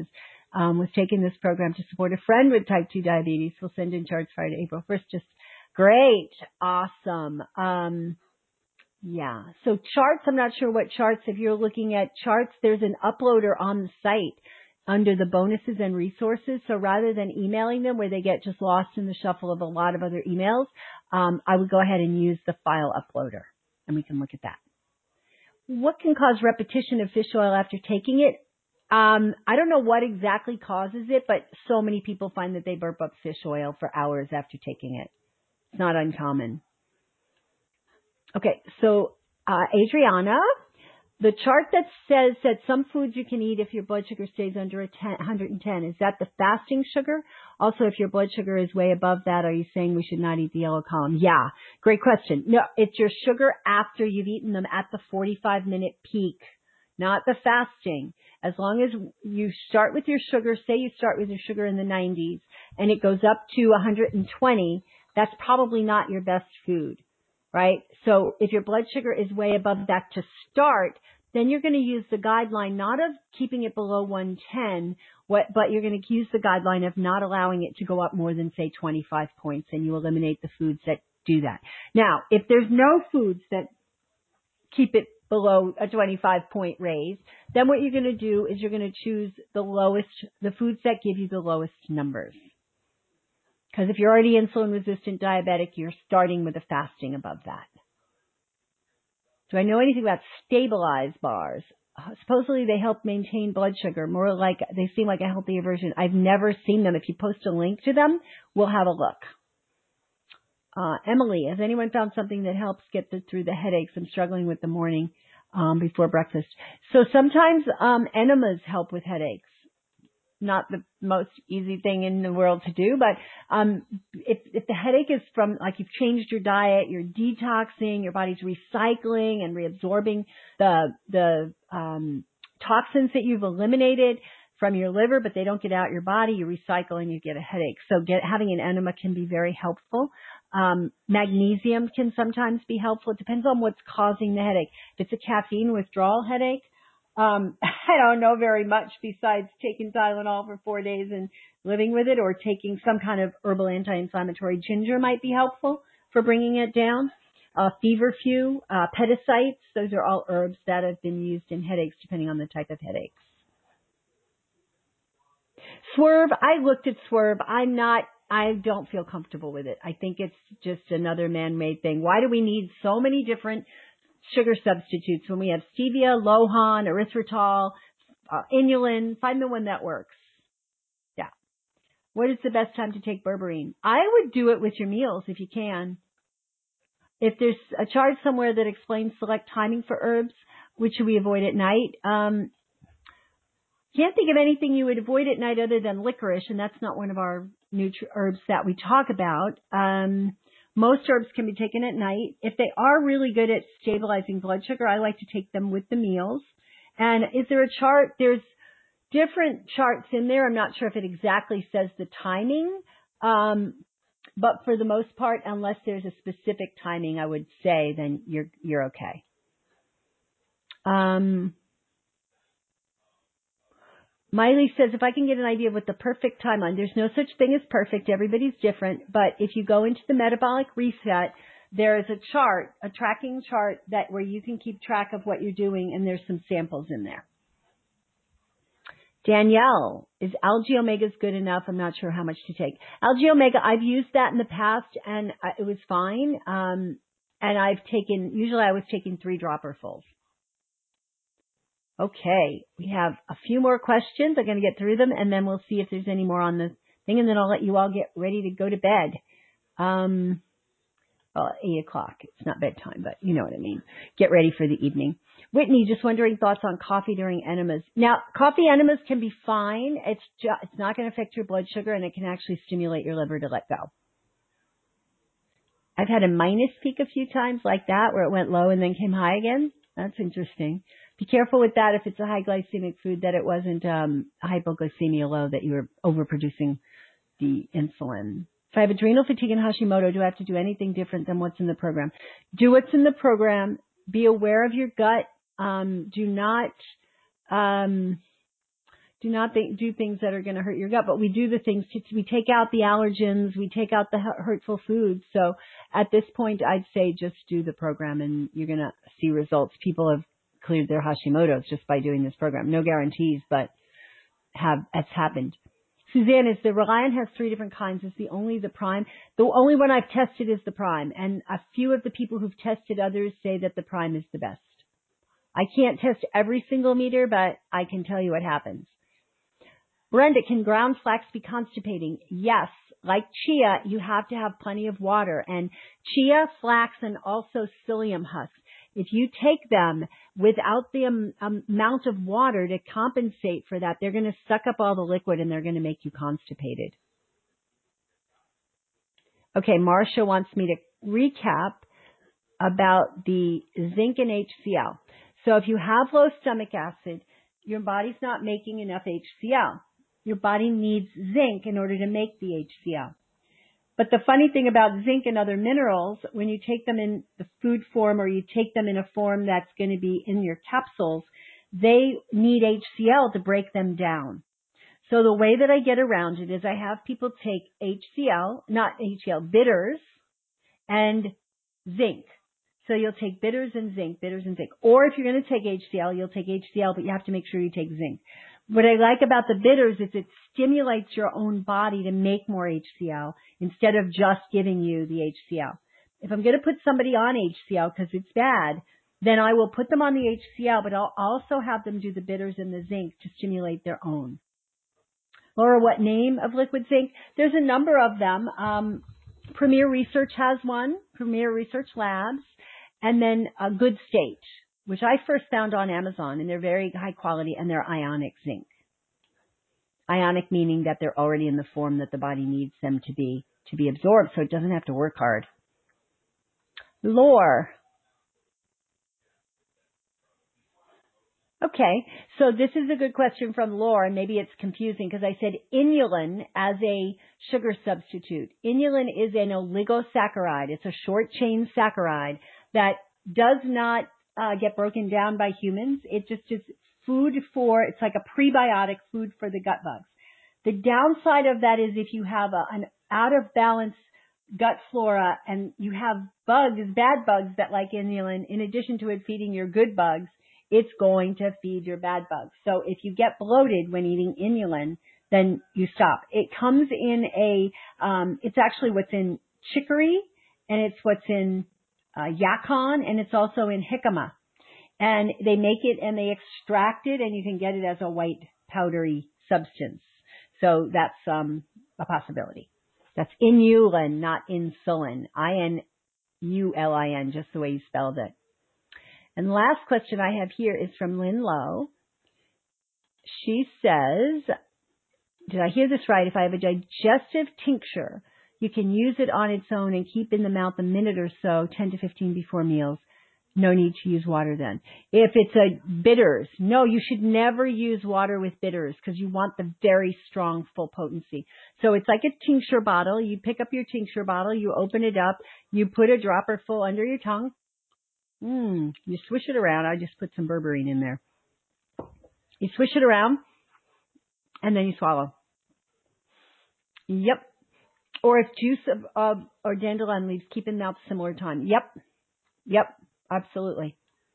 was taking this program to support a friend with type 2 diabetes. We'll send in charts Friday, April 1st. Just great. Awesome. Yeah. So charts, I'm not sure what charts. If you're looking at charts, there's an uploader on the site under the bonuses and resources. So rather than emailing them where they get just lost in the shuffle of a lot of other emails, I would go ahead and use the file uploader, and we can look at that. What can cause repetition of fish oil after taking it? I don't know what exactly causes it, but so many people find that they burp up fish oil for hours after taking it. It's not uncommon. Okay, so Adriana, the chart that says that some foods you can eat if your blood sugar stays under 110, is that the fasting sugar? Also, if your blood sugar is way above that, are you saying we should not eat the yellow column? Yeah, great question. No, it's your sugar after you've eaten them at the 45-minute peak, not the fasting. As long as you start with your sugar, say you start with your sugar in the 90s, and it goes up to 120, that's probably not your best food. Right? So if your blood sugar is way above that to start, then you're going to use the guideline not of keeping it below 110, but you're going to use the guideline of not allowing it to go up more than, say, 25 points, and you eliminate the foods that do that. Now, if there's no foods that keep it below a 25-point raise, then what you're going to do is you're going to choose the foods that give you the lowest numbers. Because if you're already insulin-resistant diabetic, you're starting with a fasting above that. Do I know anything about stabilized bars? Supposedly they help maintain blood sugar, more like they seem like a healthier version. I've never seen them. If you post a link to them, we'll have a look. Emily, has anyone found something that helps get through the headaches I'm struggling with the morning before breakfast? So sometimes enemas help with headaches. Not the most easy thing in the world to do, but if the headache is from, like, you've changed your diet, you're detoxing, your body's recycling and reabsorbing the toxins that you've eliminated from your liver, but they don't get out your body, you recycle and you get a headache. So having an enema can be very helpful. Magnesium can sometimes be helpful. It depends on what's causing the headache. If it's a caffeine withdrawal headache, I don't know very much besides taking Tylenol for 4 days and living with it, or taking some kind of herbal anti-inflammatory. Ginger might be helpful for bringing it down. Feverfew, pedicites, those are all herbs that have been used in headaches depending on the type of headaches. Swerve, I looked at Swerve. I don't feel comfortable with it. I think it's just another man-made thing. Why do we need so many different sugar substitutes when we have stevia, Lohan, erythritol, inulin? Find the one that works. Yeah. What is the best time to take berberine? I would do it with your meals if you can. If there's a chart somewhere that explains select timing for herbs, which should we avoid at night? Can't think of anything you would avoid at night other than licorice, and that's not one of our herbs that we talk about. Most herbs can be taken at night. If they are really good at stabilizing blood sugar, I like to take them with the meals. And is there a chart? There's different charts in there. I'm not sure if it exactly says the timing. But for the most part, unless there's a specific timing, I would say, then you're okay. Miley says, if I can get an idea of what the perfect timeline, there's no such thing as perfect. Everybody's different. But if you go into the metabolic reset, there is a chart, a tracking chart where you can keep track of what you're doing, and there's some samples in there. Danielle, is Algae Omega's good enough? I'm not sure how much to take. Algae Omega, I've used that in the past, and it was fine. And usually I was taking 3 dropperfuls. Okay, we have a few more questions. I'm going to get through them, and then we'll see if there's any more on the thing, and then I'll let you all get ready to go to bed. Well, 8 o'clock. It's not bedtime, but you know what I mean. Get ready for the evening. Whitney, just wondering thoughts on coffee during enemas. Now, coffee enemas can be fine. It's not going to affect your blood sugar, and it can actually stimulate your liver to let go. I've had a minus peak a few times like that, where it went low and then came high again. That's interesting. Be careful with that if it's a high glycemic food, that it wasn't hypoglycemia low, that you were overproducing the insulin. If I have adrenal fatigue and Hashimoto, do I have to do anything different than what's in the program? Do what's in the program. Be aware of your gut. Do not Do not do things that are going to hurt your gut, but we do the things, we take out the allergens, we take out the hurtful foods. So at this point, I'd say just do the program and you're going to see results. People have cleared their Hashimoto's just by doing this program. No guarantees, but it's happened. Suzanne, is the Reliant has 3 different kinds. Is the only Prime? The only one I've tested is the Prime, and a few of the people who've tested others say that the Prime is the best. I can't test every single meter, but I can tell you what happens. Brenda, can ground flax be constipating? Yes. Like chia, you have to have plenty of water. And chia, flax, and also psyllium husks, if you take them without the amount of water to compensate for that, they're going to suck up all the liquid and they're going to make you constipated. Okay, Marcia wants me to recap about the zinc and HCl. So if you have low stomach acid, your body's not making enough HCl. Your body needs zinc in order to make the HCl. But the funny thing about zinc and other minerals, when you take them in the food form or you take them in a form that's going to be in your capsules, they need HCl to break them down. So the way that I get around it is I have people take bitters and zinc. So you'll take bitters and zinc. Or if you're going to take HCl, you'll take HCl, but you have to make sure you take zinc. What I like about the bitters is it stimulates your own body to make more HCl instead of just giving you the HCl. If I'm going to put somebody on HCl because it's bad, then I will put them on the HCl, but I'll also have them do the bitters and the zinc to stimulate their own. Laura, what name of liquid zinc? There's a number of them. Premier Research has one, Premier Research Labs, and then a Good State, which I first found on Amazon, and they're very high quality, and they're ionic zinc. Ionic meaning that they're already in the form that the body needs them to be absorbed, so it doesn't have to work hard. Lore. Okay, so this is a good question from Lore, and maybe it's confusing because I said inulin as a sugar substitute. Inulin is an oligosaccharide. It's a short-chain saccharide that does not get broken down by humans. It just is food it's like a prebiotic food for the gut bugs. The downside of that is if you have an out of balance gut flora and you have bugs, bad bugs that like inulin, in addition to it feeding your good bugs, it's going to feed your bad bugs. So if you get bloated when eating inulin, then you stop. It comes in it's actually what's in chicory, and it's what's in yacon, and it's also in jicama. And they make it and they extract it, and you can get it as a white powdery substance. So that's a possibility. That's inulin, not insulin. INULIN, just the way you spelled it. And the last question I have here is from Lynn Lowe. She says, did I hear this right? If I have a digestive tincture, you can use it on its own and keep in the mouth a minute or so, 10 to 15 before meals. No need to use water then. If it's a bitters, no, you should never use water with bitters because you want the very strong full potency. So it's like a tincture bottle. You pick up your tincture bottle, you open it up, you put a dropper full under your tongue. You swish it around. I just put some berberine in there. You swish it around and then you swallow. Yep. Or if juice or dandelion leaves, keep in mouth similar time. Yep. Absolutely.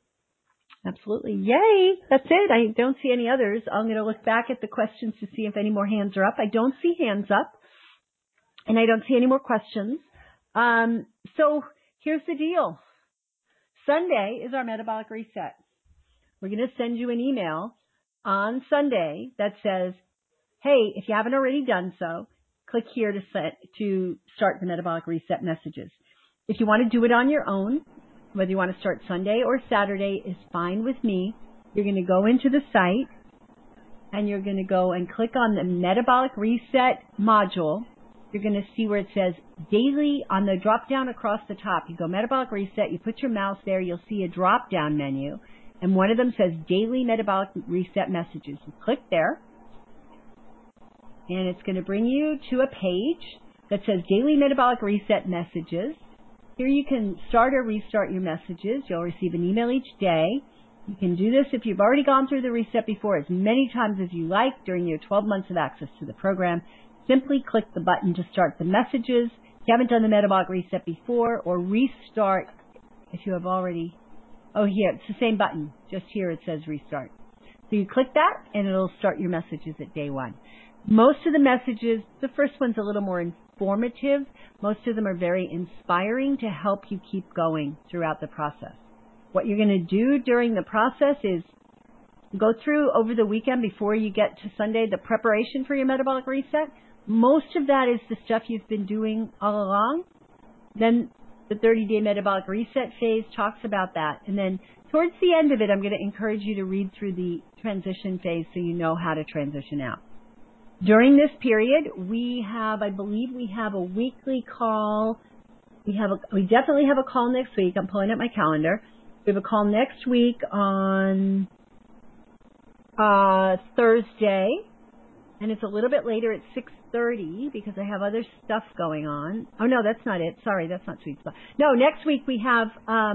Yay. That's it. I don't see any others. I'm going to look back at the questions to see if any more hands are up. I don't see hands up. And I don't see any more questions. So here's the deal. Sunday is our metabolic reset. We're going to send you an email on Sunday that says, hey, if you haven't already done so, click here to start the metabolic reset messages. If you want to do it on your own, whether you want to start Sunday or Saturday is fine with me. You're going to go into the site and you're going to go and click on the metabolic reset module. You're going to see where it says daily on the drop down across the top. You go metabolic reset, you put your mouse there, you'll see a drop down menu, and one of them says daily metabolic reset messages. You click there, and it's going to bring you to a page that says daily metabolic reset messages. Here you can start or restart your messages. You'll receive an email each day. You can do this if you've already gone through the reset before as many times as you like during your 12 months of access to the program. Simply click the button to start the messages. If you haven't done the metabolic reset before, or restart if you have already. Oh, here, it's the same button. Just here it says restart. So you click that and it'll start your messages at day one. Most of the messages, the first one's a little more informative. Most of them are very inspiring to help you keep going throughout the process. What you're going to do during the process is go through over the weekend before you get to Sunday the preparation for your metabolic reset. Most of that is the stuff you've been doing all along. Then the 30-day metabolic reset phase talks about that. And then towards the end of it, I'm going to encourage you to read through the transition phase so you know how to transition out. During this period, I believe we have a weekly call. We definitely have a call next week. I'm pulling up my calendar. We have a call next week on Thursday, and it's a little bit later at 6:30 because I have other stuff going on. Oh, no, that's not it. Sorry, that's not Sweet Spot. No, next week we have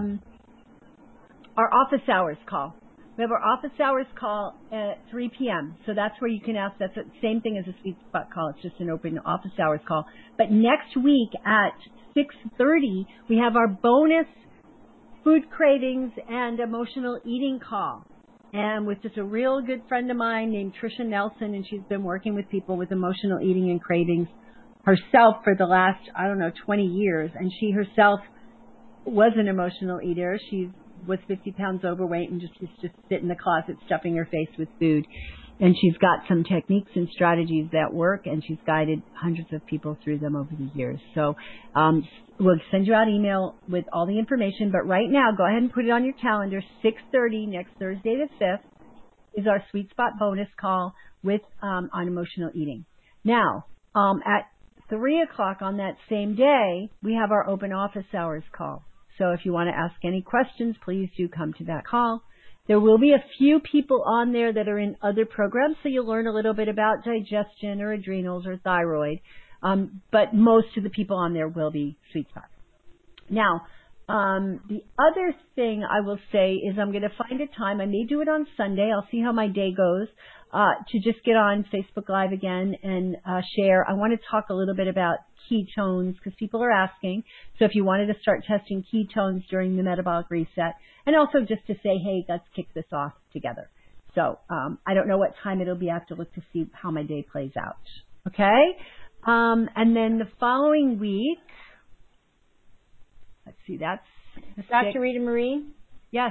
our office hours call. We have our office hours call at 3 p.m. So that's where you can ask. That's the same thing as a Sweet Spot call. It's just an open office hours call. But next week at 6:30, we have our bonus food cravings and emotional eating call. And with just a real good friend of mine named Tricia Nelson, and she's been working with people with emotional eating and cravings herself for the last, 20 years. And she herself was an emotional eater. She was 50 pounds overweight and just sit in the closet stuffing her face with food. And she's got some techniques and strategies that work, and she's guided hundreds of people through them over the years. So we'll send you out email with all the information. But right now, go ahead and put it on your calendar. 6:30 next Thursday the 5th is our Sweet Spot bonus call with on emotional eating. Now, at 3 o'clock on that same day, we have our open office hours call. So if you want to ask any questions, please do come to that call. There will be a few people on there that are in other programs, so you'll learn a little bit about digestion or adrenals or thyroid. But most of the people on there will be Sweet Spot. Now, the other thing I will say is I'm going to find a time. I may do it on Sunday. I'll see how my day goes. To just get on Facebook Live again and share. I want to talk a little bit about ketones because people are asking. So if you wanted to start testing ketones during the metabolic reset, and also just to say, hey, let's kick this off together. So I don't know what time it'll be. I have to look to see how my day plays out. Okay? And then the following week, let's see, that's Dr. Rita Marie? Yes.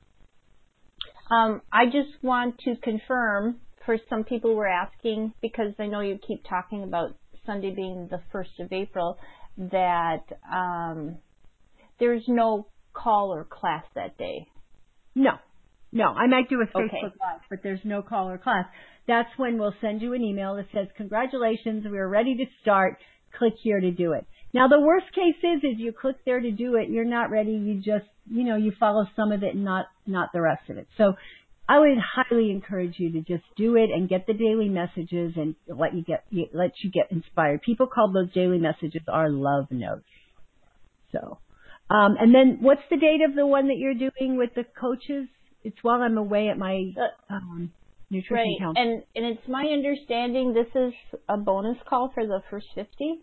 I just want to confirm for some people who were asking, because I know you keep talking about Sunday being the 1st of April, that there's no call or class that day. No. I might do a Facebook Live, but there's no call or class. That's when we'll send you an email that says, congratulations, we are ready to start. Click here to do it. Now, the worst case is you click there to do it, you're not ready, you just, you follow some of it and not the rest of it. So I would highly encourage you to just do it and get the daily messages and let you get inspired. People call those daily messages our love notes. So, and then what's the date of the one that you're doing with the coaches? It's while I'm away at my nutrition council. And it's my understanding this is a bonus call for the first 50.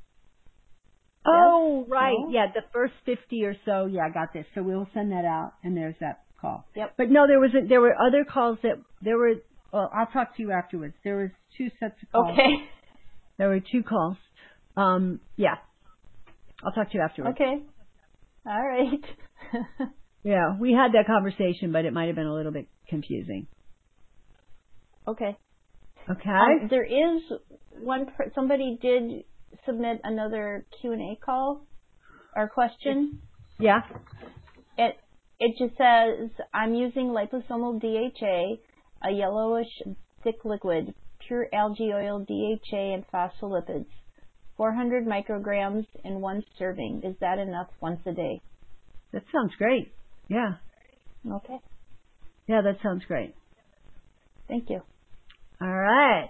Oh, right. No? Yeah, the first 50 or so. Yeah, I got this. So we'll send that out, and there's that call. Yep. But no, there were other calls well, I'll talk to you afterwards. There was 2 sets of calls. Okay. There were 2 calls. Yeah. I'll talk to you afterwards. Okay. All right. Yeah, we had that conversation, but it might have been a little bit confusing. Okay. Okay. There is somebody did submit another Q&A call or question. Yeah. It just says, I'm using liposomal DHA, a yellowish thick liquid, pure algae oil, DHA, and phospholipids. 400 micrograms in 1 serving. Is that enough once a day? That sounds great. Yeah. Okay. Yeah, that sounds great. Thank you. All right.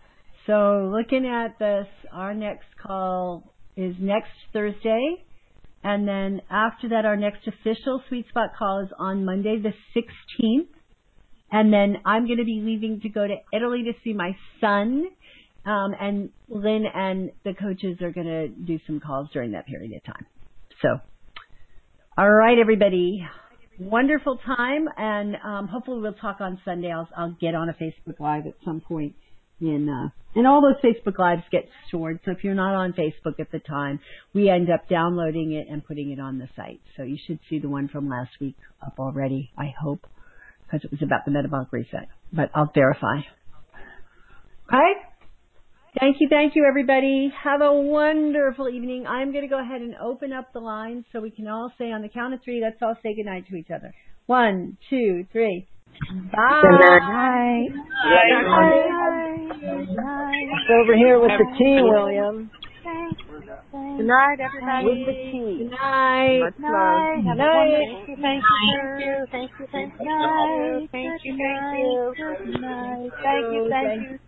So looking at this, our next call is next Thursday, And then after that, our next official Sweet Spot call is on Monday the 16th. And then I'm going to be leaving to go to Italy to see my son. And Lynn and the coaches are going to do some calls during that period of time. So, all right, everybody. Wonderful time. And hopefully we'll talk on Sunday. I'll get on a Facebook Live at some point. And all those Facebook Lives get stored. So if you're not on Facebook at the time, we end up downloading it and putting it on the site. So you should see the one from last week up already, I hope, because it was about the metabolic reset. But I'll verify. Okay? Thank you, everybody. Have a wonderful evening. I'm going to go ahead and open up the lines so we can all say on the count of three, let's all say goodnight to each other. 1, 2, 3. Bye. Good night. It's over here with the tea, William. Good night, everybody. With the tea. Good night. Much love. Good night. Thank you. Thank you. Thank you. Thank you. Thank you. Thank you. Thank you.